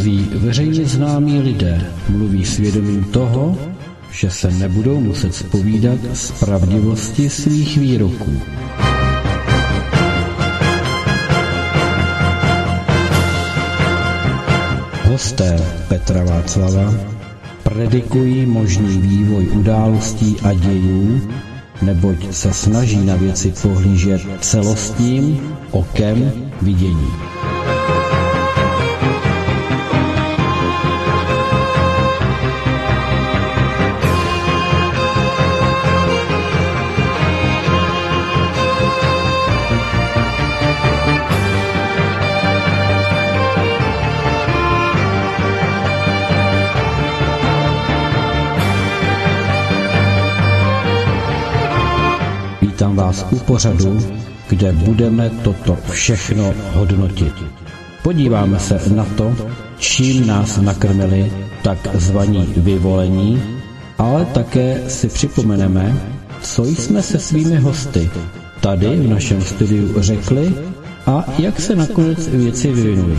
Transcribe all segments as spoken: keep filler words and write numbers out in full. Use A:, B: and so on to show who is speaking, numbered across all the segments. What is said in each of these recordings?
A: Mnozí veřejně známí lidé mluví svědomím toho, že se nebudou muset zpovídat z pravdivosti svých výroků. Hosté Petra Václava predikují možný vývoj událostí a dějů, neboť se snaží na věci pohlížet celostním okem vidění. Vítám vás u pořadu, kde budeme toto všechno hodnotit. Podíváme se na to, čím nás nakrmili takzvaní vyvolení, ale také si připomeneme, co jsme se svými hosty tady v našem studiu řekli a jak se nakonec věci vyvinuly.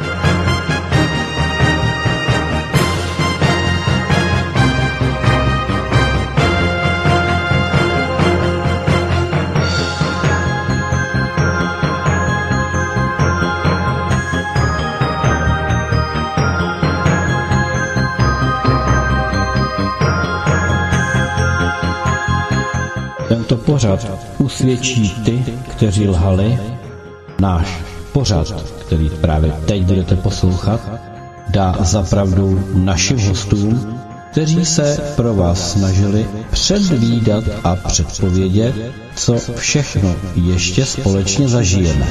A: Tento pořad usvědčí ty, kteří lhali. Náš pořad, který právě teď budete poslouchat, dá za pravdu našim hostům, kteří se pro vás snažili předvídat a předpovědět, co všechno ještě společně zažijeme.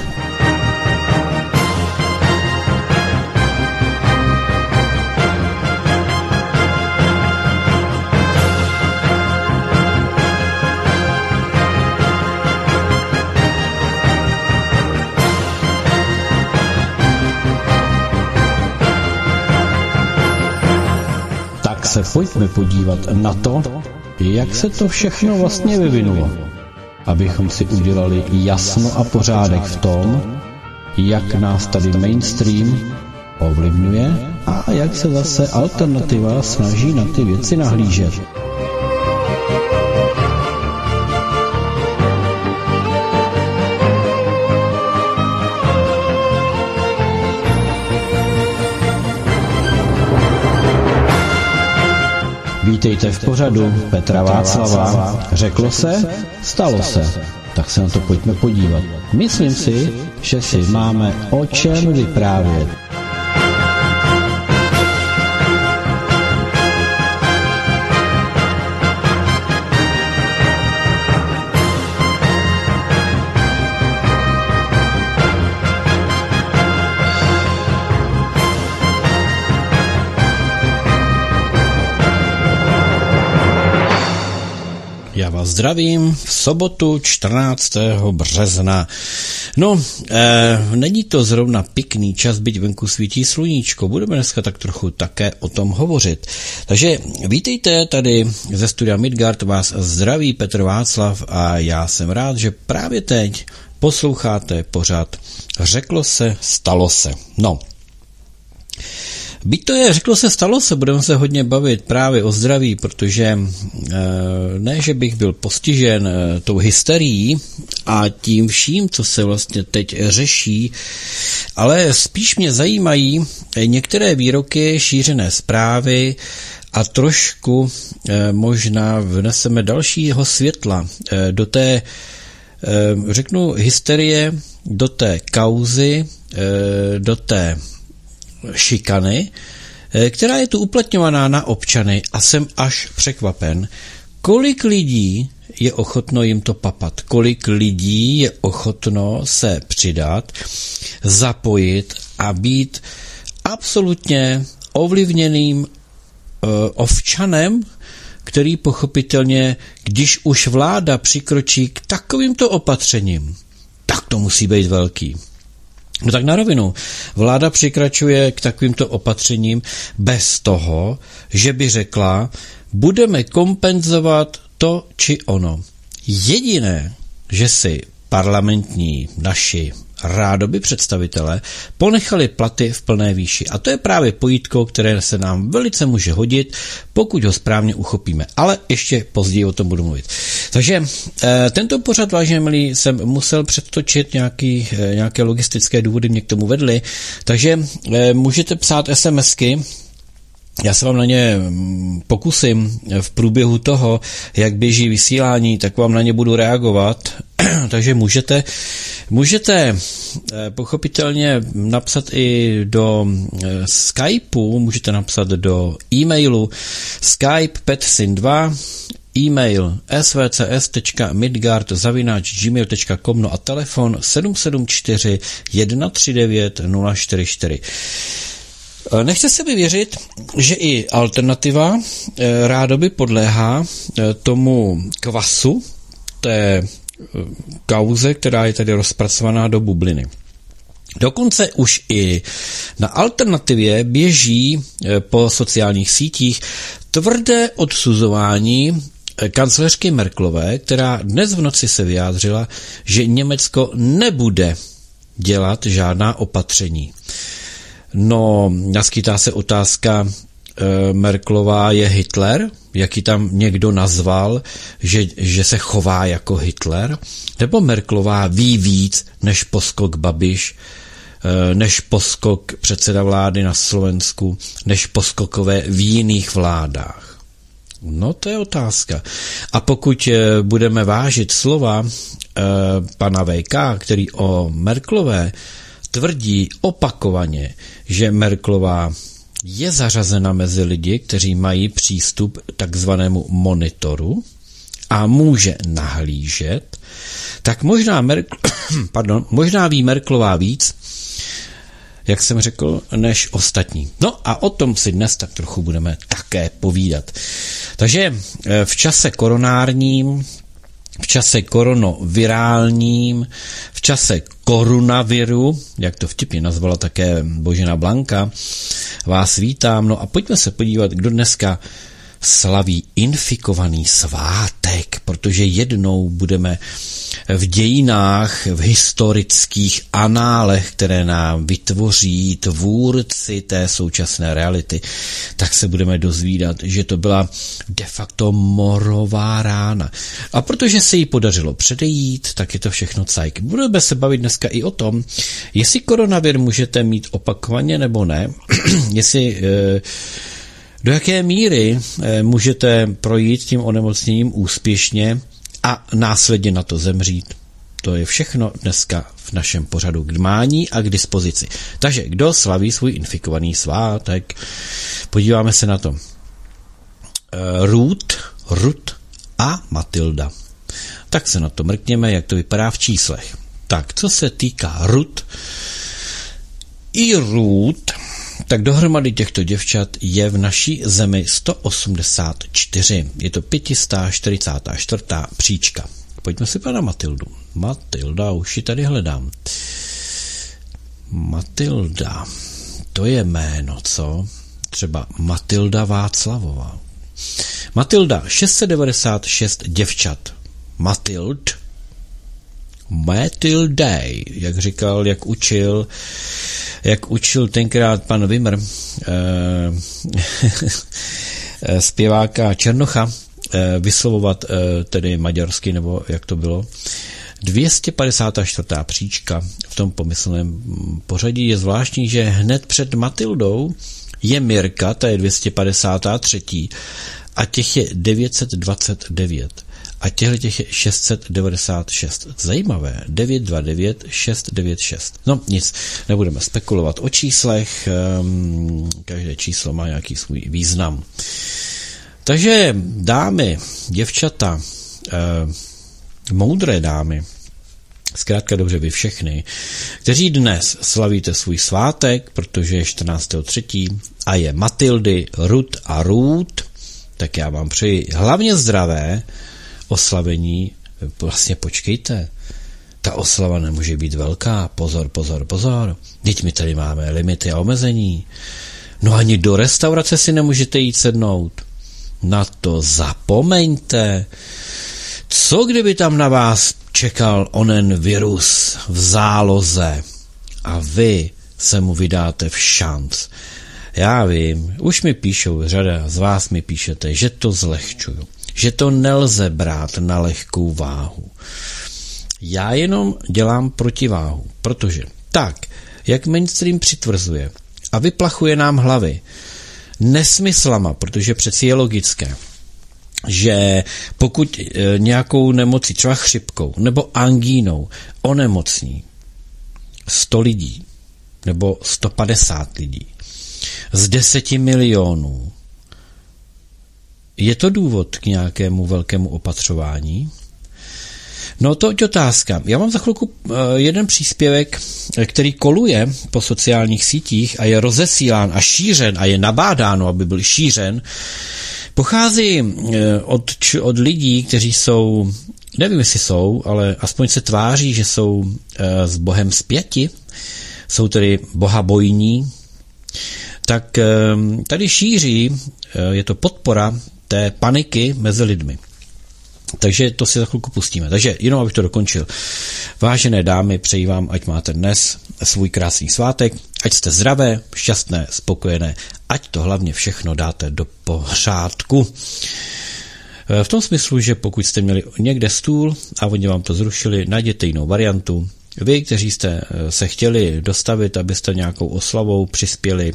A: Se pojďme podívat na to, jak se to všechno vlastně vyvinulo, abychom si udělali jasno a pořádek v tom, jak nás tady mainstream ovlivňuje a jak se zase alternativa snaží na ty věci nahlížet. Vítejte v pořadu Petra Václava. Řeklo se, stalo se. Tak se na to pojďme podívat. Myslím si, že si máme o čem vyprávět. Já vás zdravím v sobotu čtrnáctého března. No, e, není to zrovna pěkný čas, byť venku svítí sluníčko. Budeme dneska tak trochu také o tom hovořit. Takže vítejte tady ze studia Midgard, vás zdraví Petr Václav a já jsem rád, že právě teď posloucháte pořad Řeklo se, stalo se. No, byť to je, řeklo se, stalo se, budeme se hodně bavit právě o zdraví, protože ne, že bych byl postižen tou hysterií a tím vším, co se vlastně teď řeší, ale spíš mě zajímají některé výroky, šířené zprávy a trošku možná vneseme dalšího světla do té, řeknu, hysterie, do té kauzy, do té šikany, která je tu uplatňovaná na občany a jsem až překvapen, kolik lidí je ochotno jim to papat, kolik lidí je ochotno se přidat, zapojit a být absolutně ovlivněným uh, ovčanem, který pochopitelně, když už vláda přikročí k takovýmto opatřením, tak to musí být velký. No tak na rovinu, vláda přikračuje k takovýmto opatřením bez toho, že by řekla, budeme kompenzovat to či ono. Jediné, že si parlamentní naši rádoby představitelé ponechali platy v plné výši. A to je právě pojítko, které se nám velice může hodit, pokud ho správně uchopíme. Ale ještě později o tom budu mluvit. Takže e, tento pořad, vážně milí, jsem musel předtočit, nějaký, e, nějaké logistické důvody mě k tomu vedly, takže e, můžete psát SMSky, já se vám na ně pokusím v průběhu toho, jak běží vysílání, tak vám na ně budu reagovat, takže můžete, můžete pochopitelně napsat i do Skypeu, můžete napsat do e-mailu skype petsin dva, e-mail svcs tečka midgard zavináč gmail tečka com, no a telefon sedm sedm čtyři jedna tři devět nula čtyři čtyři. Nechce se mi věřit, že i alternativa rádoby podléhá tomu kvasu, té kauze, která je tady rozpracovaná do bubliny. Dokonce už i na alternativě běží po sociálních sítích tvrdé odsuzování kancléřky Merkelové, která dnes v noci se vyjádřila, že Německo nebude dělat žádná opatření. No, naskytá se otázka, e, Merkelová je Hitler, jak ji tam někdo nazval, že, že se chová jako Hitler, nebo Merkelová ví víc než poskok Babiš, e, než poskok předseda vlády na Slovensku, než poskokové v jiných vládách. No, to je otázka. A pokud e, budeme vážit slova e, pana V K, který o Merkelové tvrdí opakovaně, že Merkelová je zařazena mezi lidi, kteří mají přístup k takzvanému monitoru a může nahlížet, tak možná, Merkel, pardon, možná ví Merkelová víc, jak jsem řekl, než ostatní. No a o tom si dnes tak trochu budeme také povídat. Takže v čase koronárním, v čase koronavirálním, v čase koronaviru, jak to vtipně nazvala také Božena Blanka, vás vítám. No a pojďme se podívat, kdo dneska slaví infikovaný svátek, protože jednou budeme v dějinách, v historických análech, které nám vytvoří tvůrci té současné reality, tak se budeme dozvídat, že to byla de facto morová rána. A protože se jí podařilo předejít, tak je to všechno cajk. Budeme se bavit dneska i o tom, jestli koronavir můžete mít opakovaně nebo ne, jestli e, do jaké míry e, můžete projít tím onemocněním úspěšně a následně na to zemřít. To je všechno dneska v našem pořadu k dmání a k dispozici. Takže kdo slaví svůj infikovaný svátek? Podíváme se na to. Uh, Ruth, Ruth a Matilda. Tak se na to mrkněme, jak to vypadá v číslech. Tak, co se týká Ruth i Ruth, tak dohromady těchto děvčat je v naší zemi sto osmdesát čtyři. Je to pět set čtyřicátá čtvrtá příčka. Pojďme si na Matildu. Matilda, už ji tady hledám. Matilda, to je jméno, co? Třeba Matilda Václavová. Matilda, šest set devadesát šest děvčat. Matild, Matilday, jak říkal, jak učil, jak učil tenkrát pan Vimr, eh, zpěváka Černocha, eh, vyslovovat eh, tedy maďarsky, nebo jak to bylo. dvě stě padesátá čtvrtá příčka v tom pomyslném pořadí je zvláštní, že hned před Matildou je Mirka, ta je dvě stě padesátá třetí a těch je devět set dvacet devět. A těchto těch je šest set devadesát šest. Zajímavé. devět set dvacet devět, šest set devadesát šest. No nic, nebudeme spekulovat o číslech. Každé číslo má nějaký svůj význam. Takže dámy, děvčata, moudré dámy, zkrátka dobře vy všechny, kteří dnes slavíte svůj svátek, protože je čtrnáctého třetího a je Matildy, Ruth a Ruth, tak já vám přeji hlavně zdravé oslavení. Vlastně počkejte, ta oslava nemůže být velká, pozor, pozor, pozor, teď my tady máme limity a omezení, no ani do restaurace si nemůžete jít sednout, na to zapomeňte. Co kdyby tam na vás čekal onen virus v záloze a vy se mu vydáte v šanc. Já vím, už mi píšou, řada z vás mi píšete, že to zlehčuju, že to nelze brát na lehkou váhu. Já jenom dělám protiváhu, protože tak, jak mainstream přitvrzuje a vyplachuje nám hlavy nesmyslama, protože přeci je logické, že pokud nějakou nemocí, třeba chřipkou nebo angínou onemocní sto lidí nebo sto padesát lidí z deseti milionů, je to důvod k nějakému velkému opatřování? No to je otázka. Já mám za chvilku jeden příspěvek, který koluje po sociálních sítích a je rozesílán a šířen a je nabádáno, aby byl šířen. Pochází od, od lidí, kteří jsou, nevím, jestli jsou, ale aspoň se tváří, že jsou s Bohem spjati, jsou tedy bohabojní, tak tady šíří, je to podpora té paniky mezi lidmi. Takže to si za chvilku pustíme. Takže jenom abych to dokončil. Vážené dámy, přeji vám, ať máte dnes svůj krásný svátek, ať jste zdravé, šťastné, spokojené, ať to hlavně všechno dáte do pořádku. V tom smyslu, že pokud jste měli někde stůl a oni vám to zrušili, najděte jinou variantu. Vy, kteří jste se chtěli dostavit, abyste nějakou oslavou přispěli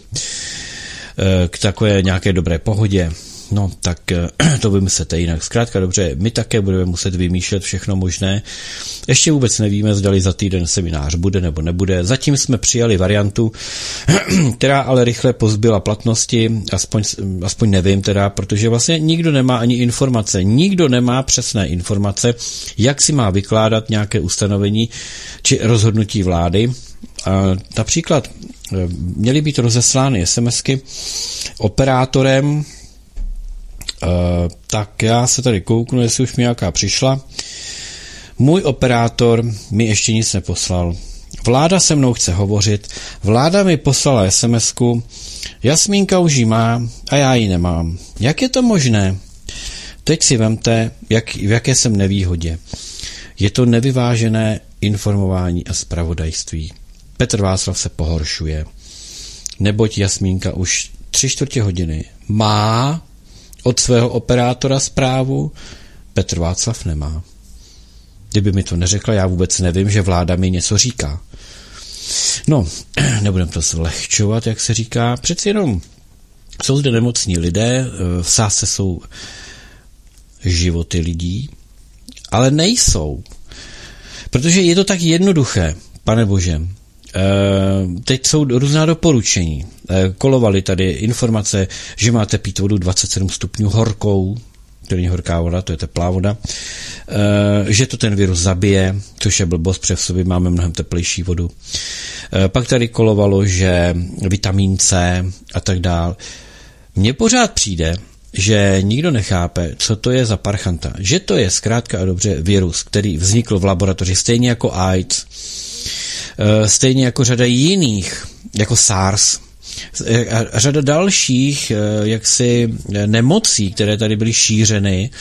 A: k takové nějaké dobré pohodě, no tak to vymyslete jinak. Zkrátka dobře, my také budeme muset vymýšlet všechno možné. Ještě vůbec nevíme, zdali za týden seminář bude nebo nebude. Zatím jsme přijali variantu, která ale rychle pozbyla platnosti, aspoň, aspoň nevím teda, protože vlastně nikdo nemá ani informace, nikdo nemá přesné informace, jak si má vykládat nějaké ustanovení či rozhodnutí vlády. A například měly být rozeslány SMSky operátorem. Uh, tak já se tady kouknu, jestli už mi nějaká přišla. Můj operátor mi ještě nic neposlal. Vláda se mnou chce hovořit. Vláda mi poslala SMSku. Jasmínka už ji má a já ji nemám. Jak je to možné? Teď si vemte, jak, v jaké jsem nevýhodě. Je to nevyvážené informování a zpravodajství. Petr Václav se pohoršuje. Neboť Jasmínka už tři čtvrtě hodiny má od svého operátora zprávu, Petr Václav nemá. Kdyby mi to neřekla, já vůbec nevím, že vláda mi něco říká. No, nebudem to zlehčovat, jak se říká, přeci jenom jsou zde nemocní lidé, v sázce jsou životy lidí, ale nejsou. Protože je to tak jednoduché, pane Bože. Teď jsou různá doporučení. Kolovaly tady informace, že máte pít vodu dvacet sedm stupňů horkou, to není horká voda, to je teplá voda, že to ten virus zabije, což je blbost, protože v sobě máme mnohem teplejší vodu. Pak tady kolovalo, že vitamin C a tak dál. Mně pořád přijde, že nikdo nechápe, co to je za parchanta. Že to je zkrátka a dobře virus, který vznikl v laboratoři, stejně jako AIDS, stejně jako řada jiných, jako SARS, a řada dalších jaksi nemocí, které tady byly šířeny,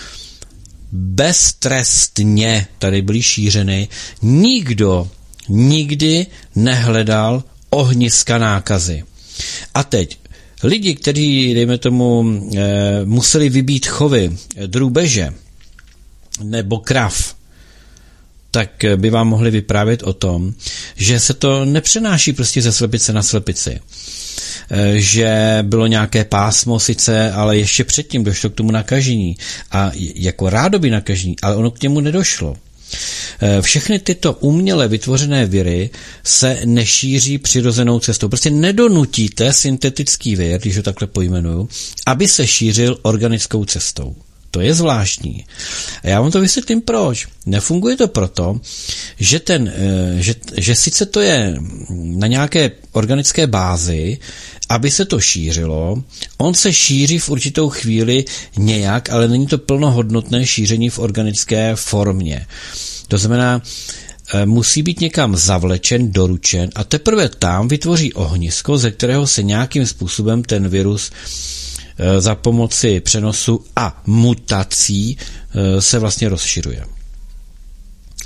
A: beztrestně tady byly šířeny, nikdo nikdy nehledal ohniska nákazy. A teď lidi, kteří, dejme tomu, museli vybít chovy drůbeže nebo krav, tak by vám mohli vyprávět o tom, že se to nepřenáší prostě ze slepice na slepici. Že bylo nějaké pásmo sice, ale ještě předtím došlo k tomu nakažení. A jako rádoby nakažení, ale ono k němu nedošlo. Všechny tyto uměle vytvořené viry se nešíří přirozenou cestou. Prostě nedonutíte syntetický vir, když ho takhle pojmenuju, aby se šířil organickou cestou. To je zvláštní. A já vám to vysvětlím proč. Nefunguje to proto, že, ten, že, že sice to je na nějaké organické bázi, aby se to šířilo, on se šíří v určitou chvíli nějak, ale není to plnohodnotné šíření v organické formě. To znamená, musí být někam zavlečen, doručen a teprve tam vytvoří ohnisko, ze kterého se nějakým způsobem ten virus za pomoci přenosu a mutací se vlastně rozšiřuje.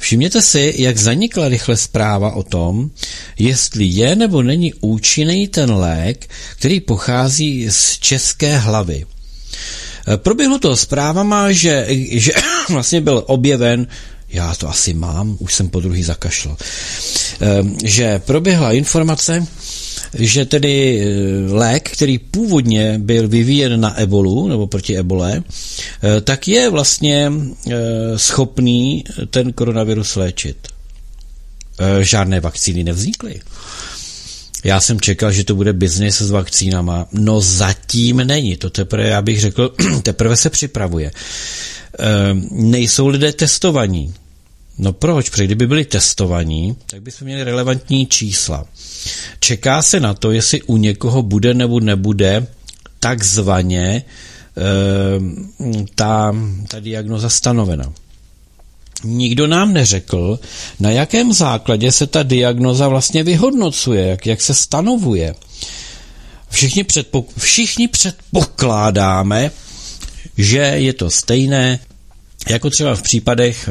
A: Všimněte si, jak zanikla rychle zpráva o tom, jestli je nebo není účinný ten lék, který pochází z české hlavy. Proběhlo to zprávama, že, že vlastně byl objeven, já to asi mám, už jsem po druhý zakašlal, že proběhla informace, že tedy lék, který původně byl vyvíjen na ebolu, nebo proti ebole, tak je vlastně schopný ten koronavirus léčit. Žádné vakcíny nevznikly. Já jsem čekal, že to bude biznis s vakcínama. No zatím není. To teprve, já bych řekl, teprve se připravuje. Nejsou lidé testovaní. No proč? Protože kdyby byli testovaní, tak bychom měli relevantní čísla. Čeká se na to, jestli u někoho bude nebo nebude takzvaně e, ta, ta diagnoza stanovena. Nikdo nám neřekl, na jakém základě se ta diagnoza vlastně vyhodnocuje, jak, jak se stanovuje. Všichni, předpok- všichni předpokládáme, že je to stejné, jako třeba v případech,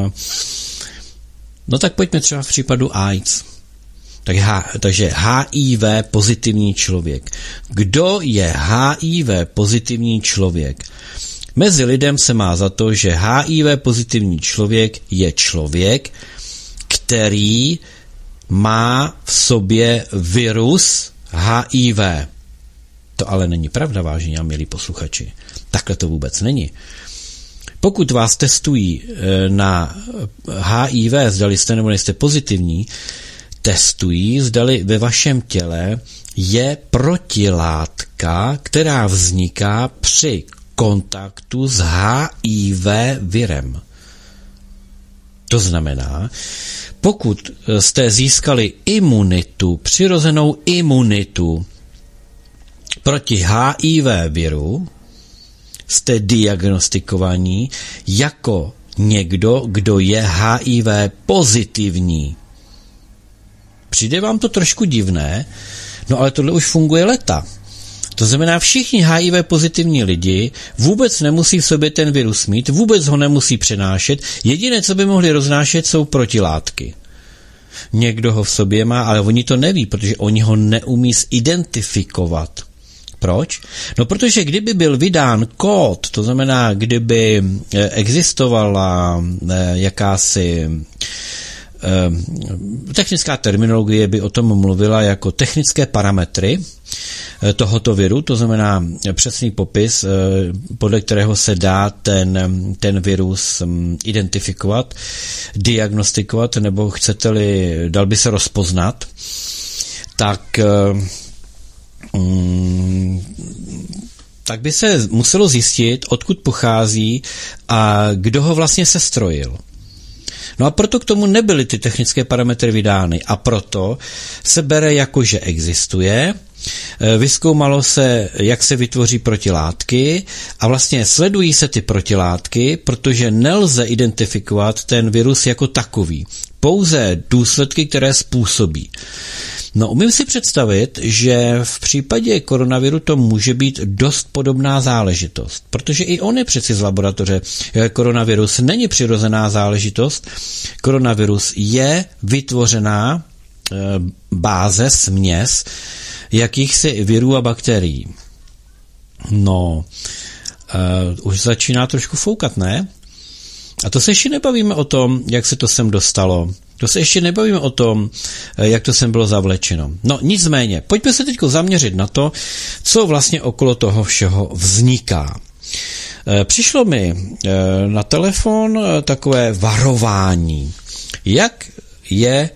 A: no tak pojďme třeba v případu AIDS. Tak H, takže H I V pozitivní člověk. Kdo je H I V pozitivní člověk? Mezi lidem se má za to, že H I V pozitivní člověk je člověk, který má v sobě virus H I V. To ale není pravda, vážení a milí posluchači. Takhle to vůbec není. Pokud vás testují na H I V, zdali jste nebo nejste pozitivní, testují, zdali ve vašem těle je protilátka, která vzniká při kontaktu s H I V virem. To znamená, pokud jste získali imunitu, přirozenou imunitu proti H I V viru, jste diagnostikovaní jako někdo, kdo je H I V pozitivní. Přijde vám to trošku divné, no ale tohle už funguje leta. To znamená, všichni H I V pozitivní lidi vůbec nemusí v sobě ten virus mít, vůbec ho nemusí přenášet, jediné, co by mohli roznášet, jsou protilátky. Někdo ho v sobě má, ale oni to neví, protože oni ho neumí identifikovat. Proč? No protože kdyby byl vydán kód, to znamená, kdyby existovala jakási technická terminologie by o tom mluvila jako technické parametry tohoto viru, to znamená přesný popis, podle kterého se dá ten, ten virus identifikovat, diagnostikovat, nebo chcete-li, dal by se rozpoznat, tak tak by se muselo zjistit, odkud pochází a kdo ho vlastně sestrojil. No a proto k tomu nebyly ty technické parametry vydány a proto se bere jako, že existuje, vyzkoumalo se, jak se vytvoří protilátky a vlastně sledují se ty protilátky, protože nelze identifikovat ten virus jako takový, pouze důsledky, které způsobí. No, umím si představit, že v případě koronaviru to může být dost podobná záležitost, protože i on je přeci z laboratoře. Koronavirus není přirozená záležitost, koronavirus je vytvořená e, báze, směs jakýchsi virů a bakterií. No, e, už začíná trošku foukat, ne? A to se ještě nebavíme o tom, jak se to sem dostalo. To se ještě nebavíme o tom, jak to sem bylo zavlečeno. No nicméně, pojďme se teď zaměřit na to, co vlastně okolo toho všeho vzniká. Přišlo mi na telefon takové varování, jak je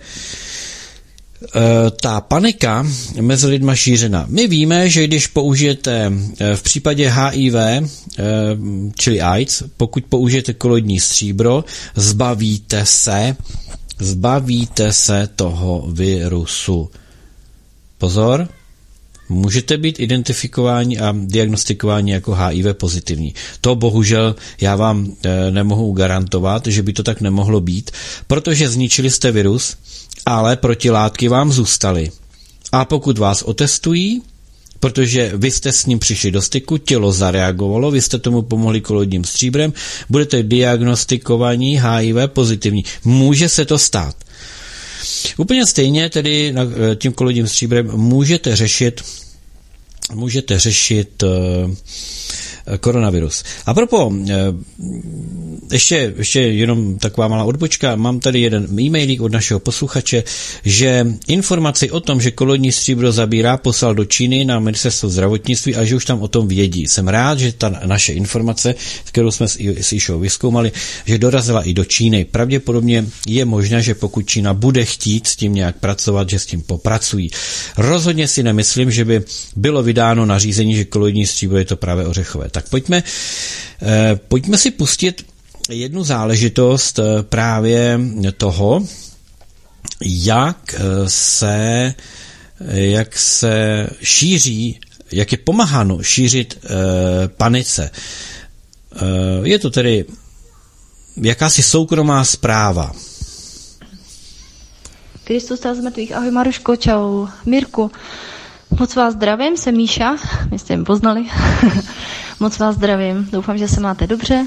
A: ta panika mezi lidma šířena. My víme, že když použijete v případě H I V, čili AIDS, pokud použijete koloidní stříbro, zbavíte se, zbavíte se toho virusu. Pozor, můžete být identifikováni a diagnostikováni jako H I V pozitivní. To bohužel já vám e, nemohu garantovat, že by to tak nemohlo být, protože zničili jste virus, ale protilátky vám zůstaly. A pokud vás otestují, protože vy jste s ním přišli do styku, tělo zareagovalo, vy jste tomu pomohli koloidním stříbrem, budete diagnostikovaní H I V pozitivní. Může se to stát. Úplně stejně tedy tím koloidním stříbrem můžete řešit můžete řešit koronavirus. A propos, ještě, ještě jenom taková malá odbočka, mám tady jeden e-mailík od našeho posluchače, že informaci o tom, že koloidní stříbro zabírá, poslal do Číny na ministerstvo zdravotnictví a že už tam o tom vědí. Jsem rád, že ta naše informace, kterou jsme s Išou vyzkoumali, že dorazila i do Číny. Pravděpodobně je možné, že pokud Čína bude chtít s tím nějak pracovat, že s tím popracují. Rozhodně si nemyslím, že by bylo vydáno nařízení, že koloidní stříbro je to právě ořechové. Tak pojďme, pojďme si pustit jednu záležitost právě toho, jak se, jak se šíří, jak je pomáháno šířit panice. Je to tedy jakási soukromá zpráva.
B: Kristus stal z mrtvých. Ahoj Maruško, čau Mirku. Moc vás zdravím, jsem Míša, my jste mě poznali. Moc vás zdravím, doufám, že se máte dobře.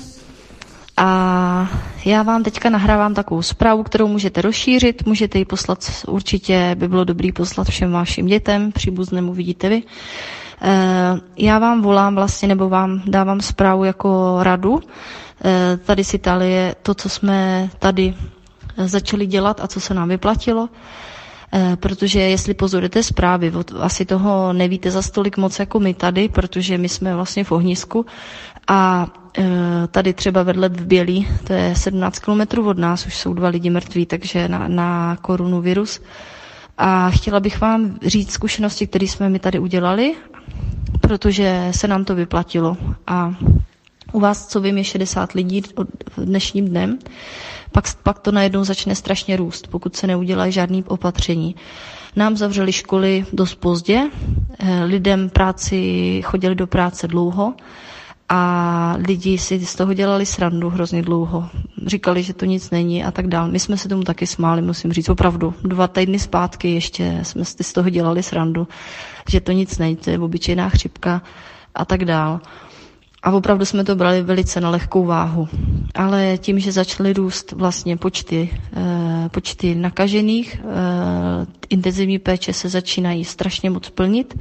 B: A já vám teďka nahrávám takovou zprávu, kterou můžete rozšířit, můžete ji poslat, určitě by bylo dobrý poslat všem vašim dětem, příbuznému vidíte vy. Já vám volám vlastně, nebo vám dávám zprávu jako radu. Tady z Itálie, to, co jsme tady začali dělat a co se nám vyplatilo, protože jestli pozorujete zprávy, asi toho nevíte za stolik moc jako my tady, protože my jsme vlastně v ohnisku a tady třeba vedle v Bělí, to je sedmnáct kilometrů od nás, už jsou dva lidi mrtví, takže na, na koronavirus. A chtěla bych vám říct zkušenosti, které jsme my tady udělali, protože se nám to vyplatilo. A u vás, co vím, je šedesát lidí dnešním dnem, pak, pak to najednou začne strašně růst, pokud se neudělají žádný opatření. Nám zavřeli školy dost pozdě, lidem práci chodili do práce dlouho a lidi si z toho dělali srandu hrozně dlouho. Říkali, že to nic není a tak dál. My jsme se tomu taky smáli, musím říct, opravdu. Dva týdny zpátky ještě jsme si z toho dělali srandu, že to nic není, to je obyčejná chřipka a tak dál. A opravdu jsme to brali velice na lehkou váhu. Ale tím, že začaly růst vlastně počty, eh, počty nakažených, eh, intenzivní péče se začínají strašně moc plnit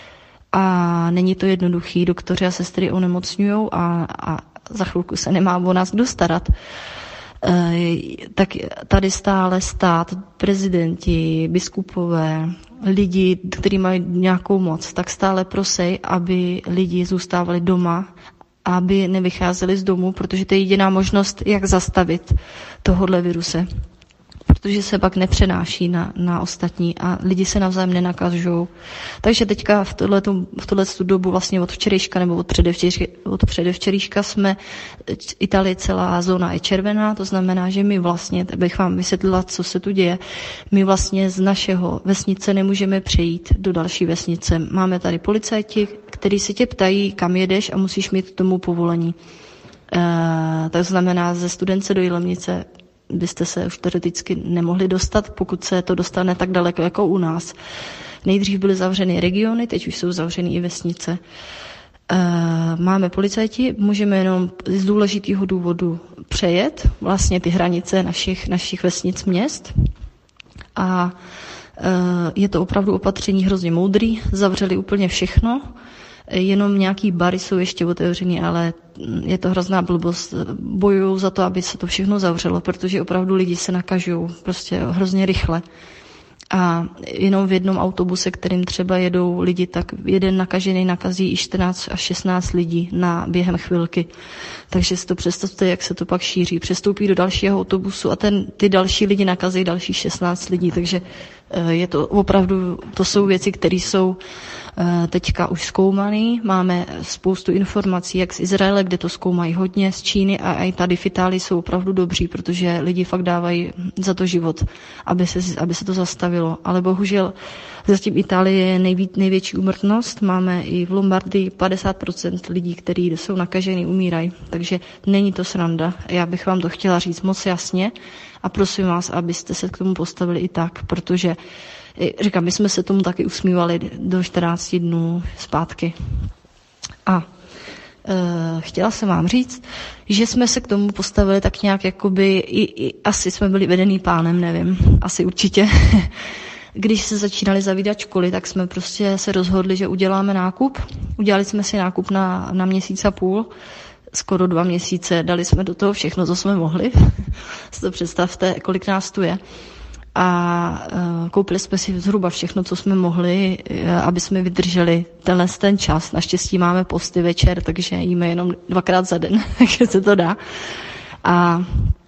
B: a není to jednoduchý. Doktoři a sestry onemocňujou a, a za chvilku se nemá o nás kdo starat. Eh, tak tady stále stát, prezidenti, biskupové, lidi, kteří mají nějakou moc, tak stále prosej, aby lidi zůstávali doma, aby nevycházeli z domu, protože to je jediná možnost, jak zastavit tohodle viruse. Protože se pak nepřenáší na, na ostatní a lidi se navzájem nenakažou. Takže teďka v tohletu, v tohletu dobu vlastně od včerejška nebo od, předevčeř, od předevčerejška jsme, Itálie celá zóna je červená, to znamená, že my vlastně, abych vám vysvětlila, co se tu děje, my vlastně z našeho vesnice nemůžeme přejít do další vesnice. Máme tady policajti, kteří se tě ptají, kam jedeš a musíš mít k tomu povolení. E, to znamená, ze Studence do Jilemnice byste se už teoreticky nemohli dostat, pokud se to dostane tak daleko jako u nás. Nejdřív byly zavřeny regiony, teď už jsou zavřeny i vesnice. E, máme policajti, můžeme jenom z důležitého důvodu přejet vlastně ty hranice našich, našich vesnic měst. A e, je to opravdu opatření hrozně moudrý, zavřeli úplně všechno. Jenom nějaký bary jsou ještě otevřený, ale je to hrozná blbost. Bojují za to, aby se to všechno zavřelo, protože opravdu lidi se nakažují prostě hrozně rychle. A jenom v jednom autobuse, kterým třeba jedou lidi, tak jeden nakažený nakazí i čtrnáct až šestnáct lidí na během chvilky. Takže si to představte, jak se to pak šíří. Přestoupí do dalšího autobusu a ten, ty další lidi nakazí dalších šestnáct lidí. Takže je to opravdu, to jsou věci, které jsou teďka už zkoumaný. Máme spoustu informací, jak z Izraele, kde to zkoumají hodně, z Číny a i tady v Itálii jsou opravdu dobří, protože lidi fakt dávají za to život, aby se, aby se to zastavilo. Ale bohužel zatím Itálie je nejví, největší úmrtnost. Máme i v Lombardii padesát procent lidí, kteří jsou nakažení, umírají. Takže není to sranda. Já bych vám to chtěla říct moc jasně a prosím vás, abyste se k tomu postavili i tak, protože Říkám, my jsme se tomu taky usmívali do čtrnáct dnů zpátky. A Uh, chtěla jsem vám říct, že jsme se k tomu postavili tak nějak, jakoby, i, i, asi jsme byli vedený pánem, nevím, asi určitě. Když se začínaly zavídat školy, tak jsme prostě se rozhodli, že uděláme nákup. Udělali jsme si nákup na, na měsíc a půl, skoro dva měsíce, dali jsme do toho všechno, co jsme mohli. Si to představte, kolik nás tu je. A uh, koupili jsme si zhruba všechno, co jsme mohli, uh, aby jsme vydrželi tenhle ten čas. Naštěstí máme posty večer, takže jíme jenom dvakrát za den, takže se to dá. A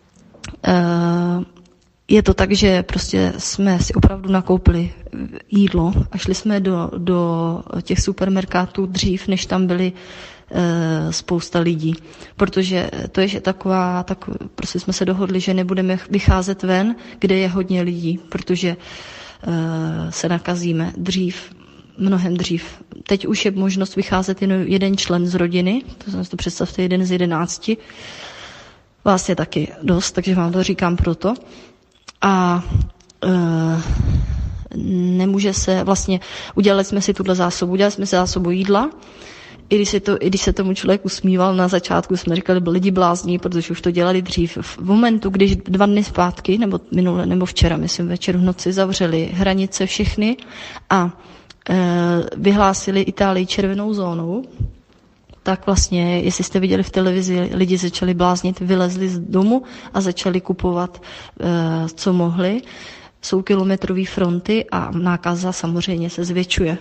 B: uh, je to tak, že prostě jsme si opravdu nakoupili jídlo a šli jsme do, do těch supermarketů dřív, než tam byly spousta lidí, protože to je taková, tak prostě jsme se dohodli, že nebudeme vycházet ven, kde je hodně lidí, protože uh, se nakazíme dřív, mnohem dřív. Teď už je možnost vycházet jen jeden člen z rodiny, to znamená, to představte jeden z jedenácti, vás je taky dost, takže vám to říkám proto. A uh, nemůže se, vlastně udělali jsme si tuhle zásobu, udělali jsme si zásobu jídla. I když, se to, I když se tomu člověk usmíval na začátku, jsme říkali, byli lidi blázní, protože už to dělali dřív. V momentu, když dva dny zpátky, nebo minule, nebo včera, myslím, večer v noci zavřeli hranice všechny a e, vyhlásili Itálii červenou zónou, tak vlastně, jestli jste viděli v televizi, lidi začali bláznit, vylezli z domu a začali kupovat, e, co mohli. Jsou kilometrové fronty a nákaza samozřejmě se zvětšuje.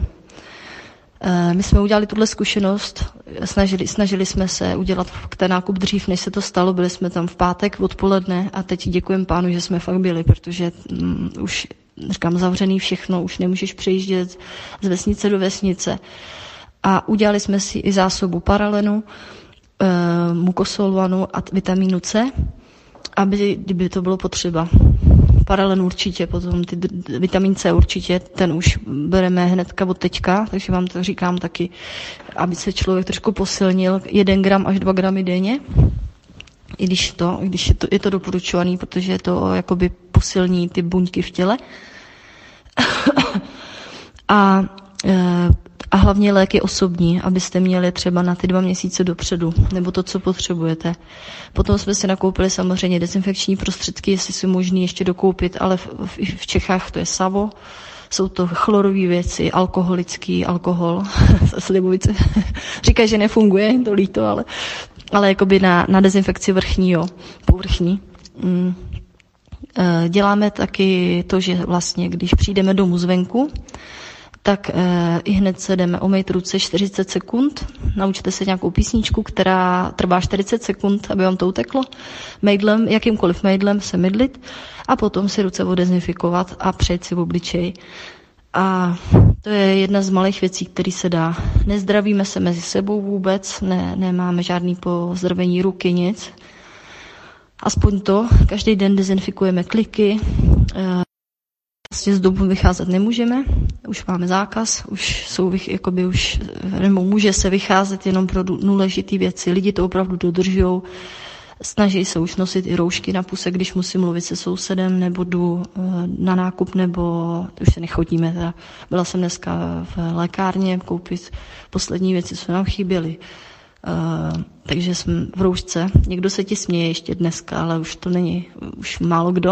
B: My jsme udělali tuhle zkušenost, snažili, snažili jsme se udělat ten nákup dřív, než se to stalo, byli jsme tam v pátek odpoledne a teď děkujeme pánu, že jsme fakt byli, protože um, už, říkám, zavřený všechno, už nemůžeš přejíždět z vesnice do vesnice. A udělali jsme si i zásobu paralenu, uh, mukosolvanu a vitamínu C, aby, kdyby to bylo potřeba. Paralen určitě, potom ty vitamin C určitě, ten už bereme hnedka od teďka, takže vám to říkám taky, aby se člověk trošku posilnil, jeden gram až dva gramy denně, i když to, i když je to, je to doporučovaný, protože to jakoby posilní ty buňky v těle. a A hlavně léky osobní, abyste měli třeba na ty dva měsíce dopředu, nebo to, co potřebujete. Potom jsme si nakoupili samozřejmě dezinfekční prostředky, jestli jsou možný ještě dokoupit, ale v, v, v Čechách to je Savo, jsou to chlorové věci, alkoholický alkohol. Slibovice říkají, že nefunguje, to líto, ale, ale jakoby na, na dezinfekci vrchní, jo, povrchní. Mm. Děláme taky to, že vlastně, když přijdeme domů zvenku, tak e, i hned se jdeme omejt ruce čtyřicet sekund. Naučte se nějakou písničku, která trvá čtyřicet sekund, aby vám to uteklo. Mejdlem, jakýmkoliv mejdlem se mydlit a potom si ruce odezinfikovat a přejít si v obličej. A to je jedna z malých věcí, které se dá. Nezdravíme se mezi sebou vůbec, ne, nemáme žádný pozdravení ruky, nic. Aspoň to, každý den dezinfikujeme kliky, e, Vlastně z domu vycházet nemůžeme, už máme zákaz, už jsou, jakoby už, nebo může se vycházet jenom pro důležité věci. Lidi to opravdu dodržujou, snaží se už nosit i roušky na puse, když musím mluvit se sousedem, nebo jdu na nákup, nebo už se nechodíme. Teda. Byla jsem dneska v lékárně koupit poslední věci, co nám chyběly. Uh, takže jsem v roušce. Někdo se ti směje ještě dneska, ale už to není, už málo kdo.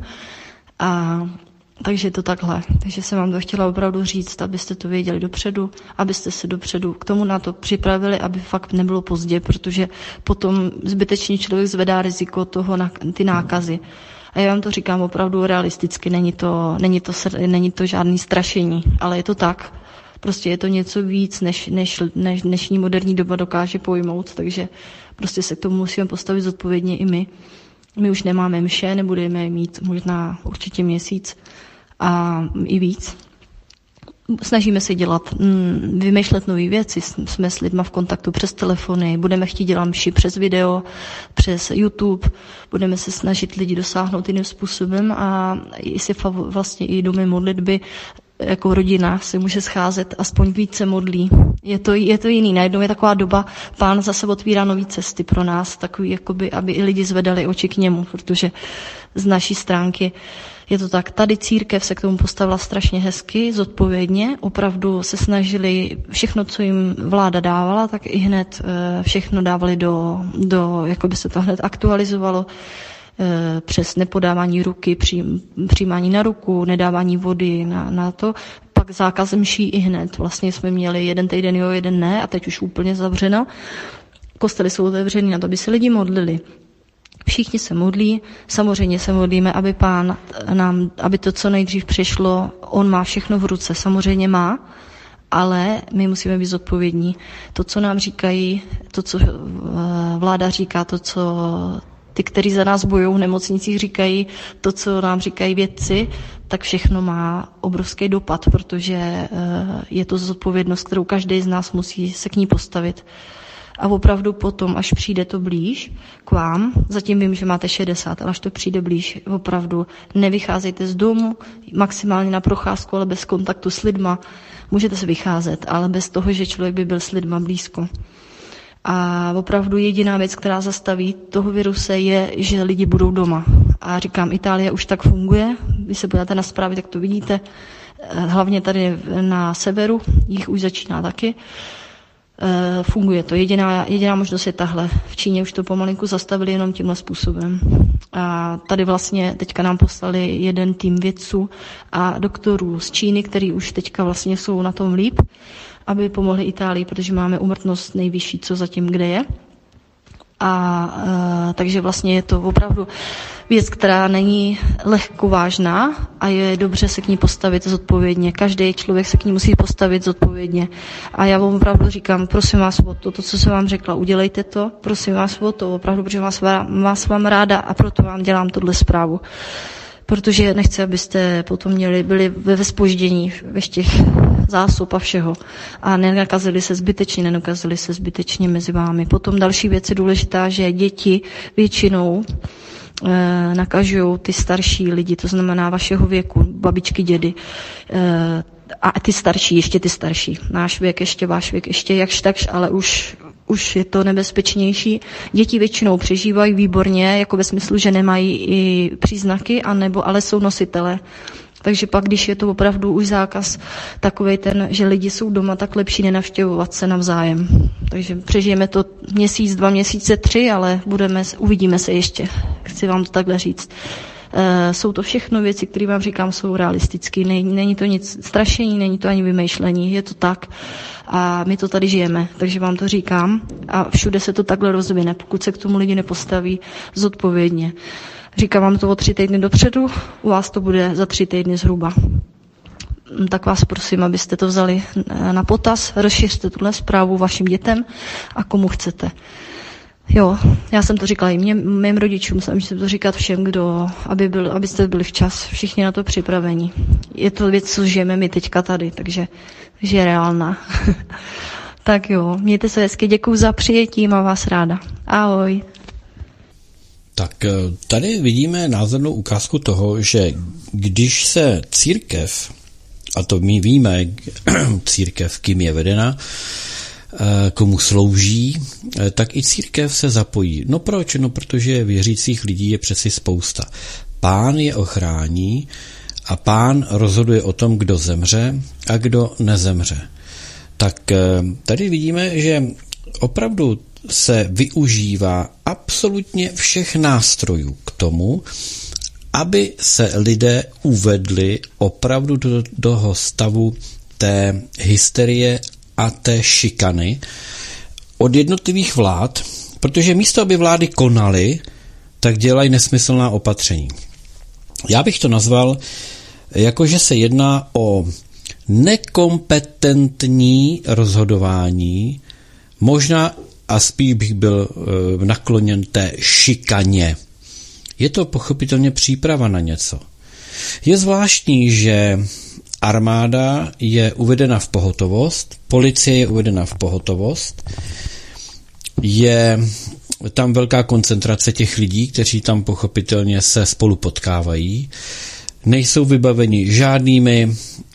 B: A takže je to takhle. Takže jsem vám to chtěla opravdu říct, abyste to věděli dopředu, abyste se dopředu k tomu na to připravili, aby fakt nebylo pozdě, protože potom zbytečně člověk zvedá riziko toho na ty nákazy. A já vám to říkám opravdu realisticky, není to, není to, není to žádný strašení, ale je to tak. Prostě je to něco víc, než, než, než dnešní moderní doba dokáže pojmout, takže prostě se k tomu musíme postavit zodpovědně i my. My už nemáme mše, nebudeme mít možná určitě měsíc a i víc. Snažíme se dělat, vymýšlet nové věci, jsme s lidma v kontaktu přes telefony, budeme chtít dělat mši přes video, přes YouTube, budeme se snažit lidi dosáhnout jiným způsobem a i si vlastně i domy modlitby jako rodina se může scházet, aspoň více modlí. Je to, je to jiný. Najednou je taková doba, Pán zase otvírá nové cesty pro nás, takový, jakoby, aby i lidi zvedali oči k němu, protože z naší stránky Je to tak, tady církev se k tomu postavila strašně hezky, zodpovědně, opravdu se snažili všechno, co jim vláda dávala, tak i hned všechno dávali do, do jako by se to hned aktualizovalo, přes nepodávání ruky, přijímání na ruku, nedávání vody na, na to, pak zákaz mší i hned. Vlastně jsme měli jeden týden jo, jeden ne a teď už úplně zavřeno. Kostely jsou otevřený na to, aby se lidi modlili. Všichni se modlí, samozřejmě se modlíme, aby Pán nám, aby to co nejdřív přišlo, on má všechno v ruce, samozřejmě má, ale my musíme být zodpovědní. To, co nám říkají, to, co vláda říká, to, co ty, kteří za nás bojují v nemocnicích, říkají, to, co nám říkají vědci, tak všechno má obrovský dopad, protože je to zodpovědnost, kterou každý z nás musí se k ní postavit. A opravdu potom, až přijde to blíž k vám, zatím vím, že máte šedesát, ale až to přijde blíž, opravdu nevycházejte z domu, maximálně na procházku, ale bez kontaktu s lidma. Můžete se vycházet, ale bez toho, že člověk by byl s lidma blízko. A opravdu jediná věc, která zastaví toho viruse, je, že lidi budou doma. A říkám, Itálie už tak funguje, vy se podíváte na zprávy, tak to vidíte, hlavně tady na severu, jich už začíná taky. Funguje to. Jediná, jediná možnost je tahle. V Číně už to pomalinku zastavili jenom tímhle způsobem. A tady vlastně teďka nám poslali jeden tým vědců a doktorů z Číny, který už teďka vlastně jsou na tom líp, aby pomohli Itálii, protože máme úmrtnost nejvyšší, co zatím kde je. A, a takže vlastně je to opravdu věc, která není lehkovážná a je dobře se k ní postavit zodpovědně. Každý člověk se k ní musí postavit zodpovědně. A já vám opravdu říkám, prosím vás o to, to, co jsem vám řekla, udělejte to, prosím vás o to, opravdu, protože vás, vás vám ráda a proto vám dělám tuhle zprávu. Protože nechci, abyste potom měli, byli ve zpoždění ve těch zásob a všeho a nenakazili se zbytečně, nenakazili se zbytečně mezi vámi. Potom další věc je důležitá, že děti většinou e, nakažují ty starší lidi, to znamená vašeho věku, babičky, dědy, e, a ty starší, ještě ty starší. Náš věk ještě, váš věk ještě, jakž takž, ale už už je to nebezpečnější. Děti většinou přežívají výborně, jako ve smyslu, že nemají i příznaky, anebo, ale jsou nositele. Takže pak, když je to opravdu už zákaz takovej ten, že lidi jsou doma, tak lepší nenavštěvovat se navzájem. Takže přežijeme to měsíc, dva měsíce, tři, ale budeme, uvidíme se ještě. Chci vám to takhle říct. E, jsou to všechno věci, které vám říkám, jsou realistické. Není, není to nic strašení, není to ani vymýšlení, je to tak. A my to tady žijeme, takže vám to říkám. A všude se to takhle rozvine, pokud se k tomu lidi nepostaví zodpovědně. Říkám vám to o tři týdny dopředu, u vás to bude za tři týdny zhruba. Tak vás prosím, abyste to vzali na potaz, rozšiřte tuhle zprávu vašim dětem a komu chcete. Jo, já jsem to říkala i mě, mým rodičům, jsem že to říkat všem, kdo, aby byl, abyste byli včas, všichni na to připravení. Je to věc, co žijeme my teďka tady, takže, takže je reálná. Tak jo, mějte se hezky, děkuju za přijetí, mám vás ráda. Ahoj.
A: Tak tady vidíme názornou ukázku toho, že když se církev, a to my víme, církev kým je vedena, komu slouží, tak i církev se zapojí. No proč? No protože věřících lidí je přeci spousta. Pán je ochrání a Pán rozhoduje o tom, kdo zemře a kdo nezemře. Tak tady vidíme, že opravdu se využívá absolutně všech nástrojů k tomu, aby se lidé uvedli opravdu do toho stavu té hysterie a té šikany od jednotlivých vlád, protože místo, aby vlády konaly, tak dělají nesmyslná opatření. Já bych to nazval, jako že se jedná o nekompetentní rozhodování, možná a spíš bych byl nakloněn té šikaně. Je to pochopitelně příprava na něco. Je zvláštní, že armáda je uvedena v pohotovost, policie je uvedena v pohotovost, je tam velká koncentrace těch lidí, kteří tam pochopitelně se spolu potkávají, nejsou vybaveni žádnými,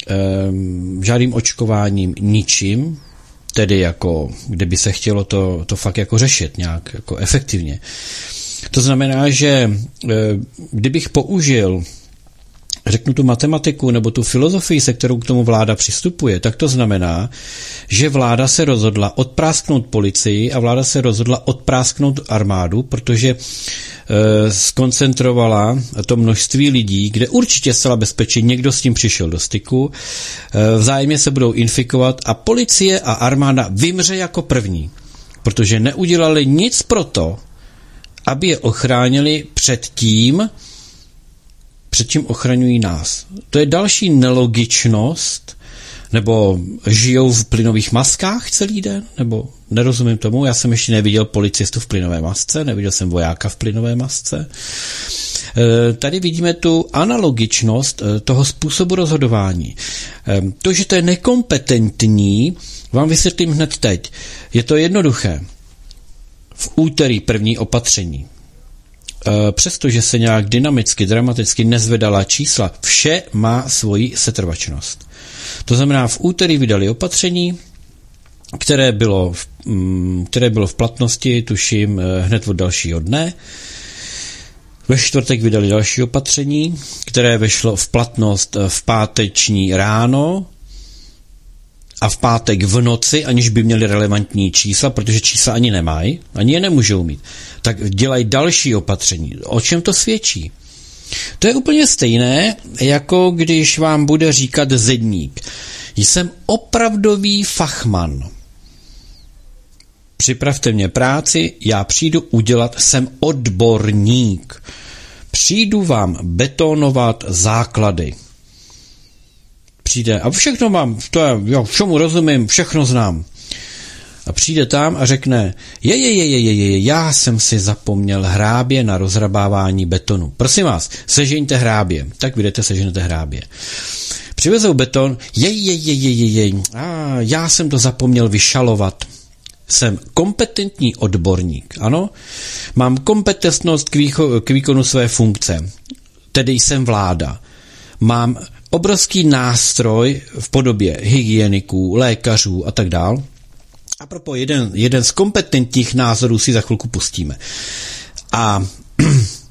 A: žádným očkováním, ničím, tedy jako, kdyby se chtělo to, to fakt jako řešit nějak jako efektivně. To znamená, že kdybych použil řeknu tu matematiku nebo tu filozofii, se kterou k tomu vláda přistupuje, tak to znamená, že vláda se rozhodla odprásknout policii a vláda se rozhodla odprásknout armádu, protože e, skoncentrovala to množství lidí, kde určitě zcela bezpečně někdo s tím přišel do styku, e, vzájemně se budou infikovat a policie a armáda vymře jako první, protože neudělali nic pro to, aby je ochránili před tím, před čím ochraňují nás. To je další nelogičnost, nebo žijou v plynových maskách celý den, nebo nerozumím tomu, já jsem ještě neviděl policistu v plynové masce, neviděl jsem vojáka v plynové masce. Tady vidíme tu analogičnost toho způsobu rozhodování. To, že to je nekompetentní, vám vysvětlím hned teď. Je to jednoduché. V úterý první opatření. Přestože se nějak dynamicky, dramaticky nezvedala čísla, vše má svoji setrvačnost. To znamená, v úterý vydali opatření, které bylo v, které bylo v platnosti, tuším, hned od dalšího dne. Ve čtvrtek vydali další opatření, které vešlo v platnost v páteční ráno a v pátek v noci, aniž by měli relevantní čísla, protože čísla ani nemají, ani je nemůžou mít. Tak dělají další opatření. O čem to svědčí? To je úplně stejné, jako když vám bude říkat zedník. Jsem opravdový fachman. Připravte mě práci, já přijdu udělat, jsem odborník. Přijdu vám betonovat základy. Přijde a všechno mám, to je, jo, všemu rozumím, všechno znám. A přijde tam a řekne, je, je, je, je, je, je, já jsem si zapomněl hrábě na rozhrabávání betonu. Prosím vás, sežeňte hrábě. Tak vy jdete, seženete hrábě. Přivezou beton, je, je, je, je, je, je, a já jsem to zapomněl vyšalovat. Jsem kompetentní odborník, ano. Mám kompetentnost k, výcho, k výkonu své funkce, tedy jsem vláda. Mám obrovský nástroj v podobě hygieniků, lékařů a tak dál. A propo jeden, jeden z kompetentních názorů si za chvilku pustíme. A e,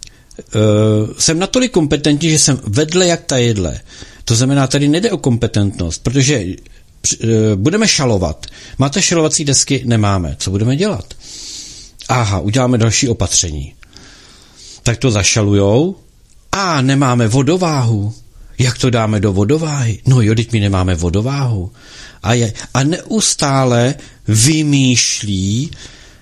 A: jsem natolik kompetentní, že jsem vedle jak ta jedle. To znamená, tady nejde o kompetentnost, protože e, budeme šalovat. Máte šalovací desky? Nemáme. Co budeme dělat? Aha, uděláme další opatření. Tak to zašalujou. A nemáme vodováhu. Jak to dáme do vodováhy? No jo, teď my nemáme vodováhu. A, je, a neustále vymýšlí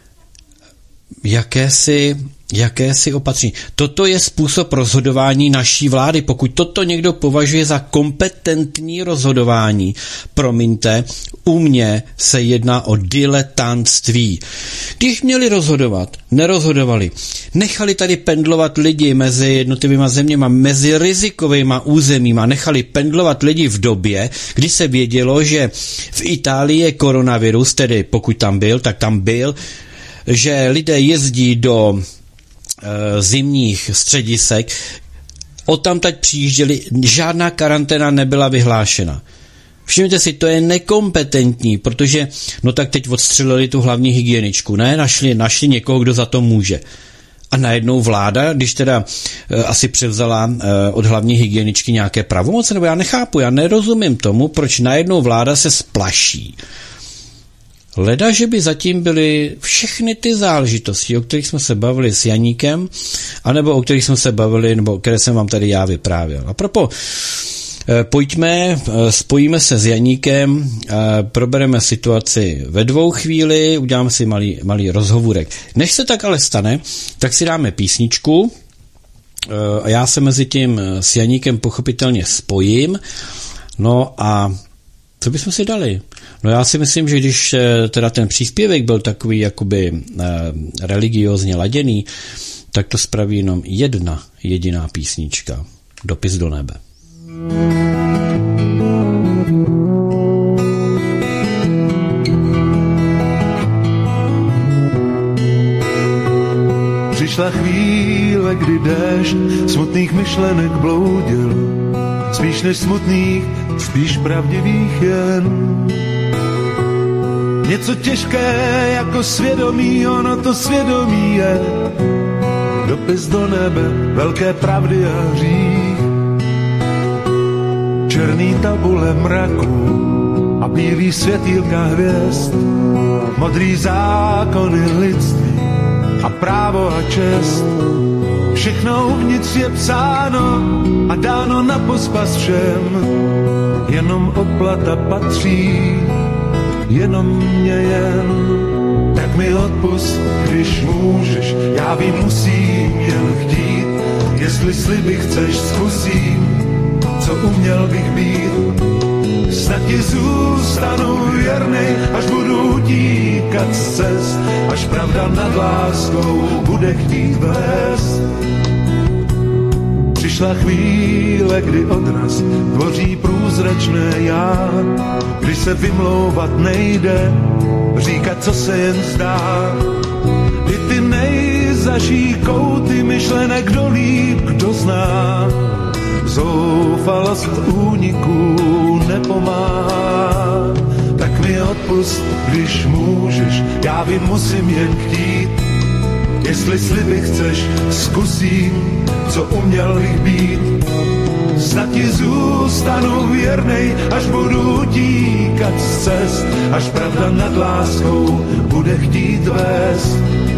A: jakési, jakési opatření. Toto je způsob rozhodování naší vlády. Pokud toto někdo považuje za kompetentní rozhodování, promiňte, u mě se jedná o diletantství. Když měli rozhodovat, nerozhodovali. Nechali tady pendlovat lidi mezi jednotlivýma zeměma, mezi rizikovýma územíma, nechali pendlovat lidi v době, kdy se vědělo, že v Itálii je koronavirus, tedy pokud tam byl, tak tam byl, že lidé jezdí do e, zimních středisek, odtamtať přijížděli, žádná karanténa nebyla vyhlášena. Všimněte si, to je nekompetentní, protože, no tak teď odstřelili tu hlavní hygieničku, ne? Našli, našli někoho, kdo za to může. A najednou vláda, když teda e, asi převzala e, od hlavní hygieničky nějaké pravomoce, nebo já nechápu, já nerozumím tomu, proč najednou vláda se splaší. Leda, že by zatím byly všechny ty záležitosti, o kterých jsme se bavili s Janíkem, anebo o kterých jsme se bavili, nebo které jsem vám tady já vyprávěl. A propo, pojďme, spojíme se s Janíkem, probereme situaci ve dvou chvíli, uděláme si malý, malý rozhovůrek. Než se tak ale stane, tak si dáme písničku a já se mezi tím s Janíkem pochopitelně spojím. No a co bychom si dali? No já si myslím, že když teda ten příspěvek byl takový jakoby eh, religiózně laděný, tak to spraví jenom jedna jediná písnička. Dopis do nebe.
C: Přišla chvíle, kdy déšť smutných myšlenek bloudil, spíš než smutných, spíš pravdivých jen. Něco těžké jako svědomí, ono to svědomí je dopis do nebe, velké pravdy a hřích. černý tabule mraku a bílý světýlka hvězd, modrý zákony lidství a právo a čest. Všechno uvnitř je psáno a dáno na pospas všem, jenom odplata patří, jenom mě jen. Tak mi odpust, když můžeš, já vím, musím jen chtít. Jestli sliby chceš, zkusím, co uměl bych být. Snad ti zůstanu věrnej, až budu utíkat z cest, až pravda nad láskou bude chtít vést. Přišla chvíle, kdy od nás tvoří průzračné já, kdy se vymlouvat nejde, říkat, co se jen zdá. I ty nejzaší kouty myšlenek, kdo líp, kdo zná. Zoufalost úniků nepomáhá. Tak mi odpust, když můžeš, já vím, musím jen chtít. Jestli sliby chceš, zkusím, co uměl bych být. Snad ti zůstanu věrnej, až budu utíkat z cest, až pravda nad láskou bude chtít vést.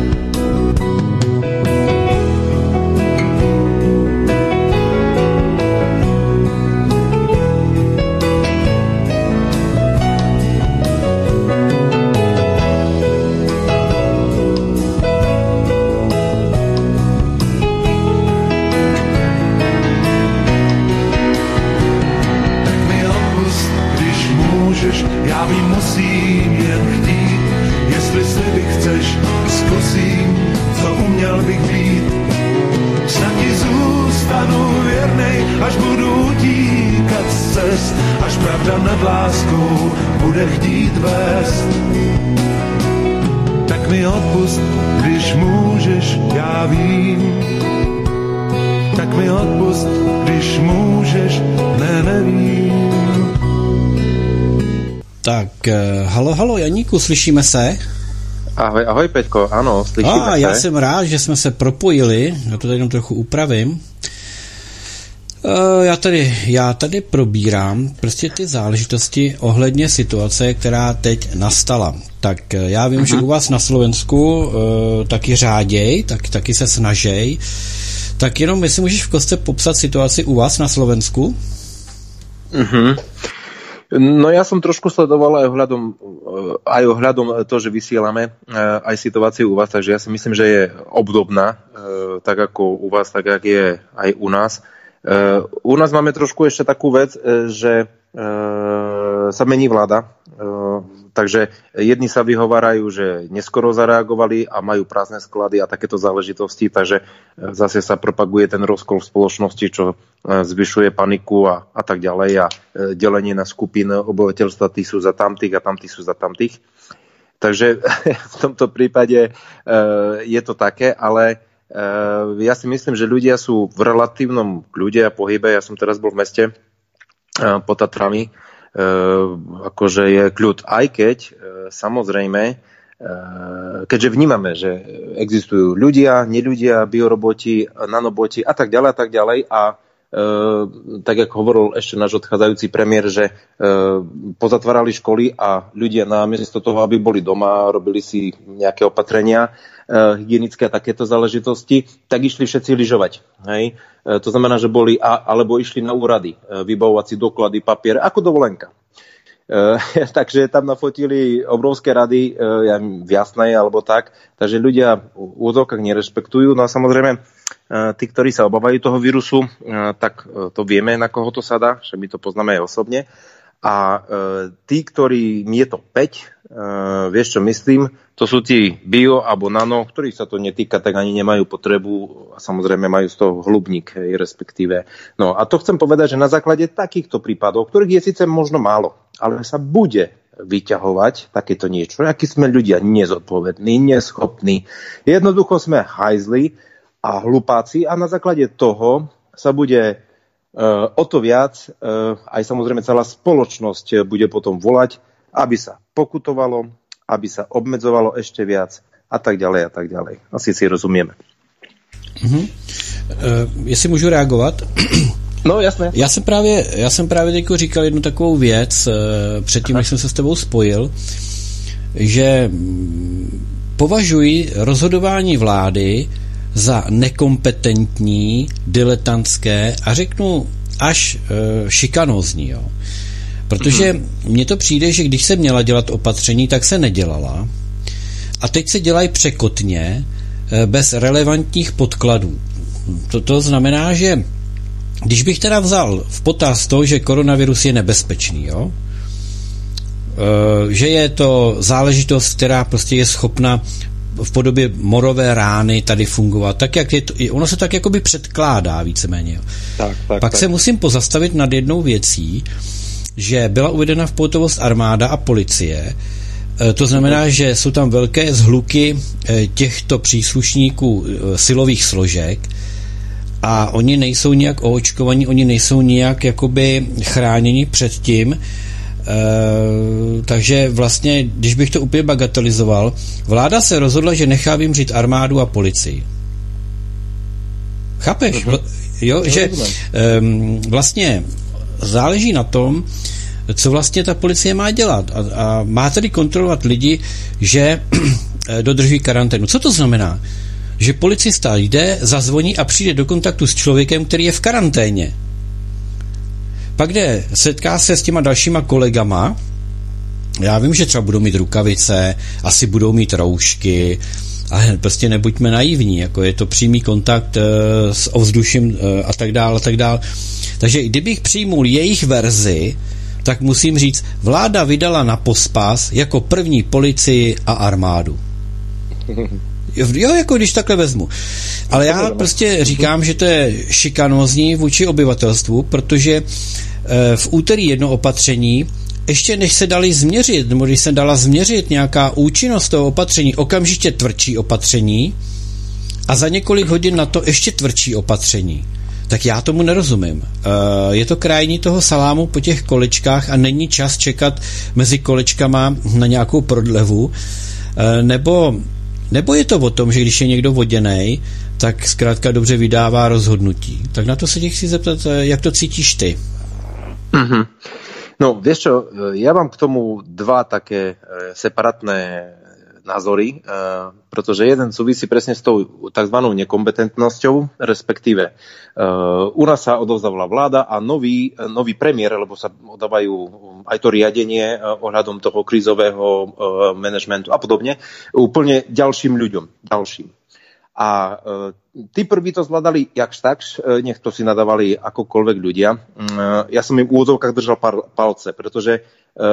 C: Já vím, musím jen chtít, jestli sliby chceš, zkusím, co uměl bych být. Snad ti zůstanu věrnej, až budu utíkat z cest, až pravda nad láskou bude chtít vést. Tak mi odpust, když můžeš, já vím. Tak mi odpust, když můžeš, ne, nevím.
A: Tak, halo, halo, Janíku, slyšíme se?
D: Ahoj, ahoj, Peťko, ano, slyšíme
A: A,
D: se.
A: já jsem rád, že jsme se propojili, já to tady jenom trochu upravím. Já tady, já tady probírám prostě ty záležitosti ohledně situace, která teď nastala. Tak já vím, uh-huh. že u vás na Slovensku uh, taky řáděj, tak, taky se snažej. Tak jenom, jestli můžeš v kostce popsat situaci u vás na Slovensku?
D: Mhm. No ja som trošku sledoval aj ohľadom, aj ohľadom to, že vysielame aj situáciu u vás, takže ja si myslím, že je obdobná, tak ako u vás, tak jak je aj u nás. U nás máme trošku ešte takú vec, že sa mení vláda, takže jedni sa vyhovárajú, že neskoro zareagovali a majú prázdne sklady a takéto záležitosti, takže zase sa propaguje ten rozkol v spoločnosti, čo zvyšuje paniku a, a tak ďalej a delenie na skupiny obyvateľstva, tí sú za tamtých a tamtí sú za tamtých. Takže v tomto prípade je to také, ale ja si myslím, že ľudia sú v relatívnom kľude a pohybe. Ja som teraz bol v meste pod Tatrami, akože je kľud, aj keď samozrejme, keďže vnímame, že existujú ľudia, neľudia, bioroboti, nanoboti a tak ďalej a tak ďalej a tak jak hovoril ešte náš odchádzajúci premiér, že pozatvárali školy a ľudia namiesto toho, aby boli doma, robili si nejaké opatrenia hygienické a takéto záležitosti, tak išli všetci lyžovať. Hej? To znamená, že boli a, alebo išli na úrady vybavovať si doklady, papiere, ako dovolenka. Takže tam nafotili obrovské rady v Jasnej alebo tak, takže ľudia v úvodzovkách nerešpektujú. No a samozrejme tí, ktorí sa obávajú toho vírusu, tak to vieme, na koho to sadá, že my to poznáme aj osobne. A tí, ktorí je to päť, vieš čo myslím, to sú tí bio alebo nano, ktorých sa to netýka, tak ani nemajú potrebu a samozrejme majú z toho hlubník, respektíve. No a to chcem povedať, že na základe takýchto prípadov, ktorých je síce možno málo, ale sa bude vyťahovať takéto niečo, aký sme ľudia nezodpovední, neschopní. Jednoducho sme hajzli a hlupáci a na základe toho sa bude uh, o to viac, uh, aj samozrejme celá spoločnosť bude potom volať, aby sa pokutovalo, aby sa obmedzovalo ešte viac a tak ďalej a tak ďalej. Asi si rozumieme.
A: Uh-huh. Uh, jestli můžu reagovat,
D: No, jasné.
A: Já jsem právě, já jsem právě teď říkal jednu takovou věc, předtím, než jsem se s tebou spojil, že považuji rozhodování vlády za nekompetentní, diletantské a řeknu až e, šikanózní. Jo. Protože mm. mně to přijde, že když se měla dělat opatření, tak se nedělala. A teď se dělají překotně, e, bez relevantních podkladů. To, to znamená, že když bych teda vzal v potaz to, že koronavirus je nebezpečný, jo, e, že je to záležitost, která prostě je schopna v podobě morové rány tady fungovat, tak jak je to, ono se tak jakoby předkládá víceméně. Jo.
D: Tak, tak,
A: Pak
D: tak.
A: se musím pozastavit nad jednou věcí, že byla uvedena v pohotovost armáda a policie. E, to znamená, že jsou tam velké zhluky e, těchto příslušníků e, silových složek a oni nejsou nijak oočkovaní, oni nejsou nijak jakoby chráněni před tím, Uh, takže vlastně, když bych to úplně bagatelizoval, vláda se rozhodla, že nechá vymřít armádu a policii. Chápeš? Uh-huh. Jo, že um, vlastně záleží na tom, co vlastně ta policie má dělat. A, a má tedy kontrolovat lidi, že dodržují karanténu. Co to znamená? Že policista jde, zazvoní a přijde do kontaktu s člověkem, který je v karanténě. Pak jde, setká se s těma dalšíma kolegama, já vím, že třeba budou mít rukavice, asi budou mít roušky, ale prostě nebuďme naivní, jako je to přímý kontakt e, s ovzduším e, a tak dále, a tak dále. Takže kdybych přijmul jejich verzi, tak musím říct, vláda vydala na pospas jako první policii a armádu. Jo, jako když takhle vezmu. Ale já prostě říkám, že to je šikanózní vůči obyvatelstvu, protože v úterý jedno opatření, ještě než se dali změřit, nebo když se dala změřit nějaká účinnost toho opatření, okamžitě tvrdší opatření a za několik hodin na to ještě tvrdší opatření. Tak já tomu nerozumím. Je to krajní toho salámu po těch kolečkách a není čas čekat mezi kolečkama na nějakou prodlevu, nebo Nebo je to o tom, že když je někdo voděnej, tak zkrátka dobře vydává rozhodnutí. Tak na to se tě chci zeptat, jak to cítíš ty?
D: Mm-hmm. No, vieš čo, ja mám k tomu dva také separátne názory, protože jeden súvisí presne s tou takzvanou nekompetentnosťou, respektíve u nás sa odovzdávala vláda a nový, nový premiér, lebo sa odávajú aj to riadenie ohľadom toho krízového manažmentu a podobne, úplne ďalším ľuďom, ďalším. A tí prví to zvládali jakž takž, nech to si nadávali akokoľvek ľudia. Ja som im v úvodzovkách držal palce, pretože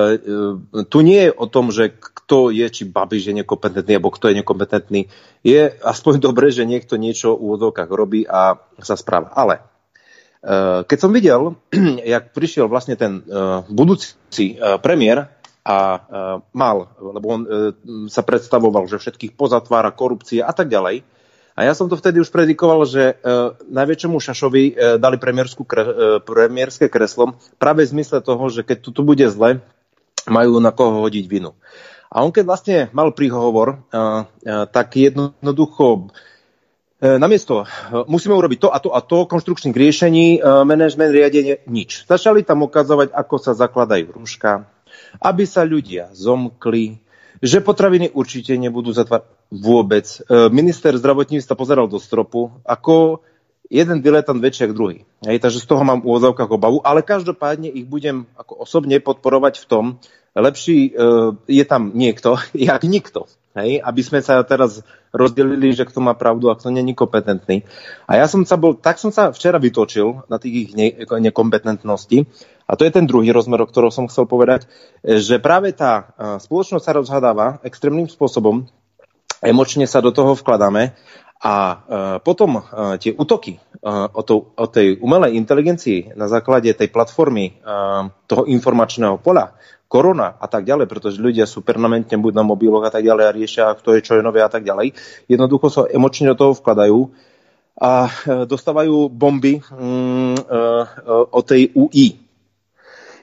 D: tu nie je o tom, že kto je, či Babiš je nekompetentný, alebo kto je nekompetentný. Je aspoň dobré, že niekto niečo v úvodzovkách robí a sa správa. Ale keď som videl, jak prišiel vlastne ten budúci premiér a mal, lebo on sa predstavoval, že všetkých pozatvára, korupcie a tak ďalej. A ja som to vtedy už predikoval, že uh, najväčšiemu Šašovi uh, dali premiérskú kre, uh, premiérske kreslo práve v zmysle toho, že keď tu, tu bude zle, majú na koho hodiť vinu. A on keď vlastne mal príhovor, uh, uh, tak jednoducho uh, namiesto uh, musíme urobiť to a to a to, konštrukčných riešení, uh, management, riadenie, nič. Začali tam ukazovať, ako sa zakladajú rúška, aby sa ľudia zomkli, že potraviny určite nebudú zatvárať vôbec. Minister zdravotníctva pozeral do stropu ako jeden diletant väčší ako druhý. Hej, takže z toho mám v úvodzovkách obavu, ale každopádne ich budem ako osobne podporovať v tom, lepší uh, je tam niekto, jak nikto. Hej, aby sme sa teraz rozdelili, že kto má pravdu a kto není kompetentný. A ja som sa bol, tak som sa včera vytočil na tých ich ne, nekompetentnosti. A to je ten druhý rozmer, o ktorom som chcel povedať, že práve tá uh, spoločnosť sa rozhadáva extrémnym spôsobom, emočne sa do toho vkladáme a uh, potom uh, tie útoky uh, o, to, o tej umelej inteligencii na základe tej platformy uh, toho informačného poľa, korona a tak ďalej, pretože ľudia sú permanentne buď na mobiloch a tak ďalej a riešia, kto je, čo je nové a tak ďalej. Jednoducho sa emočne do toho vkladajú a uh, dostávajú bomby um, uh, uh, o tej ú í.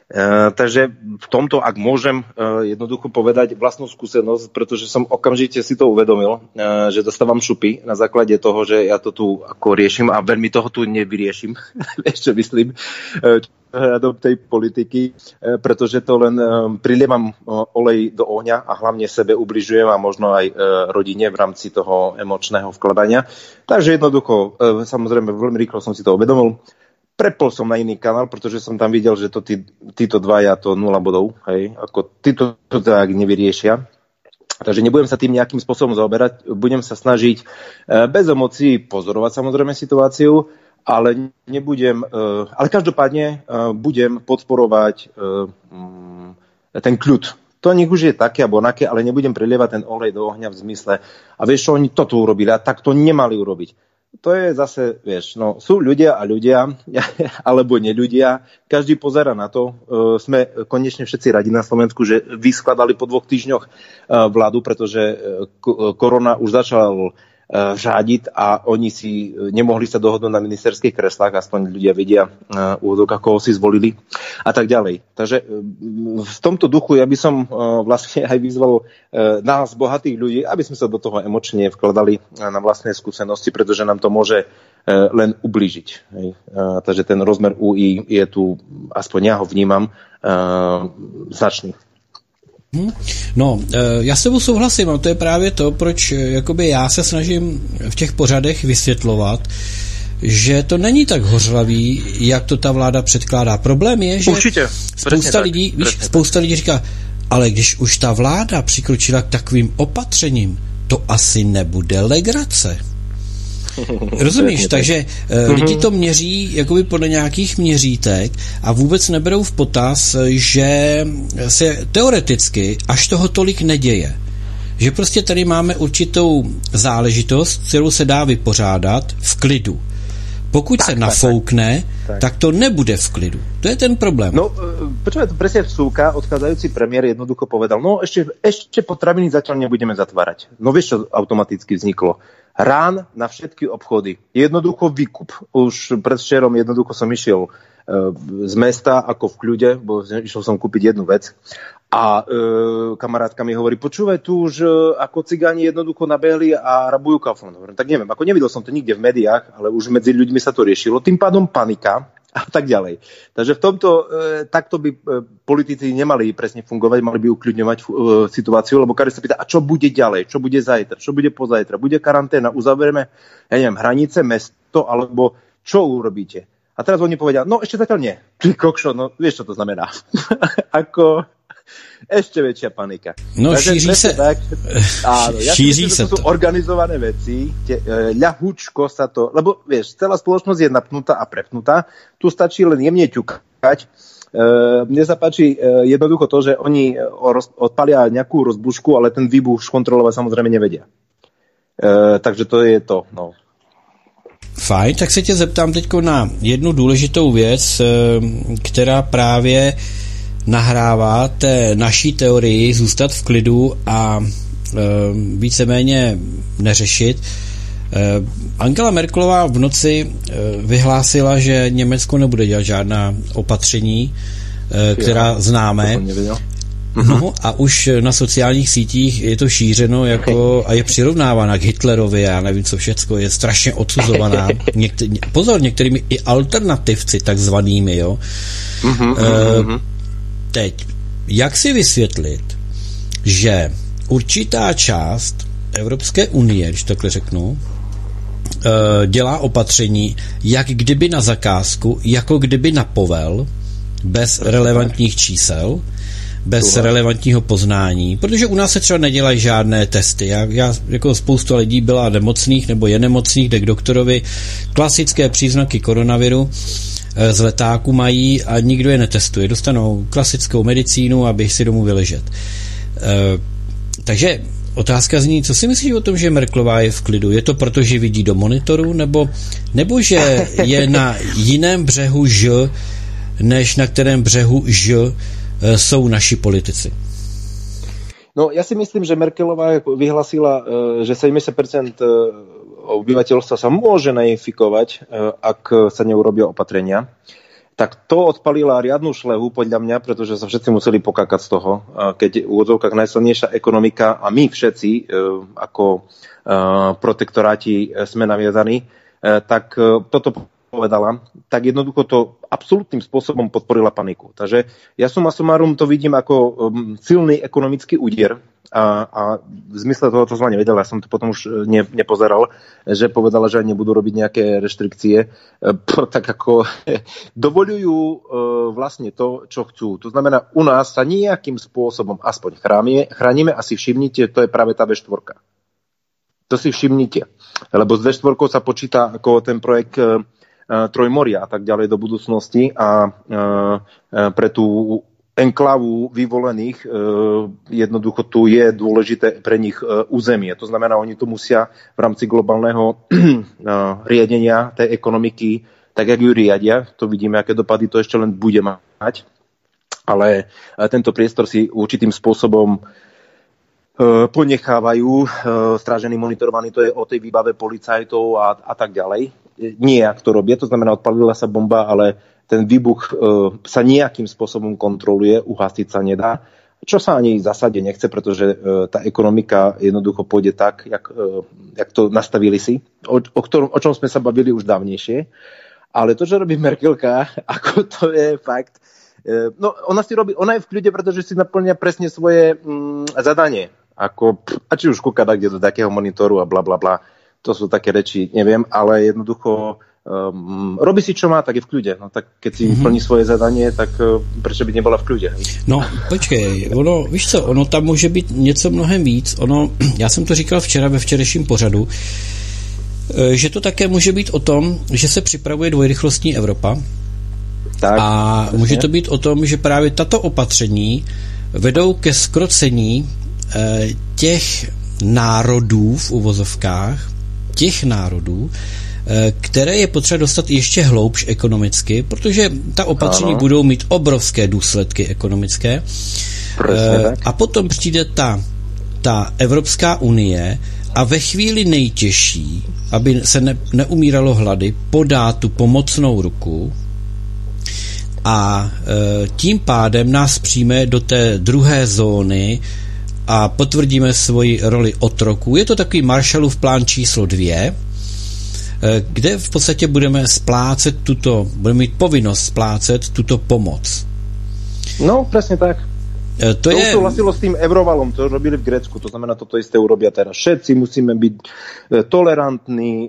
D: Uh, takže v tomto, ak môžem uh, jednoducho povedať vlastnú skúsenosť, pretože som okamžite si to uvedomil, uh, že dostávam šupy na základe toho, že ja to tu ako riešim a veľmi toho tu nevyriešim, vieš čo myslím, uh, do tej politiky, uh, pretože to len uh, prilievam uh, olej do ohňa a hlavne sebe ubližujem a možno aj uh, rodine v rámci toho emočného vkladania. Takže jednoducho, uh, samozrejme veľmi rýchlo som si to uvedomil. Prepol som na iný kanál, pretože som tam videl, že to tí, títo dvaja to nula bodov, hej, ako títo to tak nevyriešia. Takže nebudem sa tým nejakým spôsobom zaoberať, budem sa snažiť bez emócií pozorovať samozrejme situáciu, ale nebudem, ale každopádne budem podporovať ten kľud. To nech už je také alebo onaké, ale nebudem prilievať ten olej do ohňa v zmysle a vieš, čo oni toto urobili a tak to nemali urobiť. To je zase, vieš, no, sú ľudia a ľudia, alebo neľudia, každý pozerá na to. Uh, sme konečne všetci radi na Slovensku, že vyskladali po dvoch týždňoch uh, vládu, pretože uh, korona už začala uh, žádiť a oni si uh, nemohli sa dohodnúť na ministerských kreslách, aspoň ľudia vedia uh, úvodok, koho si zvolili a tak ďalej. Takže uh, v tomto duchu ja by som uh, vlastne aj vyzval uh, nás, bohatých ľudí, aby sme sa do toho emočne vkladali uh, na vlastné skúsenosti, pretože nám to môže uh, len ublížiť. Hej. Uh, takže ten rozmer ú í je tu, aspoň ja ho vnímam, uh, značný.
A: No, já s tebou souhlasím, a to je právě to, proč jakoby já se snažím v těch pořadech vysvětlovat, že to není tak hořlavý, jak to ta vláda předkládá. Problém je, že
D: Určitě,
A: spousta lidí, víš, spousta lidí říká, ale když už ta vláda přikročila k takovým opatřením, to asi nebude legrace. Rozumíš? Takže uh, lidi to měří jakoby podle nějakých měřítek a vůbec neberou v potaz, že se teoreticky až toho tolik neděje. Že prostě tady máme určitou záležitost, kterou se dá vypořádat v klidu. Pokud tak, se nafoukne, tak, tak. tak to nebude v klidu. To je ten problém.
D: No, počúvaj, to presne vsúka, odchádzajúci premiér jednoducho povedal, no ešte, ešte potraviny zatiaľ nebudeme zatvárať. No vieš, čo automaticky vzniklo? Rán na všetky obchody. Jednoducho výkup. Už predvčerom jednoducho som išiel z mesta ako v kľude, bo išiel som kúpiť jednu vec a e, kamarátka mi hovorí, počúvaj, tu už e, ako cigáni jednoducho nabehli a rabujú kaufland. Tak neviem, ako nevidel som to nikde v médiách, ale už medzi ľuďmi sa to riešilo, tým pádom panika a tak ďalej. Takže v tomto, e, takto by e, politici nemali presne fungovať, mali by ukľudňovať e, situáciu, lebo každý sa pýta, a čo bude ďalej, čo bude zajtra, čo bude pozajtra, bude karanténa, uzavrieme, ja neviem, hranice, mesto, alebo čo urobíte? A teraz oni povedia, no ešte zatiaľ nie. Ty kokšo, no vieš, čo to znamená. Ako ešte väčšia panika.
A: No takže šíří sa.
D: Tak, áno, ja
A: šíří
D: si myslím, že to sú organizované veci. Te, e, ľahúčko sa to, lebo vieš, celá spoločnosť je napnutá a prepnutá. Tu stačí len jemne ťukať. E, mne sa páči e, jednoducho to, že oni roz, odpalia nejakú rozbušku, ale ten výbuch kontrolovať samozrejme nevedia. E, takže to je to, no.
A: Fajn, tak se tě zeptám teďko na jednu důležitou věc, která právě nahrává té naší teorii zůstat v klidu a víceméně neřešit. Angela Merkelová v noci vyhlásila, že Německo nebude dělat žádná opatření, která známe. No a už na sociálních sítích je to šířeno jako a je přirovnávána k Hitlerovi, já nevím co všecko, je strašně odsuzovaná. Některý, pozor, některými i alternativci takzvanými, jo. Uh, teď, jak si vysvětlit, že určitá část Evropské unie, když takhle řeknu, dělá opatření, jak kdyby na zakázku, jako kdyby na povel, bez relevantních čísel, bez Tuhle. relevantního poznání, protože u nás se třeba nedělají žádné testy. Já, já jako spoustu lidí byla nemocných nebo je nemocných, jde k doktorovi, klasické příznaky koronaviru z letáku mají a nikdo je netestuje. Dostanou klasickou medicínu a běž si domů vyležet. E, takže otázka zní, co si myslíš o tom, že Merkelová je v klidu? Je to proto, že vidí do monitoru, nebo, nebo že je na jiném břehu ž, než na kterém břehu ž jsou naši politici?
D: No, ja si myslím, že Merkelová vyhlasila, že sedemdesiat percent obyvateľstva sa môže nainfikovať, ak sa neurobia opatrenia. tak to odpalila riadnu šlehu podľa mňa, pretože sa všetci museli pokakať z toho, keď v úvodzovkách najsilnejšia ekonomika a my všetci ako protektoráti sme naviazaní, tak toto povedala, tak jednoducho to absolútnym spôsobom podporila paniku. Takže ja summa summarum to vidím ako silný ekonomický úder a, a v zmysle toho, čo som nevedel, ja som to potom už ne, nepozeral, že povedala, že nebudú robiť nejaké reštrikcie, tak ako dovoľujú vlastne to, čo chcú. To znamená, u nás sa nejakým spôsobom aspoň chránime, chránime a si všimnite, to je práve tá vé štyri. To si všimnite, lebo s vé štyri sa počíta ako ten projekt Trojmoria a tak ďalej do budúcnosti a pre tú enklavu vyvolených jednoducho tu je dôležité pre nich územie. To znamená, oni tu musia v rámci globálneho riadenia tej ekonomiky, tak jak ju riadia, to vidíme, aké dopady to ešte len bude mať, ale tento priestor si určitým spôsobom ponechávajú strážený, monitorovaný, to je o tej výbave policajtov a, a tak ďalej. Nijak to robia, to znamená, odpalila sa bomba, ale ten výbuch e, sa nejakým spôsobom kontroluje, uhasiť sa nedá, čo sa ani v zásade nechce, pretože e, tá ekonomika jednoducho pôjde tak, jak, e, jak to nastavili si, o, o, ktorom, o čom sme sa bavili už dávnejšie. Ale to, čo robí Merkelka, ako to je fakt, e, no ona si robí, ona je v kľude, pretože si naplňa presne svoje mm, zadanie. Ako, a či už kúka kde do takého monitoru a bla bla bla. To sú také reči, neviem, ale jednoducho um, robí si, čo má, tak je v kľude. No tak keď si mm-hmm. plní svoje zadanie, tak uh, prečo by nebola v kľude?
A: No, počkej, ono, víš co, ono tam může být něco mnohem víc. Ono, já jsem to říkal včera ve včerejším pořadu, že to také může být o tom, že se připravuje dvojrychlostní Evropa. Tak, a přesně. Může to být o tom, že právě tato opatření vedou ke zkrocení eh, těch národů v uvozovkách, těch národů, které je potřeba dostat ještě hloubš ekonomicky, protože ta opatření ano. budou mít obrovské důsledky ekonomické. Presne, a potom přijde ta, ta Evropská unie a ve chvíli nejtěžší, aby se ne, neumíralo hlady, podá tu pomocnou ruku a tím pádem nás přijme do té druhé zóny a potvrdíme svoji roli otroků. Je to takový Marshallův plán číslo dvě, kde v podstatě budeme splácet tuto, budeme mít povinnost splácet tuto pomoc.
D: No, presne tak.
A: To, to je...
D: súhlasilo s tým eurovalom, to robili v Grécku, to znamená, toto isté urobia teraz. Všetci musíme byť tolerantní,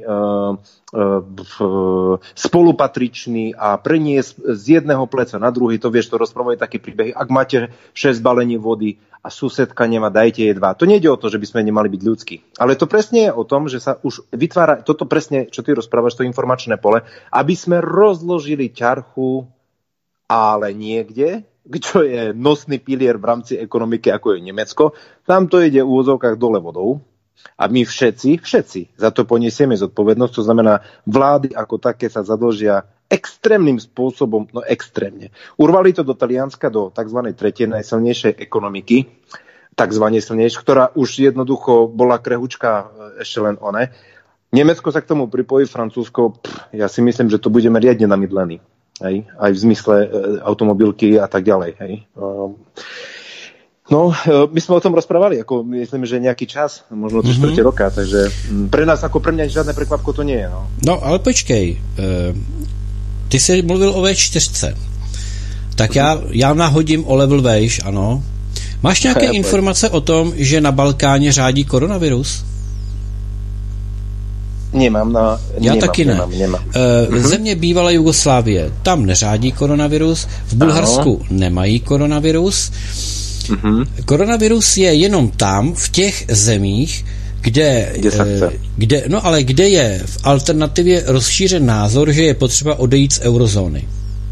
D: spolupatriční a preniesť z jedného pleca na druhý, to vieš, to rozprávajú také príbehy. Ak máte šesť balení vody a susedka nemá, dajte jej dva. To nejde o to, že by sme nemali byť ľudskí. Ale to presne je o tom, že sa už vytvára toto presne, čo ty rozprávaš, to informačné pole, aby sme rozložili ťarchu, ale niekde, čo je nosný pilier v rámci ekonomiky, ako je Nemecko, tam to ide v úvodzovkách dole vodou. A my všetci, všetci za to poniesieme zodpovednosť, to znamená, vlády ako také sa zadlžia extrémnym spôsobom, no extrémne. Urvali to do Talianska, do tzv. Tretej najsilnejšej ekonomiky, tzv. Silnejšej, ktorá už jednoducho bola krehučka ešte len one. Nemecko sa k tomu pripojí, Francúzsko, pff, ja si myslím, že to budeme riadne namydlení. Hej? Aj v zmysle e, automobilky a tak ďalej. Hej? Um, No, my sme o tom rozprávali, ako myslím, že nejaký čas, možno tri štvrte mm-hmm. roka, takže pre nás, ako pre mňa, žiadne prekvapko to nie je. No,
A: no ale počkej, ty jsi mluvil o vé čtyři, tak já, já nahodím o level vejš, ano. Máš nějaké informace o tom, že na Balkáně řádí koronavirus?
D: Nemám, no,
A: Já
D: nemám,
A: taky ne.
D: Nemám, nemám.
A: E, země bývalé Jugoslávie, tam neřádí koronavirus, v Bulharsku ano. nemají koronavirus. Mm-hmm. Koronavirus je jenom tam, v těch zemích, kde,
D: kde,
A: eh, kde, no ale kde je v alternativě rozšířen názor, že je potřeba odejít z eurozóny.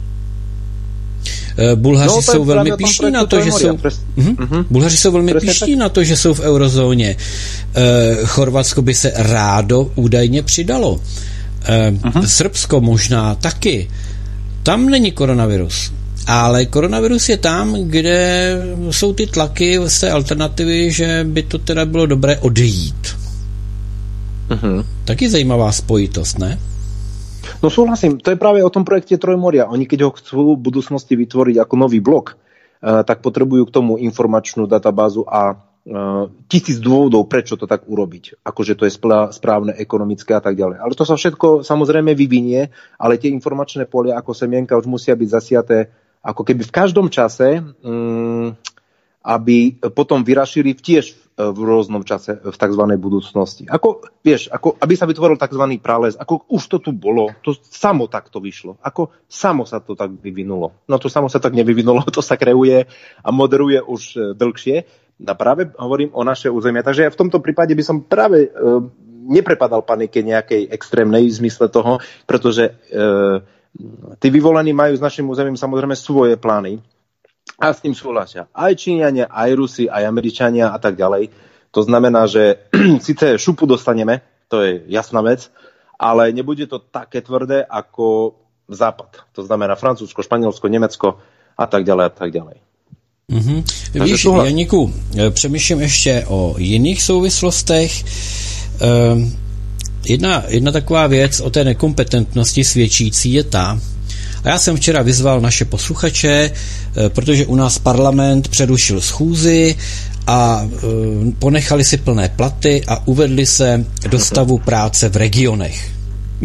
A: Eh, Bulhaři no, jsou velmi pyšní na to, že jsou pres... mm-hmm. Bulhaři jsou velmi pyšní na to, že jsou v eurozóně. Eh, Chorvatsko by se rádo údajně přidalo. Eh, mm-hmm. Srbsko možná taky. Tam není koronavirus. Ale koronavirus je tam, kde jsou ty tlaky z té alternativy, že by to teda bylo dobré odejít. Uh-huh. Taky zajímavá spojitost, ne?
D: No súhlasím, to je práve o tom projekte Trojmoria. Oni keď ho chcú v budúcnosti vytvoriť ako nový blok, tak potrebujú k tomu informačnú databázu a tisíc dôvodov, prečo to tak urobiť. Akože to je správne, ekonomické a tak ďalej. Ale to sa všetko samozrejme vyvinie, ale tie informačné polia ako semienka už musia byť zasiaté ako keby v každom čase, um, aby potom vyrašili tiež v rôznom čase v tzv. Budúcnosti. Ako, vieš, ako, aby sa vytvoril tzv. Prales, ako už to tu bolo, to samo tak to vyšlo. Ako samo sa to tak vyvinulo. No to samo sa tak nevyvinulo, to sa kreuje a moderuje už dlhšie. A práve hovorím o naše územie. Takže ja v tomto prípade by som práve e, neprepadal panike nejakej extrémnej v zmysle toho, pretože e, tí vyvolení majú s našim územím samozrejme svoje plány a s tým súhlasia aj Číňania, aj Rusi, aj Američania a tak ďalej. To znamená, že síce šupu dostaneme, to je jasná vec, ale nebude to také tvrdé ako Západ. To znamená Francúzsko, Španielsko, Nemecko a tak ďalej a tak ďalej.
A: Mm-hmm. Víš, tohle... Janíku, přemýšlím ještě o jiných souvislostech. Ehm, jedna, jedna taková věc o té nekompetentnosti svědčící je ta, a já jsem včera vyzval naše posluchače, protože u nás parlament přerušil schůzi a ponechali si plné platy a uvedli se do stavu práce v regionech.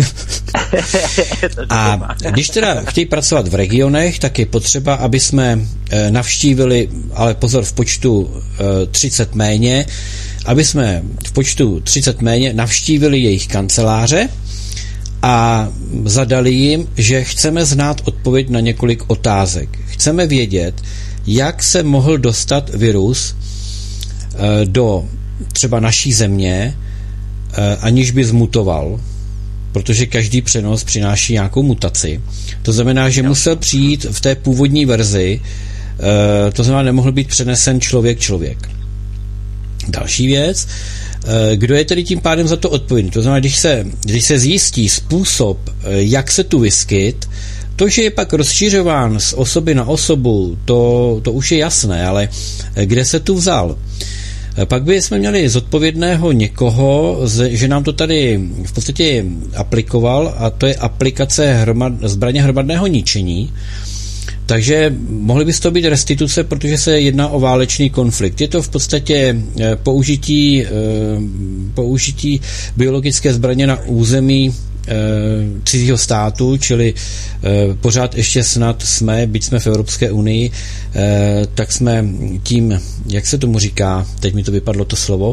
A: A když teda chtějí pracovat v regionech, tak je potřeba, aby jsme navštívili, ale pozor, v počtu třicet méně, aby jsme v počtu třicet méně navštívili jejich kanceláře a zadali jim, že chceme znát odpověď na několik otázek. Chceme vědět, jak se mohl dostat virus do třeba naší země, aniž by zmutoval, protože každý přenos přináší nějakou mutaci. To znamená, že musel přijít v té původní verzi, to znamená, nemohl být přenesen člověk-člověk. Další věc, kdo je tedy tím pádem za to odpovědný? To znamená, když se, když se zjistí způsob, jak se tu vyskyt, to, že je pak rozšiřován z osoby na osobu, to, to už je jasné, ale kde se tu vzal? Pak by jsme měli zodpovědného někoho, že nám to tady v podstatě aplikoval, a to je aplikace hromad, zbraně hromadného ničení. Takže mohly by to být restituce, protože se jedná o válečný konflikt. Je to v podstatě použití, použití biologické zbraně na území cizího státu, čili pořád ještě snad jsme, byť jsme v Evropské unii, tak jsme tím, jak se tomu říká, teď mi to vypadlo to slovo,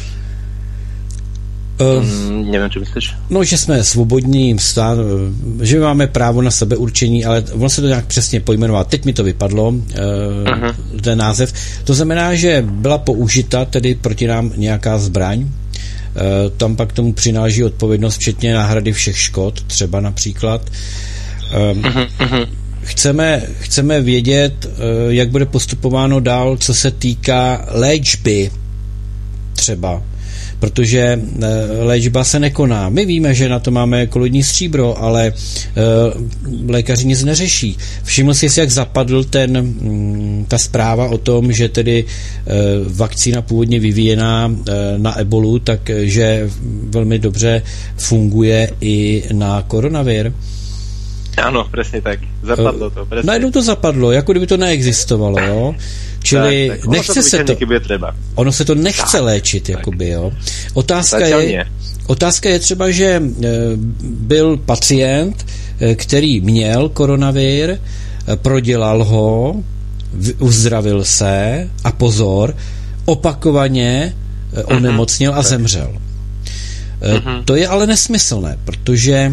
D: Mm, nevím, co myslíš.
A: No, že jsme svobodní stát, že máme právo na sebeurčení, ale ono se to nějak přesně pojmenovalo. Teď mi to vypadlo, uh-huh. ten název. To znamená, že byla použita tedy proti nám nějaká zbraň. Tam pak tomu přináleží odpovědnost, včetně náhrady všech škod, třeba například. Uh-huh. Chceme, chceme vědět, jak bude postupováno dál, co se týká léčby třeba, protože léčba se nekoná. My víme, že na to máme koloidní stříbro, ale lékaři nic neřeší. Všiml jsi, jak zapadl ten, ta zpráva o tom, že tedy vakcína původně vyvíjená na ebolu, takže velmi dobře funguje i na koronavir.
D: Ano, přesně tak. Zapadlo to. Presne.
A: Najednou to zapadlo, jako kdyby to neexistovalo, jo. Čili tak, tak. nechce se to, ono se to nechce tak, léčit, tak. jakoby, jo. Otázka je, otázka je třeba, že byl pacient, který měl koronavir, prodělal ho, uzdravil se a pozor, opakovaně onemocněl a zemřel. Uh-huh. To je ale nesmyslné, protože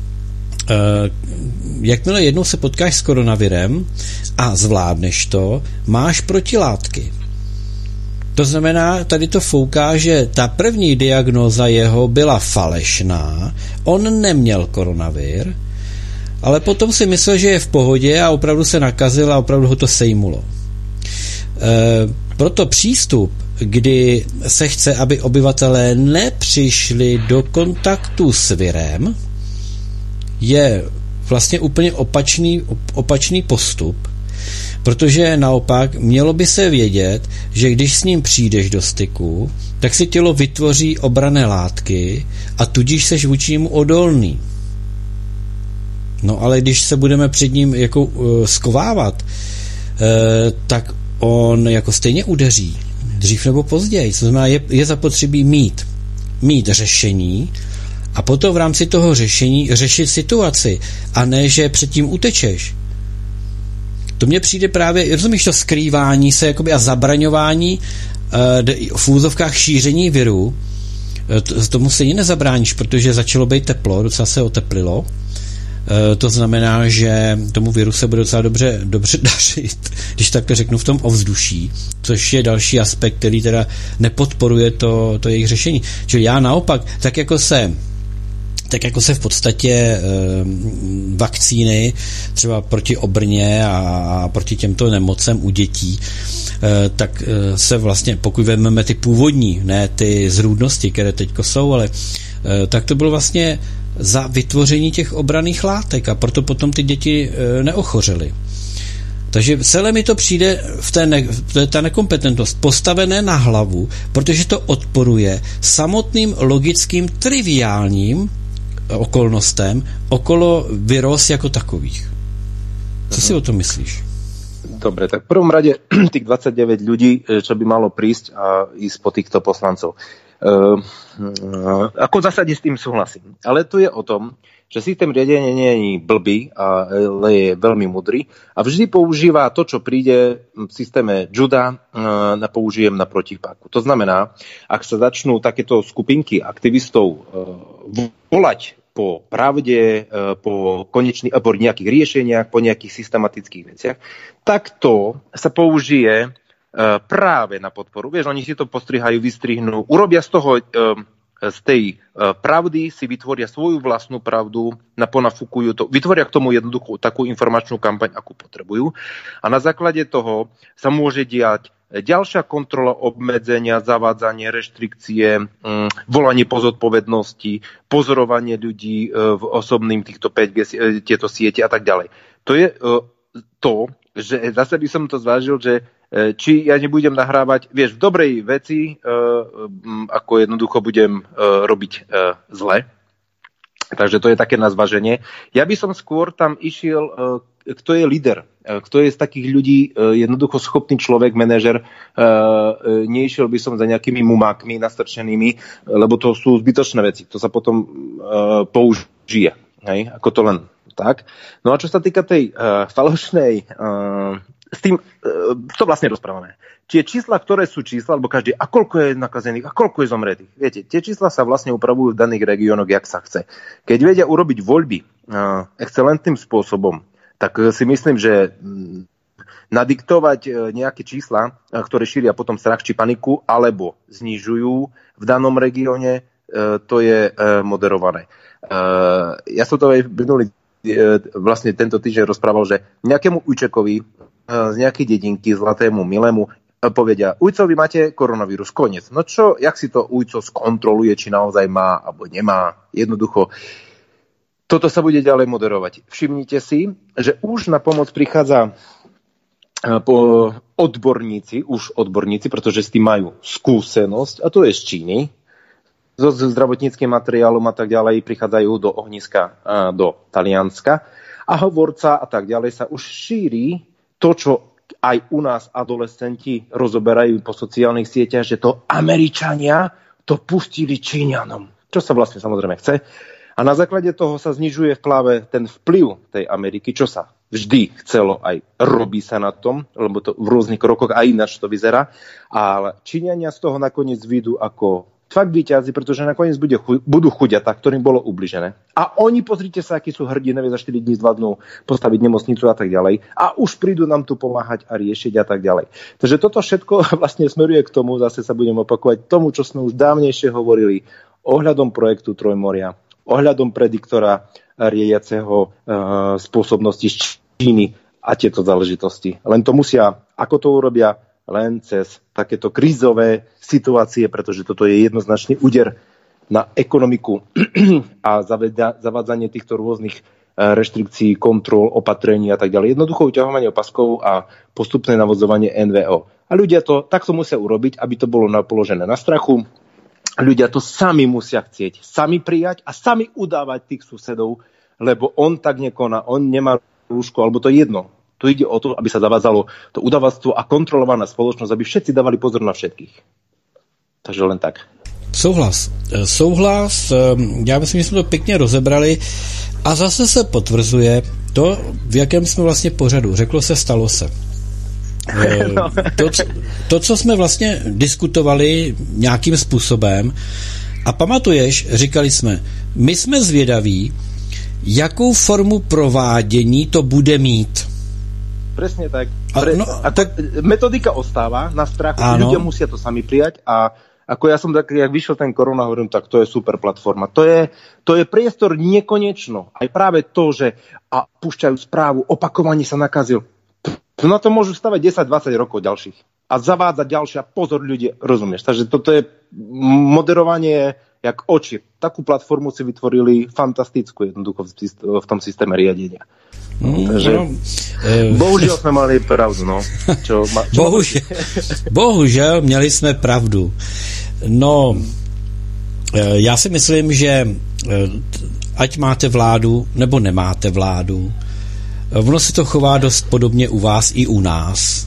A: jakmile jednou se potkáš s koronavirem a zvládneš to, máš protilátky. To znamená, tady to fouká, že ta první diagnóza jeho byla falešná, on neměl koronavir, ale potom si myslel, že je v pohodě a opravdu se nakazil a opravdu ho to sejmulo. E, proto přístup, kdy se chce, aby obyvatelé nepřišli do kontaktu s virem, je vlastně úplně opačný, opačný postup, protože naopak mělo by se vědět, že když s ním přijdeš do styku, tak si tělo vytvoří obranné látky a tudíž seš vůči němu odolný. No ale když se budeme před ním jako uh, skovávat, uh, tak on jako stejně udeří, dřív nebo později. To znamená, je, je zapotřebí mít, mít řešení a potom v rámci toho řešení řešit situaci a ne, že předtím utečeš. To mně přijde právě, rozumíš, to skrývání se jakoby a zabraňování uh, v úzovkách šíření viru, uh, tomu stejně nezabráníš, protože začalo být teplo, docela se oteplilo. Uh, to znamená, že tomu viru se bude docela dobře, dobře dařit, když tak to řeknu, v tom ovzduší, což je další aspekt, který teda nepodporuje to, to jejich řešení. Čili já naopak, tak jako se tak jako se v podstatě e, vakcíny třeba proti obrně a proti těmto nemocem u dětí, e, tak e, se vlastně, pokud vezmeme ty původní, ne ty zrůdnosti, které teďko jsou, ale e, tak to bylo vlastně za vytvoření těch obranných látek a proto potom ty děti e, neochořely. Takže celé mi to přijde v té, ne, v té ta nekompetentnost postavené na hlavu, protože to odporuje samotným logickým triviálním okolnostem okolo viróz jako takových. Co si o tom myslíš?
D: Dobre, tak v prvom rade tých dvadsaťdeväť ľudí, čo by malo prísť a ísť po týchto poslancov. Uh, uh, ako v zásade s tým súhlasím. Ale to je o tom, že systém riadenia nie je blbý, ale je veľmi mudrý a vždy používa to, čo príde v systéme Juda, uh, na použijem na protipáku. To znamená, ak sa začnú takéto skupinky aktivistov uh, volať po pravde, po konečných, po nejakých riešeniach, po nejakých systematických veciach, tak to sa použije práve na podporu. Vieš, oni si to postrihajú, vystrihnú, urobia z toho, z tej pravdy, si vytvoria svoju vlastnú pravdu, naponafúkujú to, vytvoria k tomu jednoduchú takú informačnú kampaň, akú potrebujú. A na základe toho sa môže diať ďalšia kontrola obmedzenia, zavádzanie, reštrikcie, volanie po zodpovednosti, pozorovanie ľudí v osobným týchto päť G, tieto siete a tak ďalej. To je to, že zase by som to zvážil, že či ja nebudem nahrávať, vieš, v dobrej veci, ako jednoducho budem robiť zle. Takže to je také na zváženie. Ja by som skôr tam išiel, kto je líder, kto je z takých ľudí jednoducho schopný človek, manažer. Neišiel by som za nejakými mumákmi nastrčenými, lebo to sú zbytočné veci. To sa potom použije, hej? Ako to len tak. No a čo sa týka tej falošnej, s tým, to vlastne rozprávame. Tie čísla, ktoré sú čísla, alebo každý, a koľko je nakazených, a koľko je zomretých. Viete, tie čísla sa vlastne upravujú v daných regiónoch, jak sa chce. Keď vedia urobiť voľby uh, excelentným spôsobom, tak si myslím, že um, nadiktovať nejaké čísla, ktoré šíria potom strach či paniku, alebo znižujú v danom regióne, uh, to je uh, moderované. Uh, ja som to aj minulý uh, vlastne tento týždeň rozprával, že nejakému Ujčekovi uh, z nejakej dedinky, zlatému, milému, povedia, Ujco, vy máte koronavírus, koniec. No čo, jak si to Ujco skontroluje, či naozaj má, alebo nemá. Jednoducho, toto sa bude ďalej moderovať. Všimnite si, že už na pomoc prichádza po odborníci, už odborníci, pretože s tým majú skúsenosť, a to je z Číny, so zdravotníckym materiálom a tak ďalej, prichádzajú do ohniska, do Talianska a hovorca a tak ďalej sa už šíri to, čo aj u nás adolescenti rozoberajú po sociálnych sieťach, že to Američania to pustili Číňanom. Čo sa vlastne samozrejme chce. A na základe toho sa znižuje v pláve ten vplyv tej Ameriky, čo sa vždy chcelo, aj robí sa na tom, lebo to v rôznych krokoch aj ináč to vyzerá. Ale Číňania z toho nakoniec vyjdú ako fakt víťazi, pretože nakoniec bude chu- budú chuďatá, ktorým bolo ubližené. A oni, pozrite sa, akí sú hrdinové, za štyri dní zvládnu postaviť nemocnicu a tak ďalej. A už prídu nám tu pomáhať a riešiť a tak ďalej. Takže toto všetko vlastne smeruje k tomu, zase sa budem opakovať, tomu, čo sme už dávnejšie hovorili ohľadom projektu Trojmoria, ohľadom prediktora riadiaceho e, spôsobnosti z Číny a tieto záležitosti. Len to musia, ako to urobia, len cez takéto krízové situácie, pretože toto je jednoznačný úder na ekonomiku a zavádzanie týchto rôznych reštrikcií, kontrol, opatrení a tak ďalej. Jednoducho uťahovanie opaskov a postupné navodzovanie en vé ó. A ľudia to takto musia urobiť, aby to bolo položené na strachu. Ľudia to sami musia chcieť, sami prijať a sami udávať tých susedov
E: lebo on tak nekoná, on nemá rúško, alebo to je jedno. Tu ide o to, aby sa zavádzalo to udavačstvo a kontrolovaná spoločnosť, aby všetci dávali pozor na všetkých. Takže len tak.
A: Souhlas. Souhlas, já myslím, že jsme to pěkně rozebrali a zase se potvrzuje to, v jakém jsme vlastně pořadu. Řeklo se, stalo se. No. To, to, co jsme vlastně diskutovali nějakým způsobem, a pamatuješ, říkali jsme, my jsme zvědaví, jakou formu provádění to bude mít.
E: Presne tak. Pre, no, ako, tak metodika ostáva na strachu, ľudia musia to sami prijať a ako ja som tak, jak vyšiel ten korona, hovorím, tak to je super platforma. To je, to je priestor nekonečno. Aj práve to, že a púšťajú správu, opakovane sa nakazil. Na to môžu stavať desať dvadsať rokov ďalších. A zavádzať ďalšia, pozor ľudia, rozumieš? Takže toto je moderovanie jak oči. Takú platformu si vytvorili fantastickú jednoducho v tom systéme riadenia. No, takže no, e... bohužiaľ sme mali pravdu, no. Čo, ma, čo
A: bohužiaľ, bohužiaľ měli jsme pravdu. No, já si myslím, že ať máte vládu, nebo nemáte vládu, ono se to chová dost podobně u vás i u nás.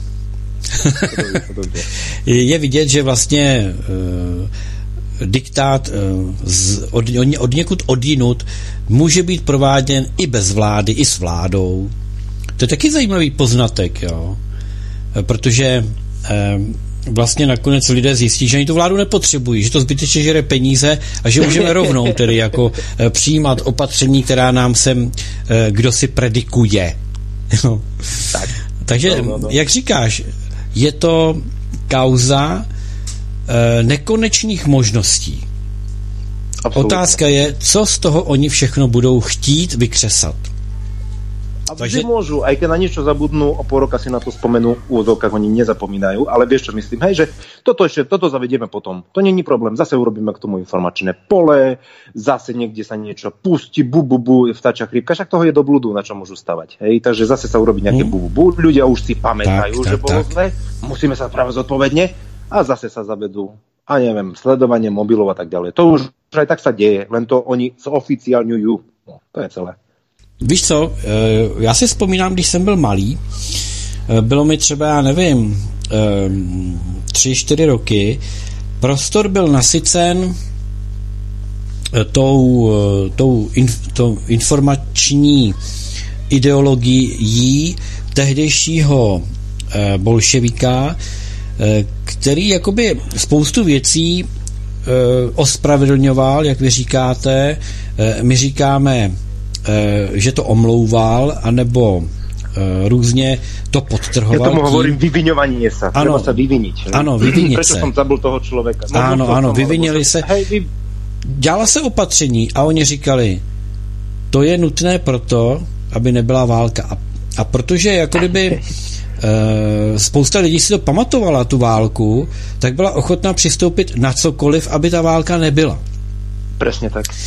A: Je vidět, že vlastně diktát z, od, od někud odjinut může být prováděn i bez vlády, i s vládou. To je taky zajímavý poznatek, jo. Protože eh, vlastně nakonec lidé zjistí, že ani tu vládu nepotřebují, že to zbytečně žere peníze a že můžeme rovnou tedy jako eh, přijímat opatření, která nám sem eh, kdo si predikuje. Tak. Takže, no, no, no. Jak říkáš, je to kauza nekonečných možností. Absolutně. Otázka je, co z toho oni všechno budou chtít vykřesat.
E: A vždy Takže... môžu, aj keď na niečo zabudnú, o pol roka si na to spomenú, v úvodzovkách oni nezapomínajú, ale vieš, čo myslím, hej, že toto ešte, toto zavedieme potom. To není problém, zase urobíme k tomu informačné pole, zase niekde sa niečo pustí, bu, bu, bu, vtáča chrípka, však toho je do blúdu, na čo môžu stavať, hej, takže zase sa urobí nejaké bu, bu, bu, ľudia už si pamätajú, tak, že tak, bolo zle, musíme sa práve zodpovedne a zase sa zavedú, a neviem, sledovanie mobilov a tak ďalej. To už aj tak sa deje, len to oni oficiálňujú. No, to je celé.
A: Víš co, já si vzpomínám, když jsem byl malý, bylo mi třeba, já nevím, tři, čtyři roky, prostor byl nasycen tou, tou, tou informační ideologií tehdejšího bolševika, který jakoby spoustu věcí ospravedlňoval, jak vy říkáte, my říkáme, že to omlouval, anebo různě to podtrhoval.
E: Ja tomu tím... hovorím vyviňovanie sa. Ano, treba sa vyviniť.
A: Ano, vyviniť
E: Prečo
A: se.
E: som zabil toho člověka?
A: No, ano, ano, vyvinili se. Hej, vy... Dělala se opatření a oni říkali, to je nutné proto, aby nebyla válka. A, a protože jako kdyby e, spousta lidí si to pamatovala, tu válku, tak byla ochotná přistoupit na cokoliv, aby ta válka nebyla.
E: Presne tak.
A: E,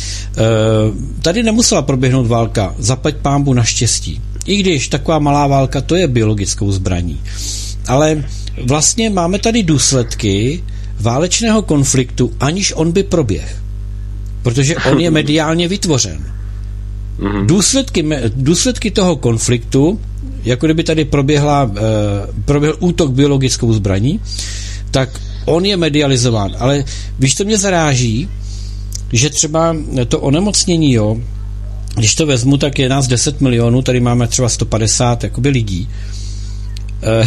A: tady nemusela proběhnout válka, zaplať pánbu naštěstí. I když taková malá válka, to je biologickou zbraní. Ale vlastně máme tady důsledky válečného konfliktu, aniž on by proběhl. Protože on je mediálně vytvořen. Důsledky, důsledky toho konfliktu, jako kdyby tady proběhla, e, proběhl útok biologickou zbraní, tak on je medializován. Ale víš, co mě zaráží? Že třeba to onemocnění, jo, když to vezmu, tak je nás deset milionů, tady máme třeba sto padesát jakoby lidí. E,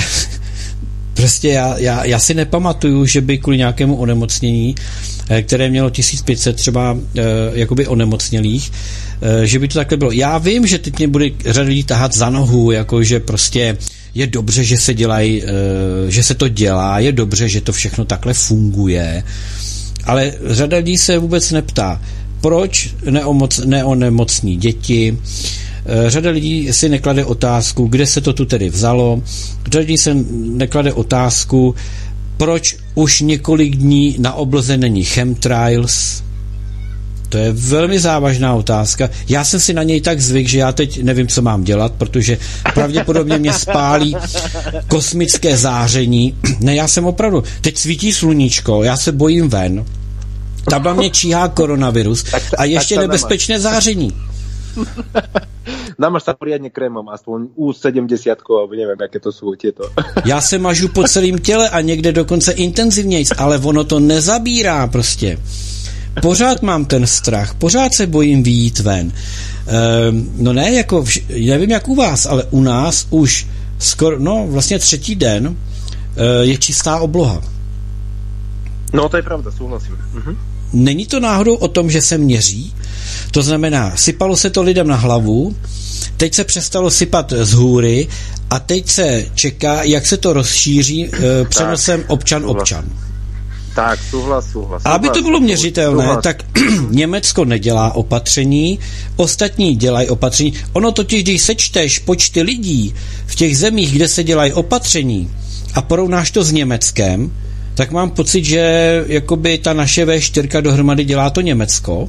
A: prostě já, já, já si nepamatuju, že by kvůli nějakému onemocnění, které mělo tisíc pět set třeba e, jakoby onemocnělých, e, že by to takhle bylo. Já vím, že teď mě bude řada lidí tahat za nohu, jako že prostě je dobře, že se dělají, e, že se to dělá, je dobře, že to všechno takhle funguje. Ale řada lidí se vůbec neptá, proč neomoc, neonemocní děti. Řada lidí si neklade otázku, kde se to tu tedy vzalo. Řada lidí se neklade otázku, proč už několik dní na obloze není chemtrails. To je velmi závažná otázka. Já jsem si na něj tak zvyk, že já teď nevím, co mám dělat, protože pravděpodobně mě spálí kosmické záření. Ne, já jsem opravdu... Teď svítí sluníčko, já se bojím ven. Tam na mě číhá koronavirus a ještě nebezpečné záření.
E: Namáš sa poriadne krémom, aspoň U sedemdesiat, alebo neviem, aké to sú tieto.
A: Já se mažu po celém těle a někde dokonce intenzivnějc, ale ono to nezabírá prostě. Pořád mám ten strach, pořád se bojím vyjít ven. Ehm, no ne, jako, vž- nevím jak u vás, ale u nás už skoro, no vlastně třetí den e, je čistá obloha.
E: No to je pravda, souhlasím. Mhm.
A: Není to náhodou o tom, že se měří? To znamená, sypalo se to lidem na hlavu, teď se přestalo sypat z hůry a teď se čeká, jak se to rozšíří e, přenosem občan-občan.
E: Tak, souhlas, souhlas.
A: Aby to bylo měřitelné, souhlas. Tak Německo nedělá opatření, ostatní dělají opatření. Ono totiž, když sečteš počty lidí v těch zemích, kde se dělají opatření a porovnáš to s Německem, tak mám pocit, že jakoby ta naše vé čtyři dohromady dělá to Německo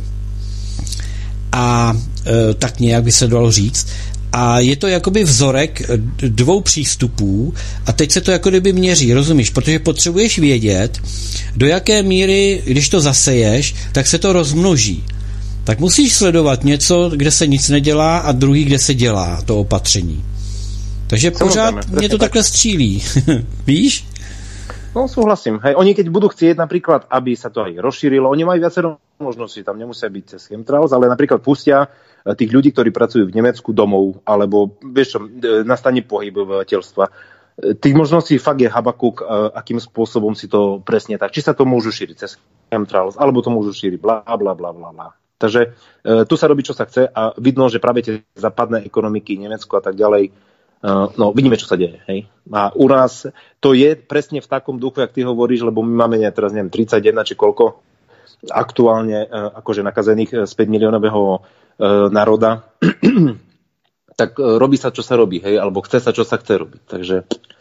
A: a e, tak nějak by se dalo říct. A je to jakoby vzorek dvou přístupů a teď se to jako kdyby měří, rozumíš? Protože potřebuješ vědět, do jaké míry, když to zaseješ, tak se to rozmnoží. Tak musíš sledovat něco, kde se nic nedělá a druhý, kde se dělá to opatření. Takže pořád mě to takhle střílí. Víš?
E: No súhlasím. Hej, oni keď budú chcieť napríklad, aby sa to aj rozšírilo, oni majú viacero možností, tam nemusia byť cez chemtrails, ale napríklad pustia tých ľudí, ktorí pracujú v Nemecku domov, alebo vieš čo, nastane pohyb obyvateľstva. Tých možností fakt je habakuk, akým spôsobom si to presne tak. Či sa to môžu šíriť cez chemtrails, alebo to môžu šíriť bla, bla, bla, bla, bla. Takže tu sa robí, čo sa chce a vidno, že práve tie západné ekonomiky, Nemecko a tak ďalej, no vidíme, čo sa deje. Hej? A u nás to je presne v takom duchu, jak ty hovoríš, lebo my máme teraz, neviem, tridsaťjeden či koľko aktuálne akože nakazených z päť miliónového národa, tak robí sa, čo sa robí, hej, alebo chce sa, čo sa chce robiť. Takže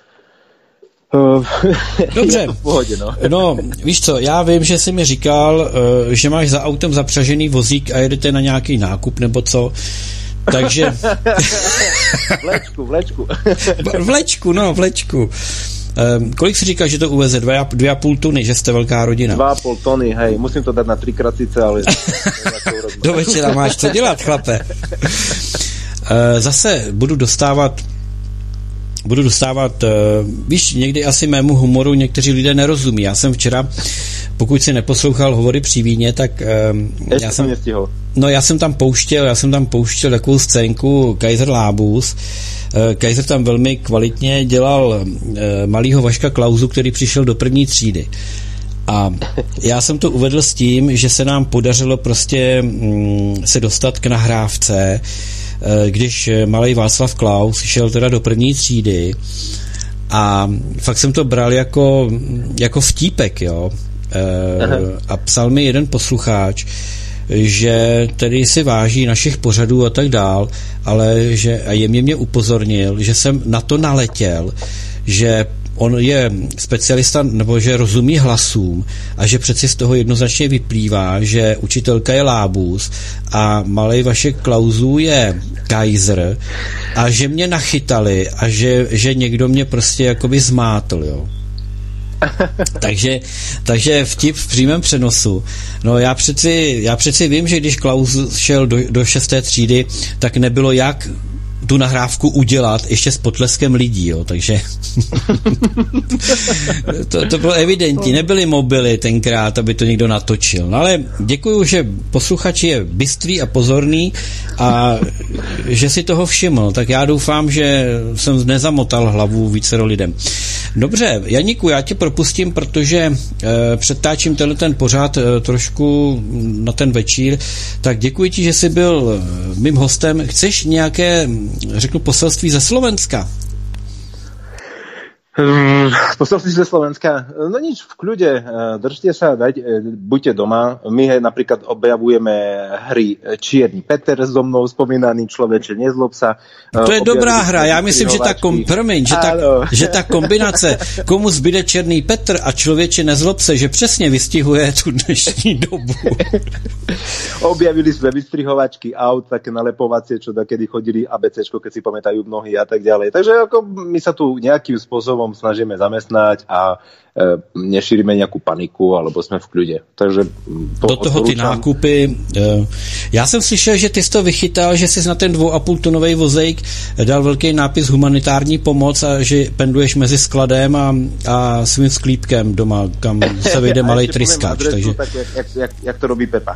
A: dobře, v pohodě, no. No, víš co, já vím, že jsi mi říkal, že máš za autem zapřažený vozík a jedete na nějaký nákup, nebo co, takže...
E: vlečku, vlečku.
A: vlečku, no, vlečku. Um, kolik si říkáš, že to uveze? Dvě a, dvě a půl tuny, že jste velká rodina.
E: Dva a půl tuny, hej, musím to dát na třikrát sice, ale...
A: Do večera máš co dělat, chlape. Uh, zase budu dostávat budu dostávat, uh, víš, někdy asi mému humoru někteří lidé nerozumí. Já jsem včera, pokud si neposlouchal Hovory při víně, tak uh, já jsem
E: nestihl.
A: No já jsem tam pouštěl, já jsem tam pouštěl takovou scénku Kaiser Lábus. Uh, Kaiser tam velmi kvalitně dělal uh, malýho Vaška Klauzu, který přišel do první třídy. A já jsem to uvedl s tím, že se nám podařilo prostě mm, se dostat k nahrávce, když malej Václav Klaus šel teda do první třídy a fakt jsem to bral jako, jako vtípek, jo. Aha. A psal mi jeden posluchač, že tedy si váží našich pořadů a tak dál, ale že a jemně mě upozornil, že jsem na to naletěl, že on je specialista, nebo že rozumí hlasům a že přeci z toho jednoznačně vyplývá, že učitelka je Lábus a malej Vašek Klausů je Kaiser a že mě nachytali a že, že někdo mě prostě jakoby zmátl, jo. takže, takže vtip v přímém přenosu. No já přeci, já přeci vím, že když Klaus šel do, do šesté třídy, tak nebylo jak tu nahrávku udělat ještě s potleskem lidí, jo, takže to, to bylo evidentní, nebyly mobily tenkrát, aby to někdo natočil, no ale děkuju, že posluchač je bystrý a pozorný a že si toho všiml, tak já doufám, že jsem nezamotal hlavu vícero lidem. Dobře, Janíku, já tě propustím, protože e, předtáčím tenhle ten pořád e, trošku na ten večír, tak děkuji ti, že jsi byl mým hostem. Chceš nějaké, řeknu, poselství ze Slovenska?
E: Um, poselství ze Slovenska? No nič, v kľude, držte sa, dajte, buďte doma. My napríklad objavujeme hry Čierny Peter so mnou spomínaný, Človeče, nezlob sa.
A: To je dobrá hra, já myslím, že ta, kom, promiň, že, ta, že ta kombinace komu zbyde Černý Petr a Člověče, nezlob se, že přesně vystihuje tu dnešní dobu.
E: Objavili sme vystrihovačky aut, také nalepovacie, čo takedy chodili ABCčko, keď si pamätajú mnohí a tak ďalej. Takže ako my sa tu nejakým spôsobom spôsobom snažíme zamestnať a e, nešírime nejakú paniku, alebo sme v kľude. Takže to
A: do toho ty nákupy. E, já jsem slyšel, že ty jsi to vychytal, že jsi na ten dvou a půl tonovej vozejk dal velký nápis humanitární pomoc a že penduješ mezi skladem a, a svým sklípkem doma, kam se vyjde malej tryskáč. Takže...
E: Tak, jak, jak, jak, jak to robí Pepa.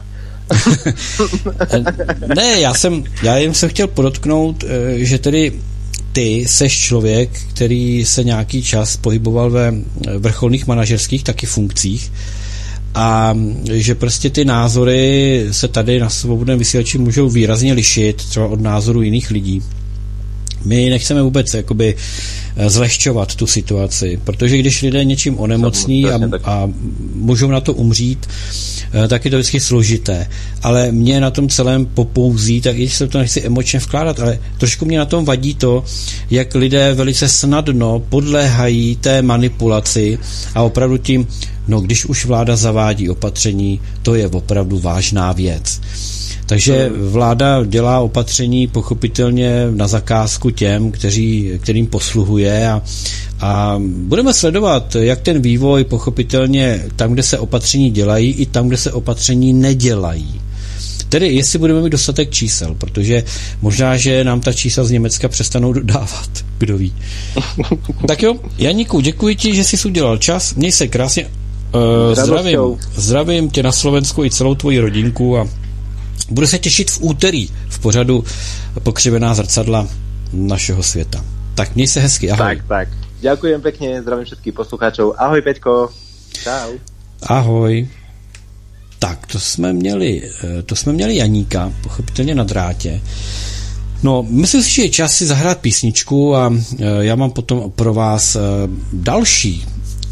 A: Ne, já jsem, já jen jsem chtěl podotknout, že tedy ty seš člověk, který se nějaký čas pohyboval ve vrcholných manažerských taky funkcích a že prostě ty názory se tady na Svobodném vysílači můžou výrazně lišit třeba od názorů jiných lidí. My nechceme vůbec jakoby zlehčovat tu situaci, protože když lidé něčím onemocní a, a můžou na to umřít, tak je to vždycky složité. Ale mě na tom celém popouzí, tak i se to nechci emočně vkládat, ale trošku mě na tom vadí to, jak lidé velice snadno podléhají té manipulaci a opravdu tím, no když už vláda zavádí opatření, to je opravdu vážná věc. Takže vláda dělá opatření pochopitelně na zakázku těm, kteří, kterým posluhuje a, a budeme sledovat, jak ten vývoj pochopitelně tam, kde se opatření dělají, i tam, kde se opatření nedělají. Tedy jestli budeme mít dostatek čísel, protože možná, že nám ta čísla z Německa přestanou dodávat, kdo ví. Tak jo, Janíku, děkuji ti, že jsi udělal čas, měj se krásně, uh, zdravím, zdravím tě na Slovensku i celou tvoji rodinku a budu se těšit v úterý v pořadu Pokřivená zrcadla našeho světa. Tak měj se hezky, ahoj.
E: Tak, tak. Ďakujem pekne, zdravím všetkých poslucháčov. Ahoj, Peťko. Čau.
A: Ahoj. Tak, to jsme měli, to jsme měli Janíka, pochopitelně na drátě. No, myslím si, že je čas si zahrát písničku a já mám potom pro vás další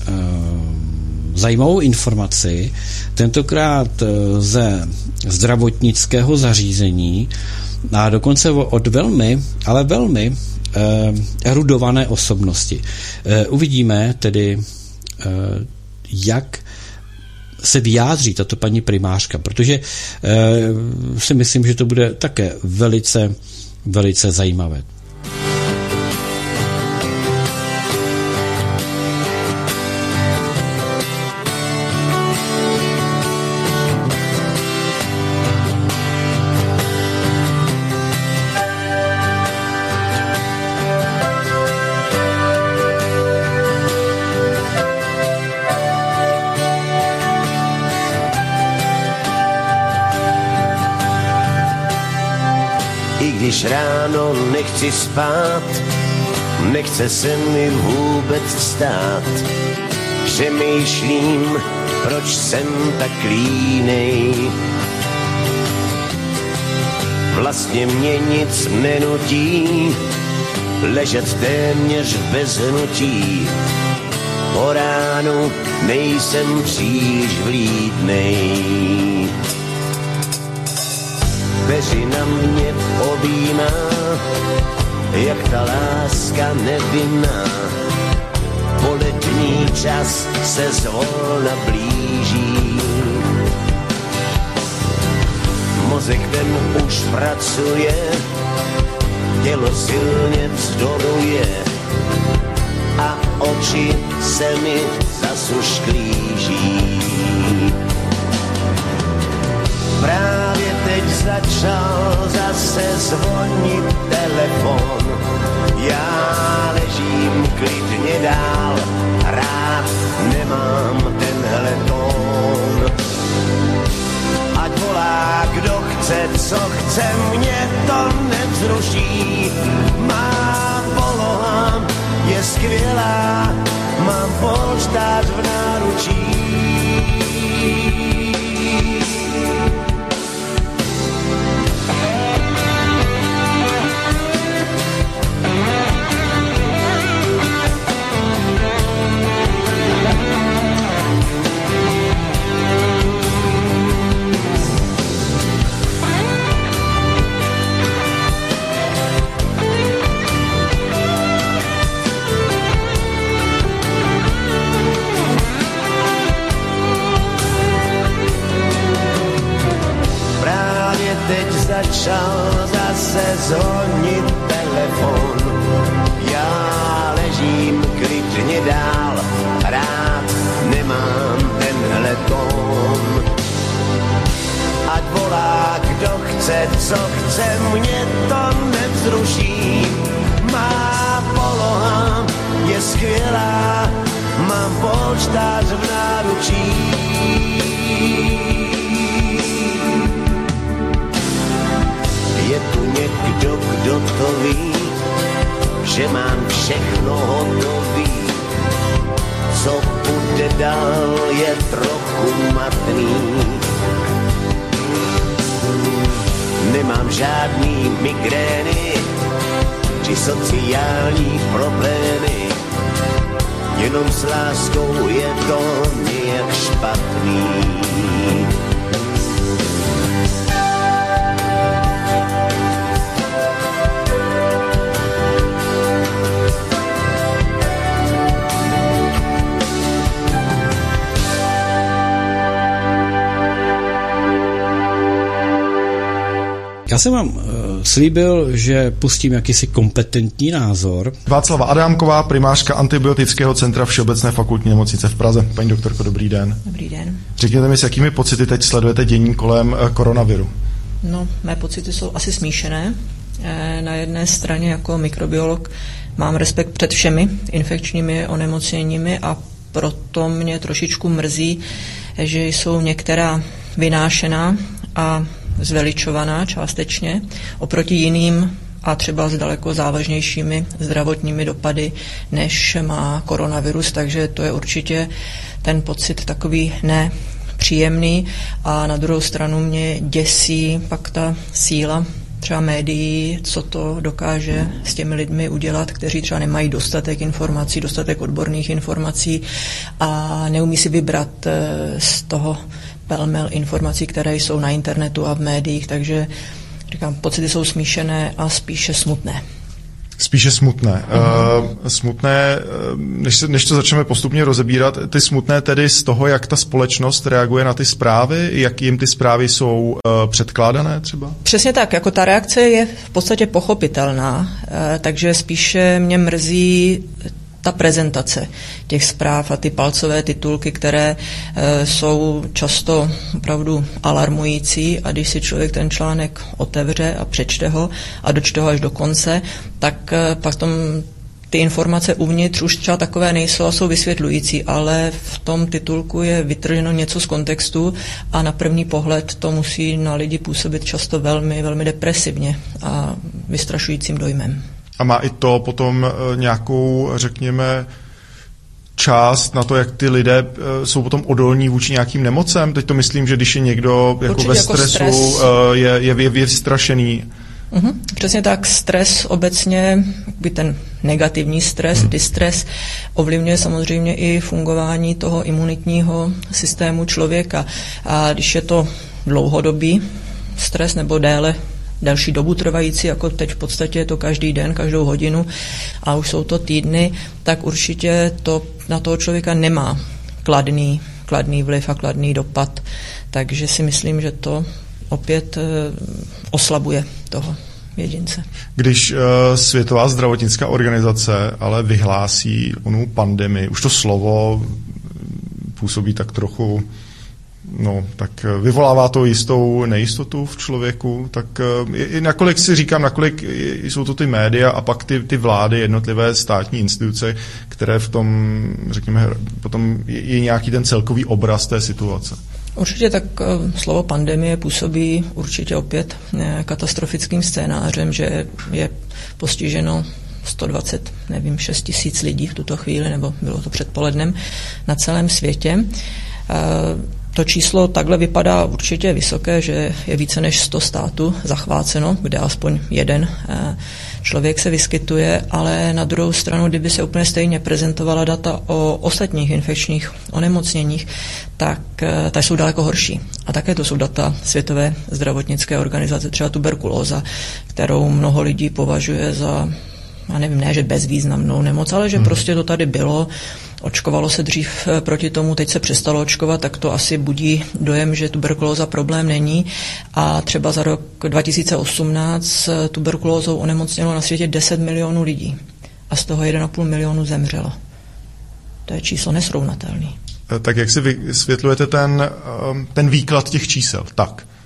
A: zajímavou informaci, tentokrát ze zdravotnického zařízení a dokonce od velmi, ale velmi eh, erudované osobnosti. Eh, uvidíme tedy, eh, jak se vyjádří tato paní primářka, protože eh, si myslím, že to bude také velice, velice zajímavé.
F: Když ráno nechci spát, nechce se mi vůbec vstát. Přemýšlím, proč jsem tak línej. Vlastně mě nic nenutí ležet téměř bez hnutí. Po ránu nejsem příliš vlídnej. Peřina mě objímá, jak ta láska nevinná. Polední čas se zvolna blíží. Mozek ten už pracuje, tělo silně vzdoruje a oči se mi zas už klíží. Právě teď začal zase zvonit telefon. Já ležím klidně dál, rád nemám tenhle tón. Ať volá kdo chce, co chce, mě to nevzruší. Má poloha je skvělá, mám polštář v náručí. Začal zase zvonit telefon. Já ležím klidně Ať co chce, mě to nevzruší. Má poloha je skvělá, mám polštář v náručí. Je tu někdo, kdo to ví, že mám všechno hotový. Co bude dál, je trochu matný. Nemám žádný migrény či sociální problémy, jenom s láskou je to nějak špatný.
A: Já jsem vám uh, slíbil, že pustím jakýsi kompetentní názor.
G: Václava Adámková, primářka Antibiotického centra Všeobecné fakultní nemocnice v Praze. Paní doktorko, dobrý den.
H: Dobrý den.
G: Řekněte mi, s jakými pocity teď sledujete dění kolem uh, koronaviru?
H: No, mé pocity jsou asi smíšené. E, na jedné straně jako mikrobiolog mám respekt před všemi infekčními onemocněními a proto mě trošičku mrzí, že jsou některá vynášená a zveličovaná částečně oproti jiným a třeba s daleko závažnějšími zdravotními dopady, než má koronavirus, takže to je určitě ten pocit takový nepříjemný a na druhou stranu mě děsí pak ta síla třeba médií, co to dokáže s těmi lidmi udělat, kteří třeba nemají dostatek informací, dostatek odborných informací a neumí si vybrat z toho pelmel informací, které jsou na internetu a v médiích, takže říkám, pocity jsou smíšené a spíše smutné.
G: Spíše smutné. Uh, smutné, než, se, než to začneme postupně rozebírat, ty smutné tedy z toho, jak ta společnost reaguje na ty zprávy, jak jim ty zprávy jsou uh, předkládané třeba?
H: Přesně tak, jako ta reakce je v podstatě pochopitelná, uh, takže spíše mě mrzí ta prezentace těch zpráv a ty palcové titulky, které e, jsou často opravdu alarmující a když si člověk ten článek otevře a přečte ho a dočte ho až do konce, tak e, pak tom ty informace uvnitř už třeba takové nejsou a jsou vysvětlující, ale v tom titulku je vytrženo něco z kontextu a na první pohled to musí na lidi působit často velmi, velmi depresivně a vystrašujícím dojmem.
G: A má i to potom nějakou, řekněme, část na to, jak ty lidé jsou potom odolní vůči nějakým nemocem? Teď to myslím, že když je někdo jako
H: určitě
G: ve
H: jako
G: stresu,
H: stres.
G: je, je, je vystrašený.
H: Uhum, přesně tak, stres obecně, by ten negativní stres, hmm. distres, ovlivňuje samozřejmě i fungování toho imunitního systému člověka. A když je to dlouhodobý stres nebo déle další dobu trvající, jako teď v podstatě je to každý den, každou hodinu a už jsou to týdny, tak určitě to na toho člověka nemá kladný, kladný vliv a kladný dopad. Takže si myslím, že to opět oslabuje toho jedince.
G: Když uh, Světová zdravotnická organizace ale vyhlásí onu pandemii, už to slovo působí tak trochu, no, tak vyvolává to jistou nejistotu v člověku, tak i nakolik si říkám, nakolik jsou to ty média a pak ty, ty vlády, jednotlivé státní instituce, které v tom, řekněme, potom je nějaký ten celkový obraz té situace.
H: Určitě tak slovo pandemie působí určitě opět katastrofickým scénářem, že je postiženo sto dvacet, nevím, šest tisíc lidí v tuto chvíli, nebo bylo to předpolednem, na celém světě. To číslo takhle vypadá určitě vysoké, že je více než sto států zachváceno, kde aspoň jeden člověk se vyskytuje, ale na druhou stranu, kdyby se úplně stejně prezentovala data o ostatních infekčních onemocněních, tak ta jsou daleko horší. A také to jsou data Světové zdravotnické organizace, třeba tuberkulóza, kterou mnoho lidí považuje za, já nevím, ne, že bezvýznamnou nemoc, ale že hmm. prostě to tady bylo. Očkovalo se dřív proti tomu, teď se přestalo očkovat, tak to asi budí dojem, že tuberkulóza problém není. A třeba za rok dva tisíce osmnáct tuberkulózou onemocnělo na světě deset milionů lidí. A z toho jeden a půl milionu zemřelo. To je číslo nesrovnatelný.
G: Tak jak si vysvětlujete ten, ten výklad těch čísel? Tak.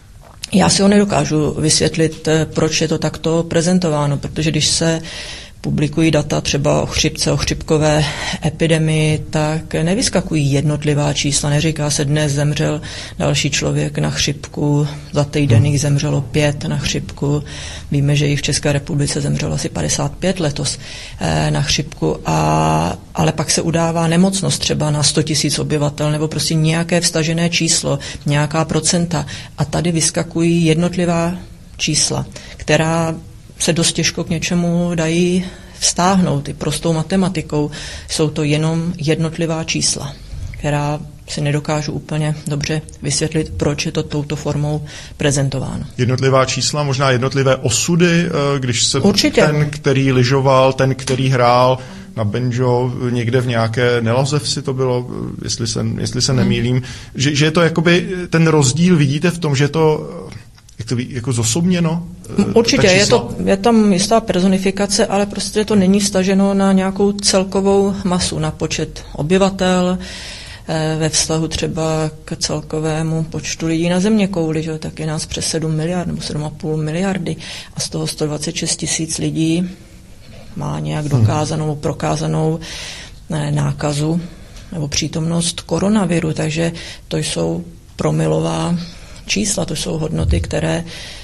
H: Já si ho nedokážu vysvětlit, proč je to takto prezentováno, protože když se publikují data třeba o chřipce, o chřipkové epidemii, tak nevyskakují jednotlivá čísla. Neříká se, dnes zemřel další člověk na chřipku, za týden jich zemřelo pět na chřipku. Víme, že i v České republice zemřelo asi padesát pět letos na chřipku, a, ale pak se udává nemocnost třeba na sto tisíc obyvatel nebo prostě nějaké vstažené číslo, nějaká procenta. A tady vyskakují jednotlivá čísla, která se dost těžko k něčemu dají vztáhnout. I prostou matematikou jsou to jenom jednotlivá čísla, která si nedokážu úplně dobře vysvětlit, proč je to touto formou prezentováno.
G: Jednotlivá čísla, možná jednotlivé osudy, když se
H: Určitě.
G: ten, který lyžoval, ten, který hrál na banjo někde v nějaké Nelozevsi to bylo, jestli se, jestli se nemýlím, že, že je to jakoby ten rozdíl vidíte v tom, že je to jak to ví, jako zosobněno?
H: Určitě, je, to, je tam jistá personifikace, ale prostě to není vztaženo na nějakou celkovou masu, na počet obyvatel, ve vztahu třeba k celkovému počtu lidí na zeměkouli, že tak je nás přes sedm miliard nebo sedm a půl miliardy a z toho sto dvacet šest tisíc lidí má nějak dokázanou, prokázanou nákazu nebo přítomnost koronaviru, takže to jsou promilová čísla, to jsou hodnoty, které,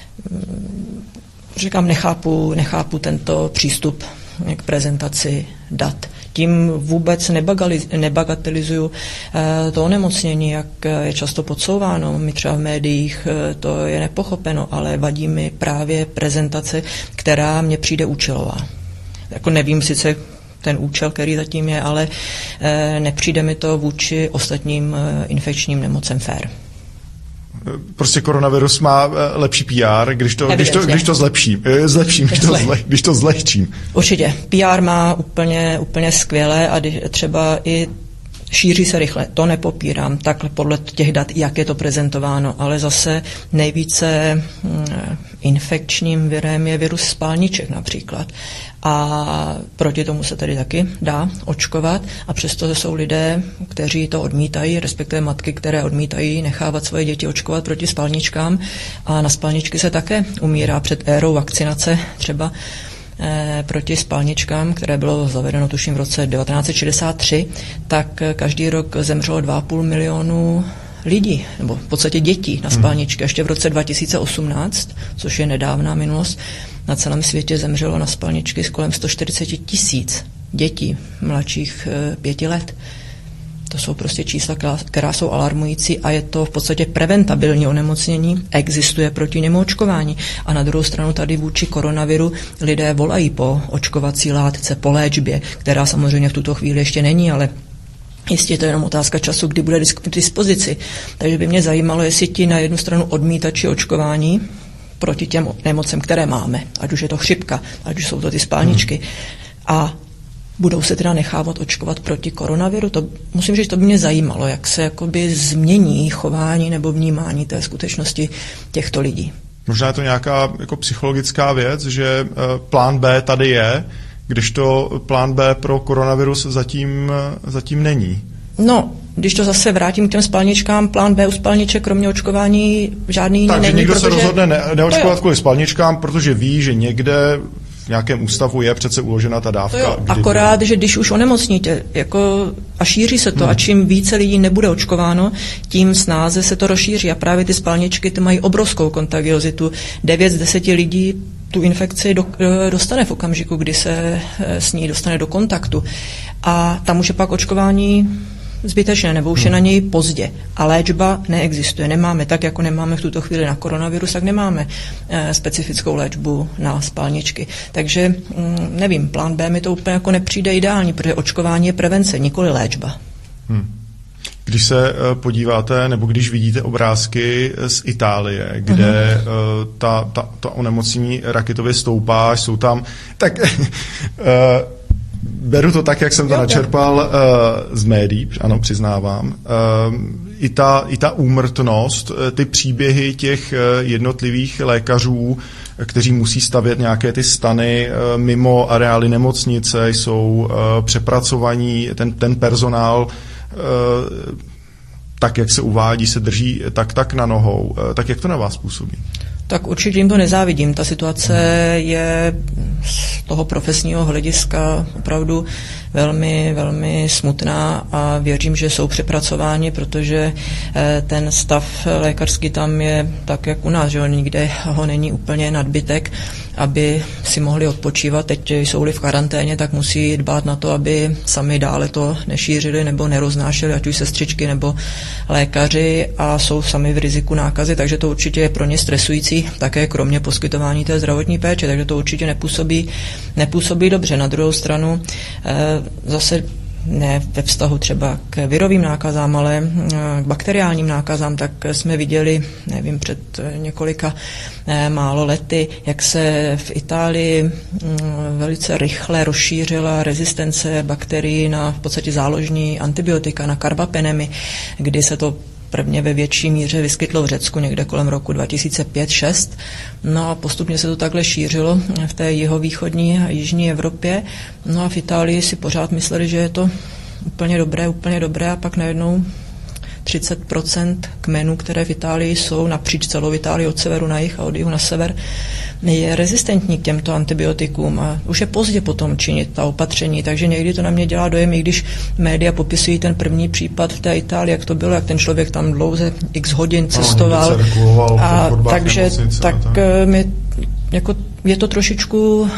H: říkám, nechápu, nechápu tento přístup k prezentaci dat. Tím vůbec nebagatelizuju to onemocnění, jak je často podsouváno. My třeba v médiích to je nepochopeno, ale vadí mi právě prezentace, která mně přijde účelová. Jako nevím sice ten účel, který zatím je, ale nepřijde mi to vůči ostatním infekčním nemocem fér.
G: Prostě koronavirus má lepší P R, když to, když to, když to zlepším, zlepším, když to, zle, když to zlehčím.
H: Určitě. P R má úplně, úplně skvěle a třeba i šíří se rychle, to nepopírám, takhle podle těch dat, jak je to prezentováno, ale zase nejvíce infekčním virem je virus spalniček například. A proti tomu se tedy taky dá očkovat a přesto jsou lidé, kteří to odmítají, respektive matky, které odmítají nechávat svoje děti očkovat proti spalničkám a na spalničky se také umírá před érou vakcinace třeba eh, proti spalničkám, které bylo zavedeno tuším v roce devatenáct set šedesát tři, tak každý rok zemřelo dva a půl milionu lidí, nebo v podstatě dětí na spalničky. Ještě v roce dva tisíce osmnáct, což je nedávná minulost, na celém světě zemřelo na spalničky kolem sto čtyřicet tisíc dětí mladších e, pěti let. To jsou prostě čísla, která jsou alarmující a je to v podstatě preventabilní onemocnění, existuje proti němu očkování. A na druhou stranu tady vůči koronaviru lidé volají po očkovací látce, po léčbě, která samozřejmě v tuto chvíli ještě není, ale jistě to je jenom otázka času, kdy bude k dispozici. Takže by mě zajímalo, jestli ti na jednu stranu odmítači očkování proti těm nemocem, které máme, ať už je to chřipka, ať už jsou to ty spalničky, a budou se teda nechávat očkovat proti koronaviru. To, musím říct, to by mě zajímalo, jak se jakoby změní chování nebo vnímání té skutečnosti těchto lidí.
G: Možná je to nějaká jako psychologická věc, že plán B tady je, když to plán B pro koronavirus zatím, zatím není.
H: No, když to zase vrátím k těm spalničkám, plán B u spalniček kromě očkování žádný jiný není.
G: Takže někdo
H: protože...
G: se rozhodne ne, neočkovat kvůli spalničkám, protože ví, že někde v nějakém ústavu je přece uložena ta dávka.
H: To jo, akorát, že když už onemocníte jako, a šíří se to, hmm. a čím více lidí nebude očkováno, tím snáze se to rozšíří. A právě ty spalničky ty mají obrovskou kontagiozitu. devět z deseti lidí tu infekci do, dostane v okamžiku, kdy se s ní dostane do kontaktu. A tam už je pak očkování zbytečné, nebo už je na něj pozdě. A léčba neexistuje. Nemáme, tak jako nemáme v tuto chvíli na koronavirus, tak nemáme e, specifickou léčbu na spalničky. Takže mm, nevím, plán B mi to úplně jako nepřijde ideální, protože očkování je prevence, nikoli léčba.
G: Hmm. Když se podíváte, nebo když vidíte obrázky z Itálie, kde uh-huh. ta, ta, ta onemocnění raketově stoupá, jsou tam, tak uh, beru to tak, jak jsem to jo, načerpal uh, z médií, ano, přiznávám. Uh, i, ta, I ta úmrtnost, ty příběhy těch jednotlivých lékařů, kteří musí stavět nějaké ty stany uh, mimo areály nemocnice, jsou uh, přepracovaní, ten, ten personál tak, jak se uvádí, se drží tak tak na nohou. Tak jak to na vás působí?
H: Tak určitě jim to nezávidím. Ta situace je z toho profesního hlediska opravdu velmi, velmi smutná a věřím, že jsou přepracováni, protože ten stav lékařský tam je tak, jak u nás, že nikde ho není úplně nadbytek, aby si mohli odpočívat. Teď jsou-li v karanténě, tak musí dbát na to, aby sami dále to nešířili nebo neroznášeli, ať už sestřičky nebo lékaři, a jsou sami v riziku nákazy, takže to určitě je pro ně stresující, také kromě poskytování té zdravotní péče, takže to určitě nepůsobí, nepůsobí dobře. Na druhou stranu zase ne ve vztahu třeba k virovým nákazám, ale k bakteriálním nákazám, tak jsme viděli, nevím, před několika málo lety, jak se v Itálii velice rychle rozšířila rezistence bakterií na v podstatě záložní antibiotika, na karbapenemy, kdy se to prvně ve větší míře vyskytlo v Řecku někde kolem roku dva tisíce pět šest. No a postupně se to takhle šířilo v té jihovýchodní a jižní Evropě. No a v Itálii si pořád mysleli, že je to úplně dobré, úplně dobré, a pak najednou třicet procent kmenů, které v Itálii jsou napříč celou Itálii od severu na jih a od jihu na sever, je rezistentní k těmto antibiotikům a už je pozdě potom činit ta opatření, takže někdy to na mě dělá dojem, i když média popisují ten první případ v té Itálii, jak to bylo, jak ten člověk tam dlouze x hodin cestoval,
G: no,
H: a takže tak mi, jako, je to trošičku uh,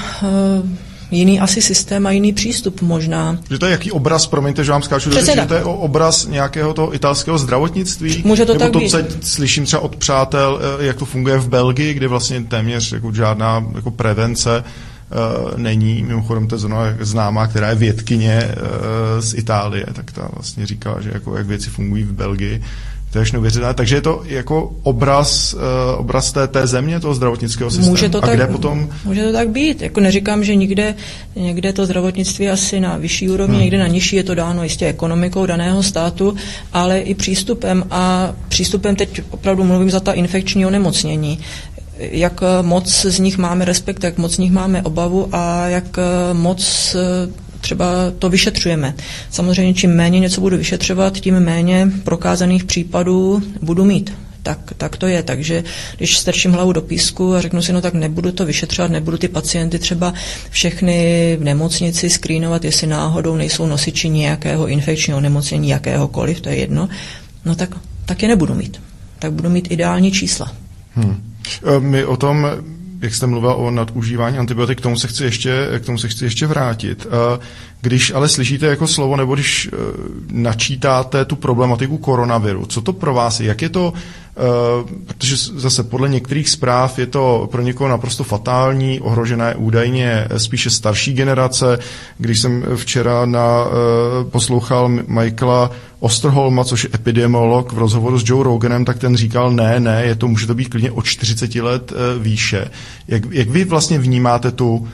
H: jiný asi systém a jiný přístup možná.
G: Že to je jaký obraz, promiňte, že vám skáču, že to je obraz nějakého toho italského zdravotnictví?
H: Může to
G: nebo
H: tak
G: to,
H: být.
G: co slyším třeba od přátel, jak to funguje v Belgii, kde vlastně téměř jako žádná jako prevence uh, není. Mimochodem to je zóna známá, která je vědkyně uh, z Itálie, tak ta vlastně říkala, že jako jak věci fungují v Belgii. To je neuvěřitelné. Takže je to jako obraz, uh, obraz té, té země, toho zdravotnického systému.
H: Může to
G: a
H: tak,
G: kde potom?
H: Může to tak být. Jako neříkám, že nikde, někde to zdravotnictví asi na vyšší úrovni, hmm. někde na nižší, je to dáno jistě ekonomikou daného státu, ale i přístupem. A přístupem teď opravdu mluvím za ta infekční onemocnění. Jak moc z nich máme respekt, jak moc z nich máme obavu a jak moc třeba to vyšetřujeme. Samozřejmě, čím méně něco budu vyšetřovat, tím méně prokázaných případů budu mít. Tak, tak to je. Takže když strčím hlavu do písku a řeknu si, no tak nebudu to vyšetřovat, nebudu ty pacienty třeba všechny v nemocnici skrýnovat, jestli náhodou nejsou nosiči nějakého infekčního onemocnění, jakéhokoliv, to je jedno, no tak, tak je nebudu mít. Tak budu mít ideální čísla.
G: Hmm. My o tom, jak jste mluvil o nadužívání antibiotik, k tomu se chci ještě, k tomu se chci ještě vrátit. Když ale slyšíte jako slovo, nebo když načítáte tu problematiku koronaviru, co to pro vás je? Jak je to, protože zase podle některých zpráv je to pro někoho naprosto fatální, ohrožené údajně spíše starší generace. Když jsem včera na, poslouchal Michaela Osterholma, což je epidemiolog, v rozhovoru s Joe Roganem, tak ten říkal, ne, ne, je to, může to být klidně od čtyřicet let výše. Jak, jak vy vlastně vnímáte tu,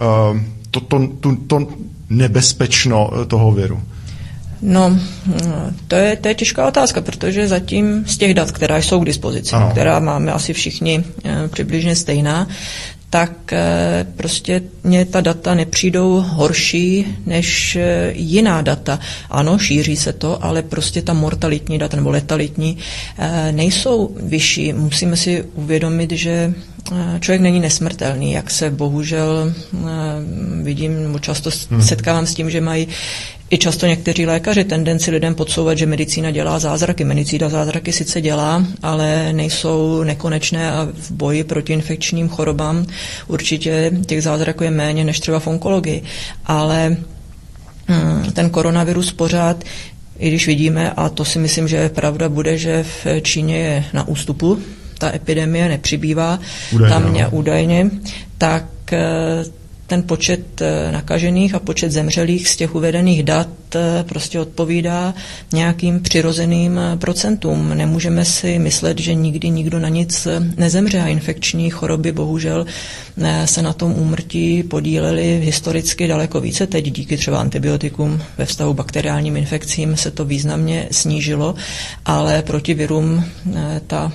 G: to, to, to, to nebezpečno toho viru?
H: No, to je, to je těžká otázka, protože zatím z těch dat, která jsou k dispozici, ano. která máme asi všichni e, přibližně stejná, tak e, prostě mně ta data nepřijdou horší než e, jiná data. Ano, šíří se to, ale prostě ta mortalitní data nebo letalitní e, nejsou vyšší. Musíme si uvědomit, že člověk není nesmrtelný, jak se bohužel e, vidím, nebo často hmm. setkávám s tím, že mají i často někteří lékaři tendenci lidem podsouvat, že medicína dělá zázraky. Medicína zázraky sice dělá, ale nejsou nekonečné a v boji proti infekčním chorobám určitě těch zázraků je méně než třeba v onkologii. Ale hm, ten koronavirus pořád, i když vidíme, a to si myslím, že pravda bude, že v Číně je na ústupu, ta epidemie nepřibývá, údajně, tam mě údajně, tak ten počet nakažených a počet zemřelých z těch uvedených dat prostě odpovídá nějakým přirozeným procentům. Nemůžeme si myslet, že nikdy nikdo na nic nezemře a infekční choroby bohužel se na tom úmrtí podílely historicky daleko více. Teď díky třeba antibiotikům ve vztahu bakteriálním infekcím se to významně snížilo, ale proti virům ta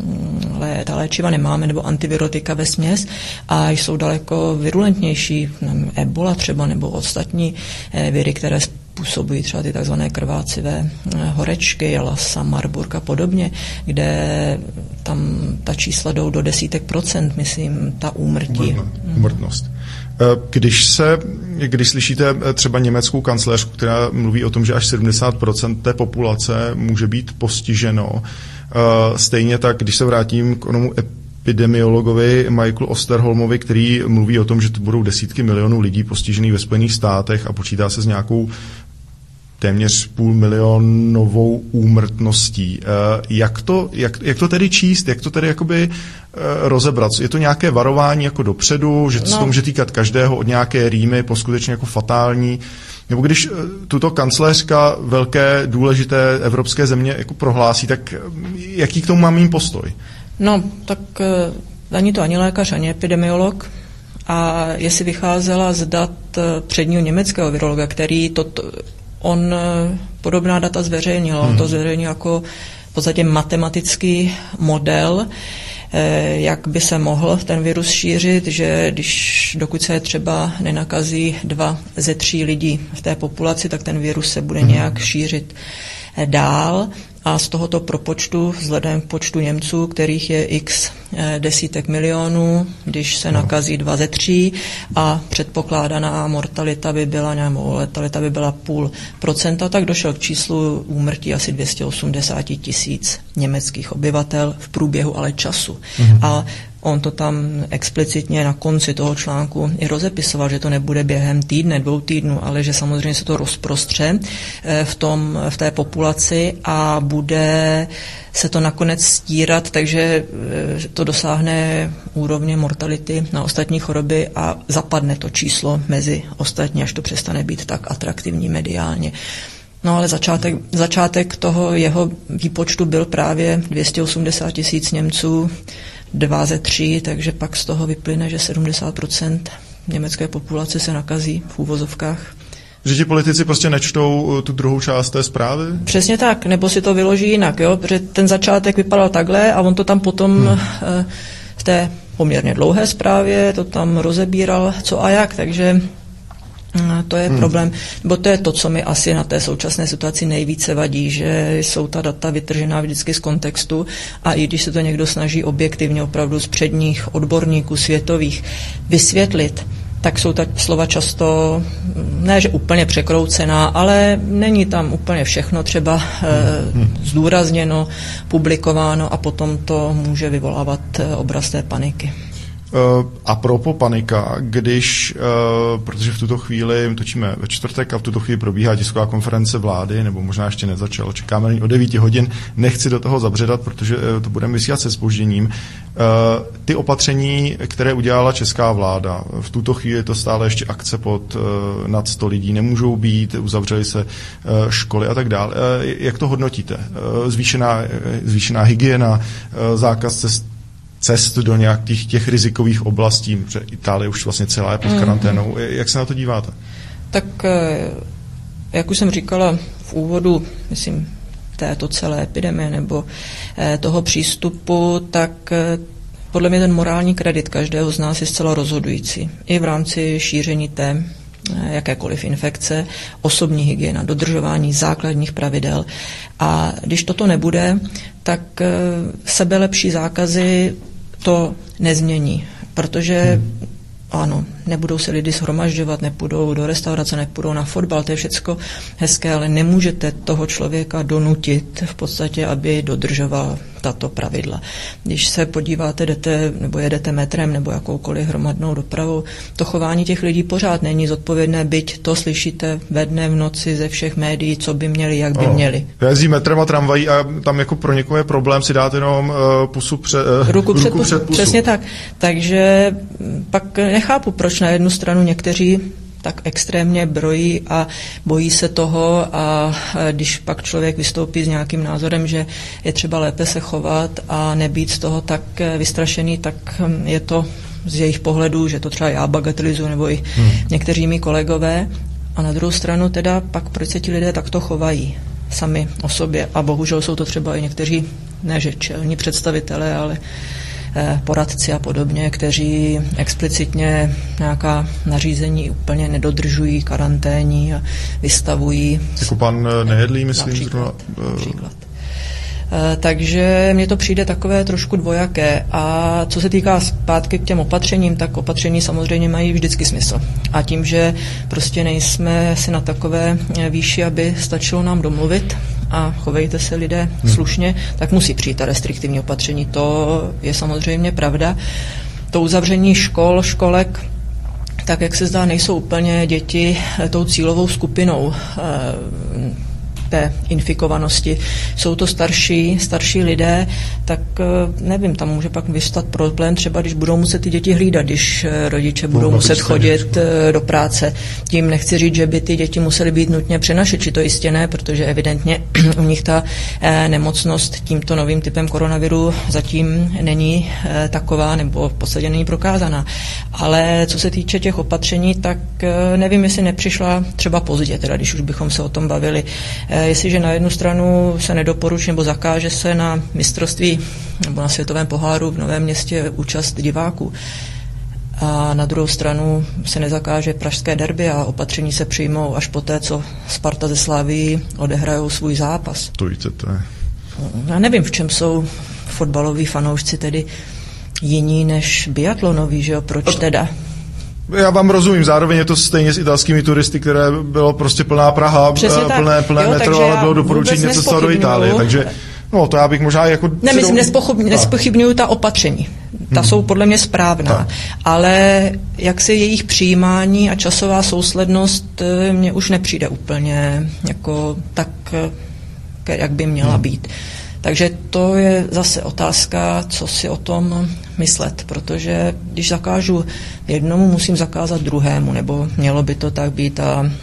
H: ta léčiva nemáme, nebo antivirotika vesměs a jsou daleko virulentnější, ebola třeba, nebo ostatní viry, které působují třeba ty takzvané krvácivé horečky, Lassa, Marburg a podobně, kde tam ta čísla jdou do desítek procent, myslím, ta úmrtí.
G: Úmrtnost. Když se, když slyšíte třeba německou kancléřku, která mluví o tom, že až sedmdesát procent té populace může být postiženo, stejně tak, když se vrátím k onomu epidemiologovi Michaelu Osterholmovi, který mluví o tom, že to budou desítky milionů lidí postižených ve Spojených státech a počítá se s nějakou téměř půl milionovou úmrtností. Jak to, jak, jak to tedy číst? Jak to tedy jakoby rozebrat? Je to nějaké varování jako dopředu, že se no. to může týkat každého od nějaké rýmy po skutečně jako fatální? Nebo když tuto kancléřka velké důležité evropské země jako prohlásí, tak jaký k tomu mám mít postoj?
H: No, tak ani to ani lékař, ani epidemiolog. A jestli vycházela z dat předního německého virologa, který toto on podobná data zveřejnil. On to zveřejnil jako v podstatě matematický model, jak by se mohl ten virus šířit, že když dokud se třeba nenakazí dva ze tří lidí v té populaci, tak ten virus se bude nějak šířit dál. A z tohoto propočtu, vzhledem k počtu Němců, kterých je x desítek milionů, když se nakazí dva ze tří a předpokládaná mortalita by byla, nebo letalita by byla půl procenta, tak došel k číslu úmrtí asi dvě stě osmdesát tisíc německých obyvatel v průběhu ale času. Mm-hmm. A on to tam explicitně na konci toho článku i rozepisoval, že to nebude během týdne, dvou týdnů, ale že samozřejmě se to rozprostře v, tom, v té populaci a bude se to nakonec stírat, takže to dosáhne úrovně mortality na ostatní choroby a zapadne to číslo mezi ostatní, až to přestane být tak atraktivní mediálně. No ale začátek, začátek toho jeho výpočtu byl právě dvě stě osmdesát tisíc Němců, dva ze tří, takže pak z toho vyplyne, že sedmdesát procent německé populace se nakazí v úvozovkách.
G: Že ti politici prostě nečtou tu druhou část té zprávy?
H: Přesně tak, nebo si to vyloží jinak, jo? Protože ten začátek vypadal takhle a on to tam potom hmm. v té poměrně dlouhé zprávě to tam rozebíral co a jak, takže to je hmm. problém, bo to je to, co mi asi na té současné situaci nejvíce vadí, že jsou ta data vytržená vždycky z kontextu a i když se to někdo snaží objektivně opravdu z předních odborníků světových vysvětlit, tak jsou ta slova často, ne že úplně překroucená, ale není tam úplně všechno třeba e, zdůrazněno, publikováno a potom to může vyvolávat obraz té paniky.
G: Uh, a propo panika, když, uh, protože v tuto chvíli točíme ve čtvrtek a v tuto chvíli probíhá tisková konference vlády, nebo možná ještě nezačalo, čekáme na ní o devíti hodin, nechci do toho zabředat, protože uh, to budeme vysílat se zpožděním. Uh, ty opatření, které udělala česká vláda, v tuto chvíli to stále ještě akce pod uh, nad sto lidí nemůžou být, uzavřely se uh, školy a tak dále. Uh, jak to hodnotíte? Uh, zvýšená, uh, zvýšená hygiena, uh, zákaz cest cest do nějakých těch rizikových oblastí, protože Itálie už vlastně celá je pod karanténou. Jak se na to díváte?
H: Tak, jak už jsem říkala v úvodu, myslím, této celé epidemie nebo toho přístupu, tak podle mě ten morální kredit každého z nás je zcela rozhodující. I v rámci šíření té jakékoliv infekce, osobní hygiena, dodržování základních pravidel. A když toto nebude, tak sebelepší zákazy to nezmění, protože ano, nebudou se lidi shromažďovat, nepůjdou do restaurace, nepůjdou na fotbal, to je všecko hezké, ale nemůžete toho člověka donutit v podstatě, aby dodržoval tato pravidla. Když se podíváte, jdete, nebo jedete metrem nebo jakoukoliv hromadnou dopravou, to chování těch lidí pořád není zodpovědné, byť to slyšíte ve dne, v noci ze všech médií, co by měli, jak by
G: oh.
H: měli.
G: Jezdí metrem a tramvají a tam jako pro někoho je problém si dát jenom uh, pusu pře, uh,
H: ruku, před,
G: ruku před pusu.
H: Přesně tak. Takže pak nechápu, proč na jednu stranu někteří tak extrémně brojí a bojí se toho a když pak člověk vystoupí s nějakým názorem, že je třeba lépe se chovat a nebýt z toho tak vystrašený, tak je to z jejich pohledu, že to třeba já bagatelizuju nebo i hmm. někteří mý kolegové. A na druhou stranu teda pak proč se ti lidé takto chovají sami o sobě. A bohužel jsou to třeba i někteří, ne že čelní představitelé, ale poradci a podobně, kteří explicitně nějaká nařízení úplně nedodržují, karanténní a vystavují.
G: Jako pan Nejedlý, myslím.
H: Například. například. Takže mně to přijde takové trošku dvojaké. A co se týká zpátky k těm opatřením, tak opatření samozřejmě mají vždycky smysl. A tím, že prostě nejsme si na takové výši, aby stačilo nám domluvit a chovejte se lidé slušně, tak musí přijít ta restriktivní opatření. To je samozřejmě pravda. To uzavření škol, školek, tak jak se zdá, nejsou úplně děti tou cílovou skupinou té infikovanosti. Jsou to starší, starší lidé, tak nevím, tam může pak vystat problém, třeba když budou muset ty děti hlídat, když rodiče budou muset chodit do práce. Tím nechci říct, že by ty děti musely být nutně přenašeči, to jistě ne, protože evidentně u nich ta nemocnost tímto novým typem koronaviru zatím není taková, nebo v podstatě není prokázaná. Ale co se týče těch opatření, tak nevím, jestli nepřišla třeba pozdě, teda když už bychom se o tom bavili. Jestliže na jednu stranu se nedoporučí nebo zakáže se na mistrovství nebo na světovém poháru v Novém Městě účast diváků a na druhou stranu se nezakáže pražské derby a opatření se přijmou až poté, co Sparta ze Slavií odehrajou svůj zápas.
G: To víte, to je.
H: Já nevím, v čem jsou fotbaloví fanoušci tedy jiní než biatlonoví, že jo, proč teda?
G: Já vám rozumím, zároveň je to stejně s italskými turisty, které bylo prostě plná Praha,
H: Přesně
G: plné, plné
H: jo,
G: metro, ale bylo doporučení něco cestou do Itálie, takže no to já bych možná jako...
H: Ne, myslím, nespochybňuju ta opatření, ta hmm. jsou podle mě správná, tak. Ale jak se jejich přijímání a časová souslednost mně už nepřijde úplně jako tak, jak by měla hmm. být. Takže to je zase otázka, co si o tom myslet, protože když zakážu jednomu, musím zakázat druhému, nebo mělo by to tak být a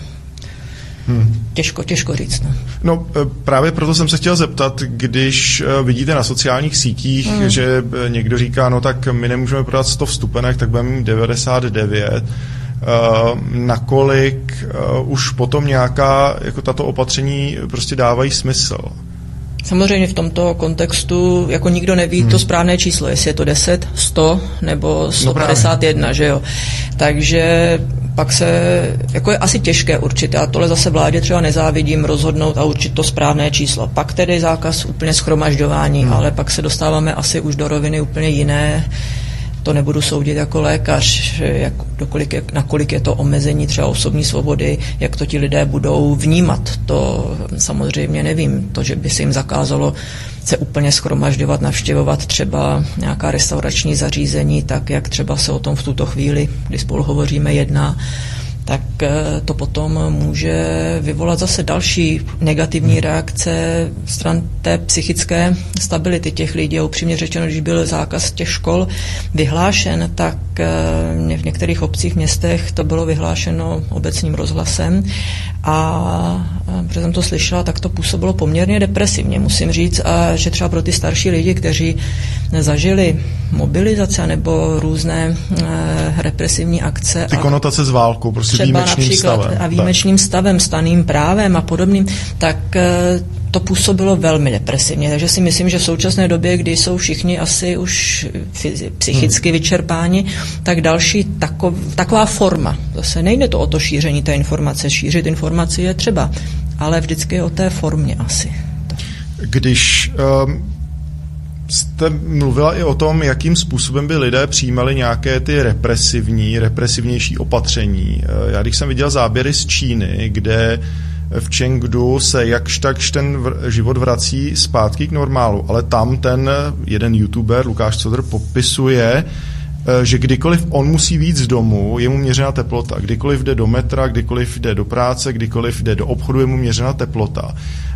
H: hmm. těžko, těžko říct. No.
G: no právě proto jsem se chtěl zeptat, když vidíte na sociálních sítích, hmm. že někdo říká, no tak my nemůžeme prodat sto vstupenek, tak budeme mít devadesát devět, Uh, nakolik uh, už potom nějaká, jako tato opatření prostě dávají smysl?
H: Samozřejmě v tomto kontextu jako nikdo neví hmm. to správné číslo, jestli je to deset, sto nebo sto padesát jedna, no že jo. Takže pak se, jako je asi těžké určit, a tohle zase vládě třeba nezávidím rozhodnout a určit to správné číslo. Pak tedy zákaz úplně shromažďování, hmm. ale pak se dostáváme asi už do roviny úplně jiné. To nebudu soudit jako lékař, jak, dokolik je, nakolik je to omezení třeba osobní svobody, jak to ti lidé budou vnímat. To samozřejmě nevím. To, že by se jim zakázalo se úplně shromažďovat, navštěvovat třeba nějaká restaurační zařízení, tak jak třeba se o tom v tuto chvíli, kdy spolu hovoříme, jedná, tak to potom může vyvolat zase další negativní reakce stran té psychické stability těch lidí. A upřímně řečeno, když byl zákaz těch škol vyhlášen, tak v některých obcích, městech to bylo vyhlášeno obecním rozhlasem a protože jsem to slyšela, tak to působilo poměrně depresivně, musím říct, a že třeba pro ty starší lidi, kteří zažili mobilizace nebo různé e, represivní akce.
G: Ty konotace s válkou, prostě výjimečným stavem.
H: A výjimečným tak. stavem, staným právem a podobným, tak e, to působilo velmi depresivně. Takže si myslím, že v současné době, kdy jsou všichni asi už psychicky hmm. vyčerpáni, tak další takov, taková forma. Zase nejde to o to šíření té informace. Šířit informaci je třeba, ale vždycky je o té formě asi.
G: Když um, jste mluvila i o tom, jakým způsobem by lidé přijímali nějaké ty represivní, represivnější opatření. Já když jsem viděl záběry z Číny, kde v Chengdu se jakž takž ten život vrací zpátky k normálu, ale tam ten jeden youtuber, Lukáš Codr, popisuje, že kdykoliv on musí víc z domu, je mu měřena teplota. Kdykoliv jde do metra, kdykoliv jde do práce, kdykoliv jde do obchodu, je mu měřena teplota.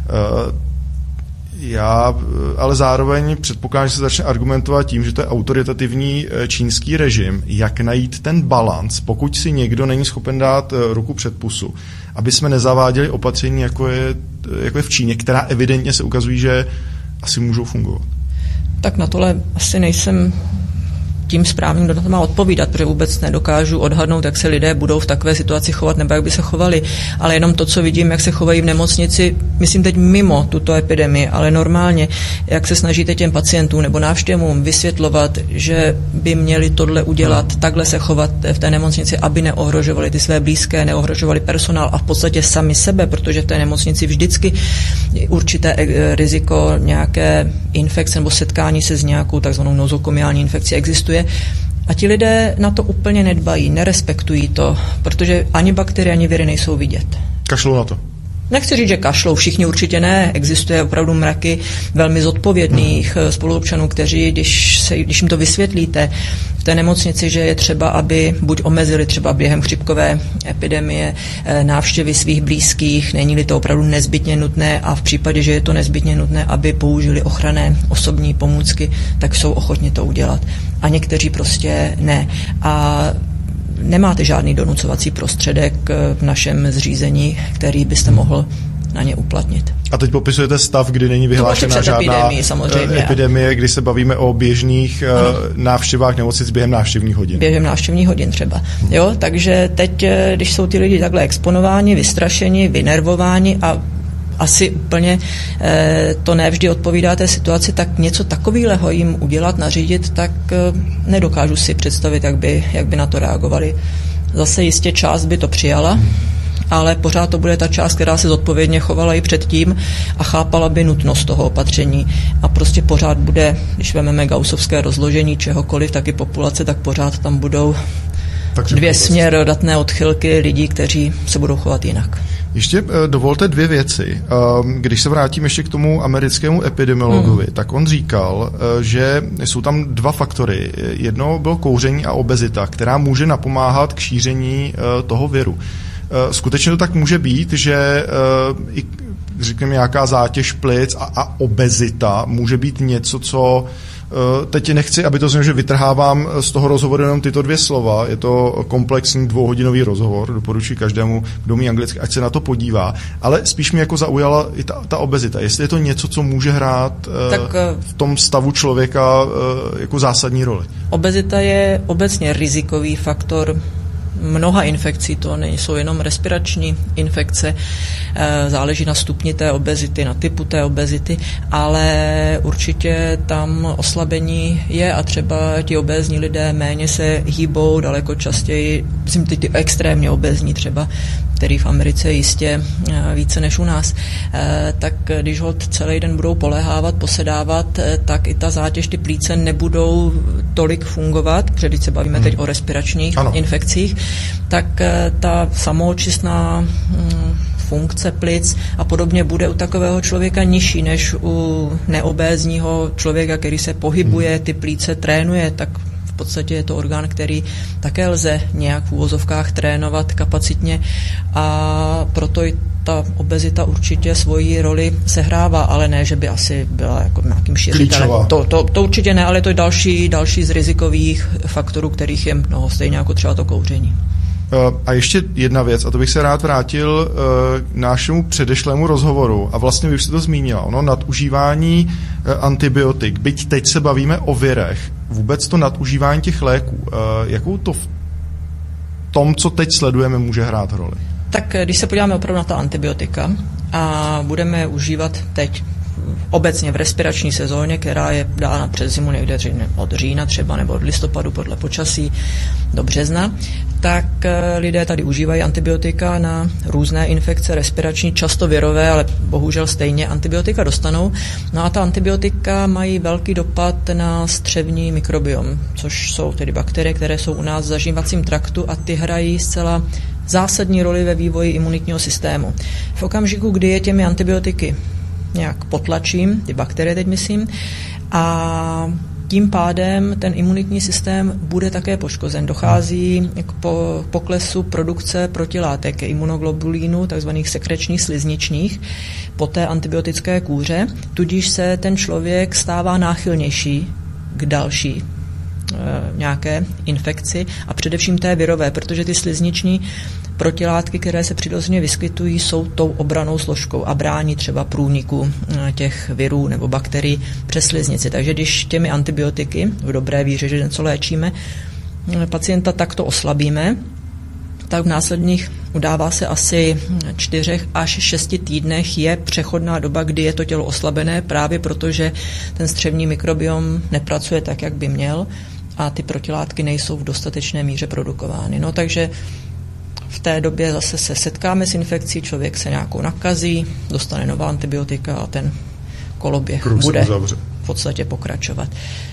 G: Já ale zároveň předpokládám, že se začne argumentovat tím, že to je autoritativní čínský režim. Jak najít ten balans, pokud si někdo není schopen dát ruku před pusu, aby jsme nezaváděli opatření, jako je, jako je v Číně, která evidentně se ukazují, že asi můžou fungovat.
H: Tak na tohle asi nejsem tím správným, kdo na to má odpovídat, protože vůbec nedokážu odhadnout, jak se lidé budou v takové situaci chovat nebo jak by se chovali, ale jenom to, co vidím, jak se chovají v nemocnici, myslím teď mimo tuto epidemii, ale normálně, jak se snažíte těm pacientům nebo návštěvům vysvětlovat, že by měli tohle udělat, takhle se chovat v té nemocnici, aby neohrožovali ty své blízké, neohrožovali personál a v podstatě sami sebe, protože v té nemocnici vždycky určité riziko nějaké infekce nebo setkání se s nějakou takzvanou nozokomiální infekcí existuje. A ti lidé na to úplně nedbají, nerespektují to, protože ani bakterie, ani viry nejsou vidět.
G: Kašlou na to.
H: Nechci říct, že kašlou, všichni určitě ne. Existuje opravdu mraky velmi zodpovědných spoluobčanů, kteří, když, se, když jim to vysvětlíte v té nemocnici, že je třeba, aby buď omezili třeba během chřipkové epidemie návštěvy svých blízkých, není-li to opravdu nezbytně nutné a v případě, že je to nezbytně nutné, aby použili ochranné osobní pomůcky, tak jsou ochotni to udělat. A někteří prostě ne. A nemáte žádný donucovací prostředek v našem zřízení, který byste mohl na ně uplatnit.
G: A teď popisujete stav, kdy není vyhlášená žádná epidemie, samozřejmě. epidemie, kdy se bavíme o běžných ano. návštěvách nemocnic během návštěvních hodin.
H: Během návštěvních hodin třeba. Jo, takže teď, když jsou ty lidi takhle exponováni, vystrašeni, vynervováni a asi úplně e, to nevždy odpovídá té situaci, tak něco takového jim udělat, nařídit, tak e, nedokážu si představit, jak by, jak by na to reagovali. Zase jistě část by to přijala, ale pořád to bude ta část, která se zodpovědně chovala i předtím a chápala by nutnost toho opatření. A prostě pořád bude, když vezmeme gaussovské rozložení čehokoliv, tak i populace, tak pořád tam budou Takže dvě směrodatné odchylky lidí, kteří se budou chovat jinak.
G: Ještě dovolte dvě věci. Když se vrátím ještě k tomu americkému epidemiologovi, hmm. tak on říkal, že jsou tam dva faktory. Jedno bylo kouření a obezita, která může napomáhat k šíření toho viru. Skutečně to tak může být, že i, řekněme, nějaká zátěž plic a, a obezita může být něco, co teď nechci, aby to znamená, že vytrhávám z toho rozhovoru jenom tyto dvě slova. Je to komplexní dvouhodinový rozhovor, doporučuji každému, kdo umí anglicky, ať se na to podívá. Ale spíš mě jako zaujala i ta, ta obezita. Jestli je to něco, co může hrát tak, v tom stavu člověka jako zásadní roli.
H: Obezita je obecně rizikový faktor mnoha infekcí, to nejsou jenom respirační infekce, záleží na stupni té obezity, na typu té obezity, ale určitě tam oslabení je a třeba ti obézní lidé méně se hýbou, daleko častěji, myslím ty, ty extrémně obézní třeba, který v Americe jistě více než u nás, tak když ho celý den budou poléhávat, posedávat, tak i ta zátěž, ty plíce nebudou tolik fungovat, protože když se bavíme teď o respiračních ano. infekcích, tak ta samoočistná funkce plic a podobně bude u takového člověka nižší než u neobézního člověka, který se pohybuje, ty plíce trénuje, tak v podstatě je to orgán, který také lze nějak v úvozovkách trénovat kapacitně a proto i ta obezita určitě svoji roli sehrává, ale ne, že by asi byla jako nějakým šířitelem. To, to, to určitě ne, ale to je další, další z rizikových faktorů, kterých je mnoho, stejně jako třeba to kouření.
G: A ještě jedna věc, a to bych se rád vrátil k našemu předešlému rozhovoru. A vlastně vy jste to zmínila, ono nadužívání antibiotik, byť teď se bavíme o virech, vůbec to nadužívání těch léků, jakou to v tom, co teď sledujeme, může hrát roli?
H: Tak když se podíváme opravdu na ta antibiotika a budeme užívat teď obecně v respirační sezóně, která je dána přes zimu někde od října třeba nebo od listopadu podle počasí do března, tak lidé tady užívají antibiotika na různé infekce respirační, často virové, ale bohužel stejně antibiotika dostanou. No a ta antibiotika mají velký dopad na střevní mikrobiom, což jsou tedy bakterie, které jsou u nás v zažívacím traktu a ty hrají zcela zásadní roli ve vývoji imunitního systému. V okamžiku, kdy je těmi antibiotiky nějak potlačím, ty bakterie teď myslím, a tím pádem ten imunitní systém bude také poškozen. Dochází k poklesu produkce protilátek imunoglobulínů, takzvaných sekrečních slizničních, po té antibiotické kúře, tudíž se ten člověk stává náchylnější k další e, nějaké infekci a především té virové, protože ty slizniční protilátky, které se přirozeně vyskytují, jsou tou obranou složkou a brání třeba průniku těch virů nebo bakterií přes sliznici. Takže když těmi antibiotiky v dobré víře, že něco léčíme, pacienta takto oslabíme, tak v následných udává se asi čtyřech až šesti týdnech je přechodná doba, kdy je to tělo oslabené, právě protože ten střevní mikrobiom nepracuje tak, jak by měl a ty protilátky nejsou v dostatečné míře produkovány. No takže v té době zase se setkáme s infekcí, člověk se nějakou nakazí, dostane nová antibiotika a ten koloběh
G: Kruh
H: bude v podstatě pokračovat.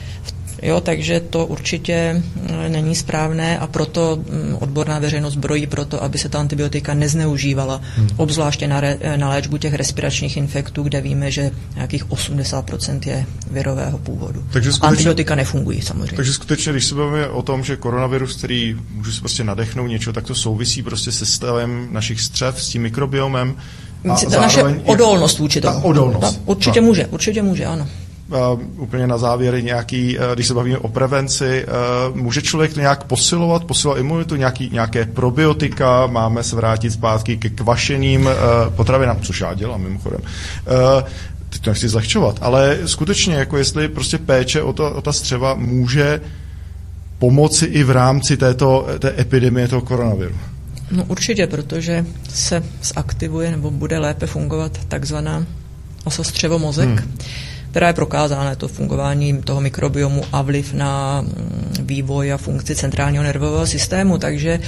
H: Jo, takže to určitě není správné a proto odborná veřejnost brojí proto, aby se ta antibiotika nezneužívala, hmm. obzvláště na, re, na léčbu těch respiračních infektů, kde víme, že nějakých osmdesát procent je virového původu. Takže skutečně, antibiotika nefungují samozřejmě.
G: Takže skutečně, když se bavíme o tom, že koronavirus, který může se prostě nadechnout něco, tak to souvisí prostě se stavem našich střev, s tím mikrobiomem.
H: A ta naše odolnost vůči tomu.
G: Ta odolnost.
H: Ta určitě
G: ta.
H: může, určitě může, ano.
G: Uh, úplně na závěr nějaký, uh, když se bavíme o prevenci, uh, může člověk to nějak posilovat, posilovat imunitu, nějaký, nějaké probiotika, máme se vrátit zpátky ke kvašeným uh, potravinám, což já dělám mimochodem. Uh, teď to nechci zlehčovat, ale skutečně, jako jestli prostě péče o, to, o ta střeva může pomoci i v rámci této té epidemie toho koronaviru.
H: No určitě, protože se zaktivuje nebo bude lépe fungovat takzvaná osa střevo-mozek, hmm. která je prokázána, to fungování toho mikrobiomu a vliv na vývoj a funkci centrálního nervového systému, takže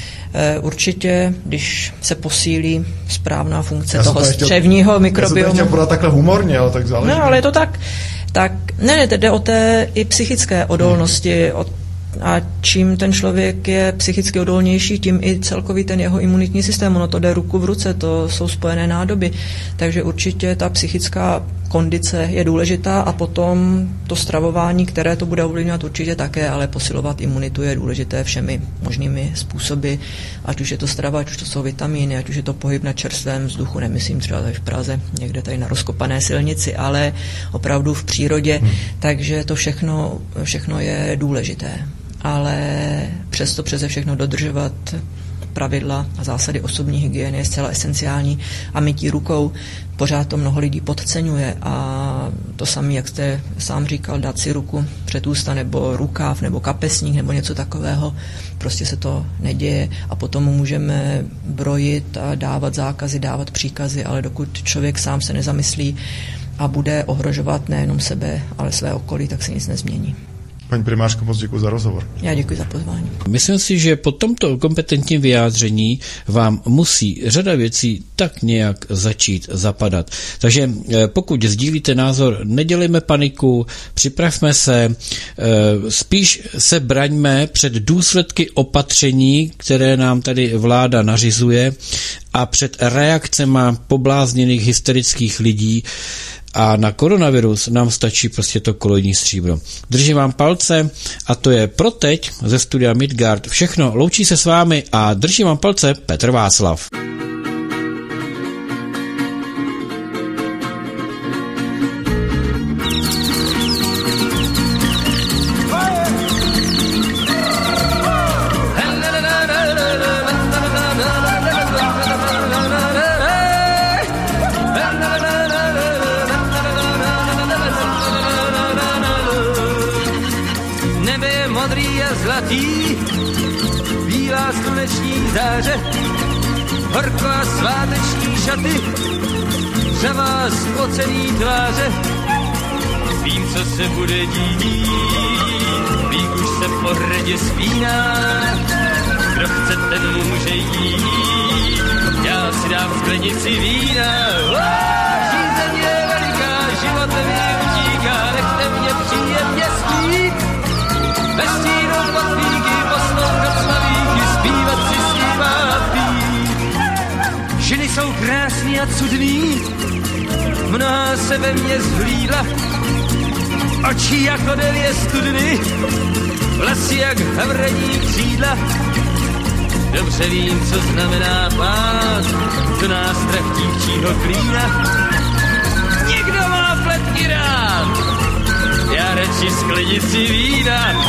H: e, určitě, když se posílí správná funkce já toho střevního chtěl, mikrobiomu... Já jsem
G: to podat takhle humorně, ale tak záleží.
H: No, ale je to tak. tak ne, ne, jde o té i psychické odolnosti, hmm. o a čím ten člověk je psychicky odolnější, tím i celkový ten jeho imunitní systém, ono to jde ruku v ruce, to jsou spojené nádoby, takže určitě ta psychická kondice je důležitá a potom to stravování, které to bude ovlivňovat určitě také, ale posilovat imunitu je důležité všemi možnými způsoby, ať už je to strava, ať už to jsou vitamíny, ať už je to pohyb na čerstvém vzduchu, nemyslím třeba tady v Praze, někde tady na rozkopané silnici, ale opravdu v přírodě, hmm. takže to všechno, všechno je důležité. Ale přesto přeze všechno dodržovat pravidla a zásady osobní hygieny je zcela esenciální a mytí rukou pořád to mnoho lidí podceňuje a to samé, jak jste sám říkal, dát si ruku před ústa nebo rukáv nebo kapesník nebo něco takového, prostě se to neděje a potom můžeme brojit a dávat zákazy, dávat příkazy, ale dokud člověk sám se nezamyslí a bude ohrožovat nejenom sebe, ale své okolí, tak se nic nezmění.
G: Paní primářko, moc děkuji za rozhovor.
H: Já děkuji za pozvání.
A: Myslím si, že po tomto kompetentním vyjádření vám musí řada věcí tak nějak začít zapadat. Takže pokud sdílíte názor, nedělejme paniku, připravme se, spíš se braňme před důsledky opatření, které nám tady vláda nařizuje a před reakcemi poblázněných hysterických lidí. A na koronavirus nám stačí prostě to koloidní stříbro. Držím vám palce a to je pro teď ze studia Midgard všechno. Loučí se s vámi a držím vám palce Petr Václav.
I: Horko a sváteční šaty, řavá spocený tváře. Vím, co se bude dít, vík už se po hradě spíná. Kdo chce, ten může jít, já si dám sklenici vína. Žízeň je veliká, život mě utíká, nechte mě příjemně spít. Ve stínu pod víky poslouchat slavíky, zpívat si s ním a pít. Ženy jsou krásný a cudný, mnoha se ve mně zhlídla, oči jako devět studny, vlasy jak havrení křídla. Dobře vím, co znamená pád do nástrah dívčího klína. Někdo má pletky rád, já radši sklenici vína.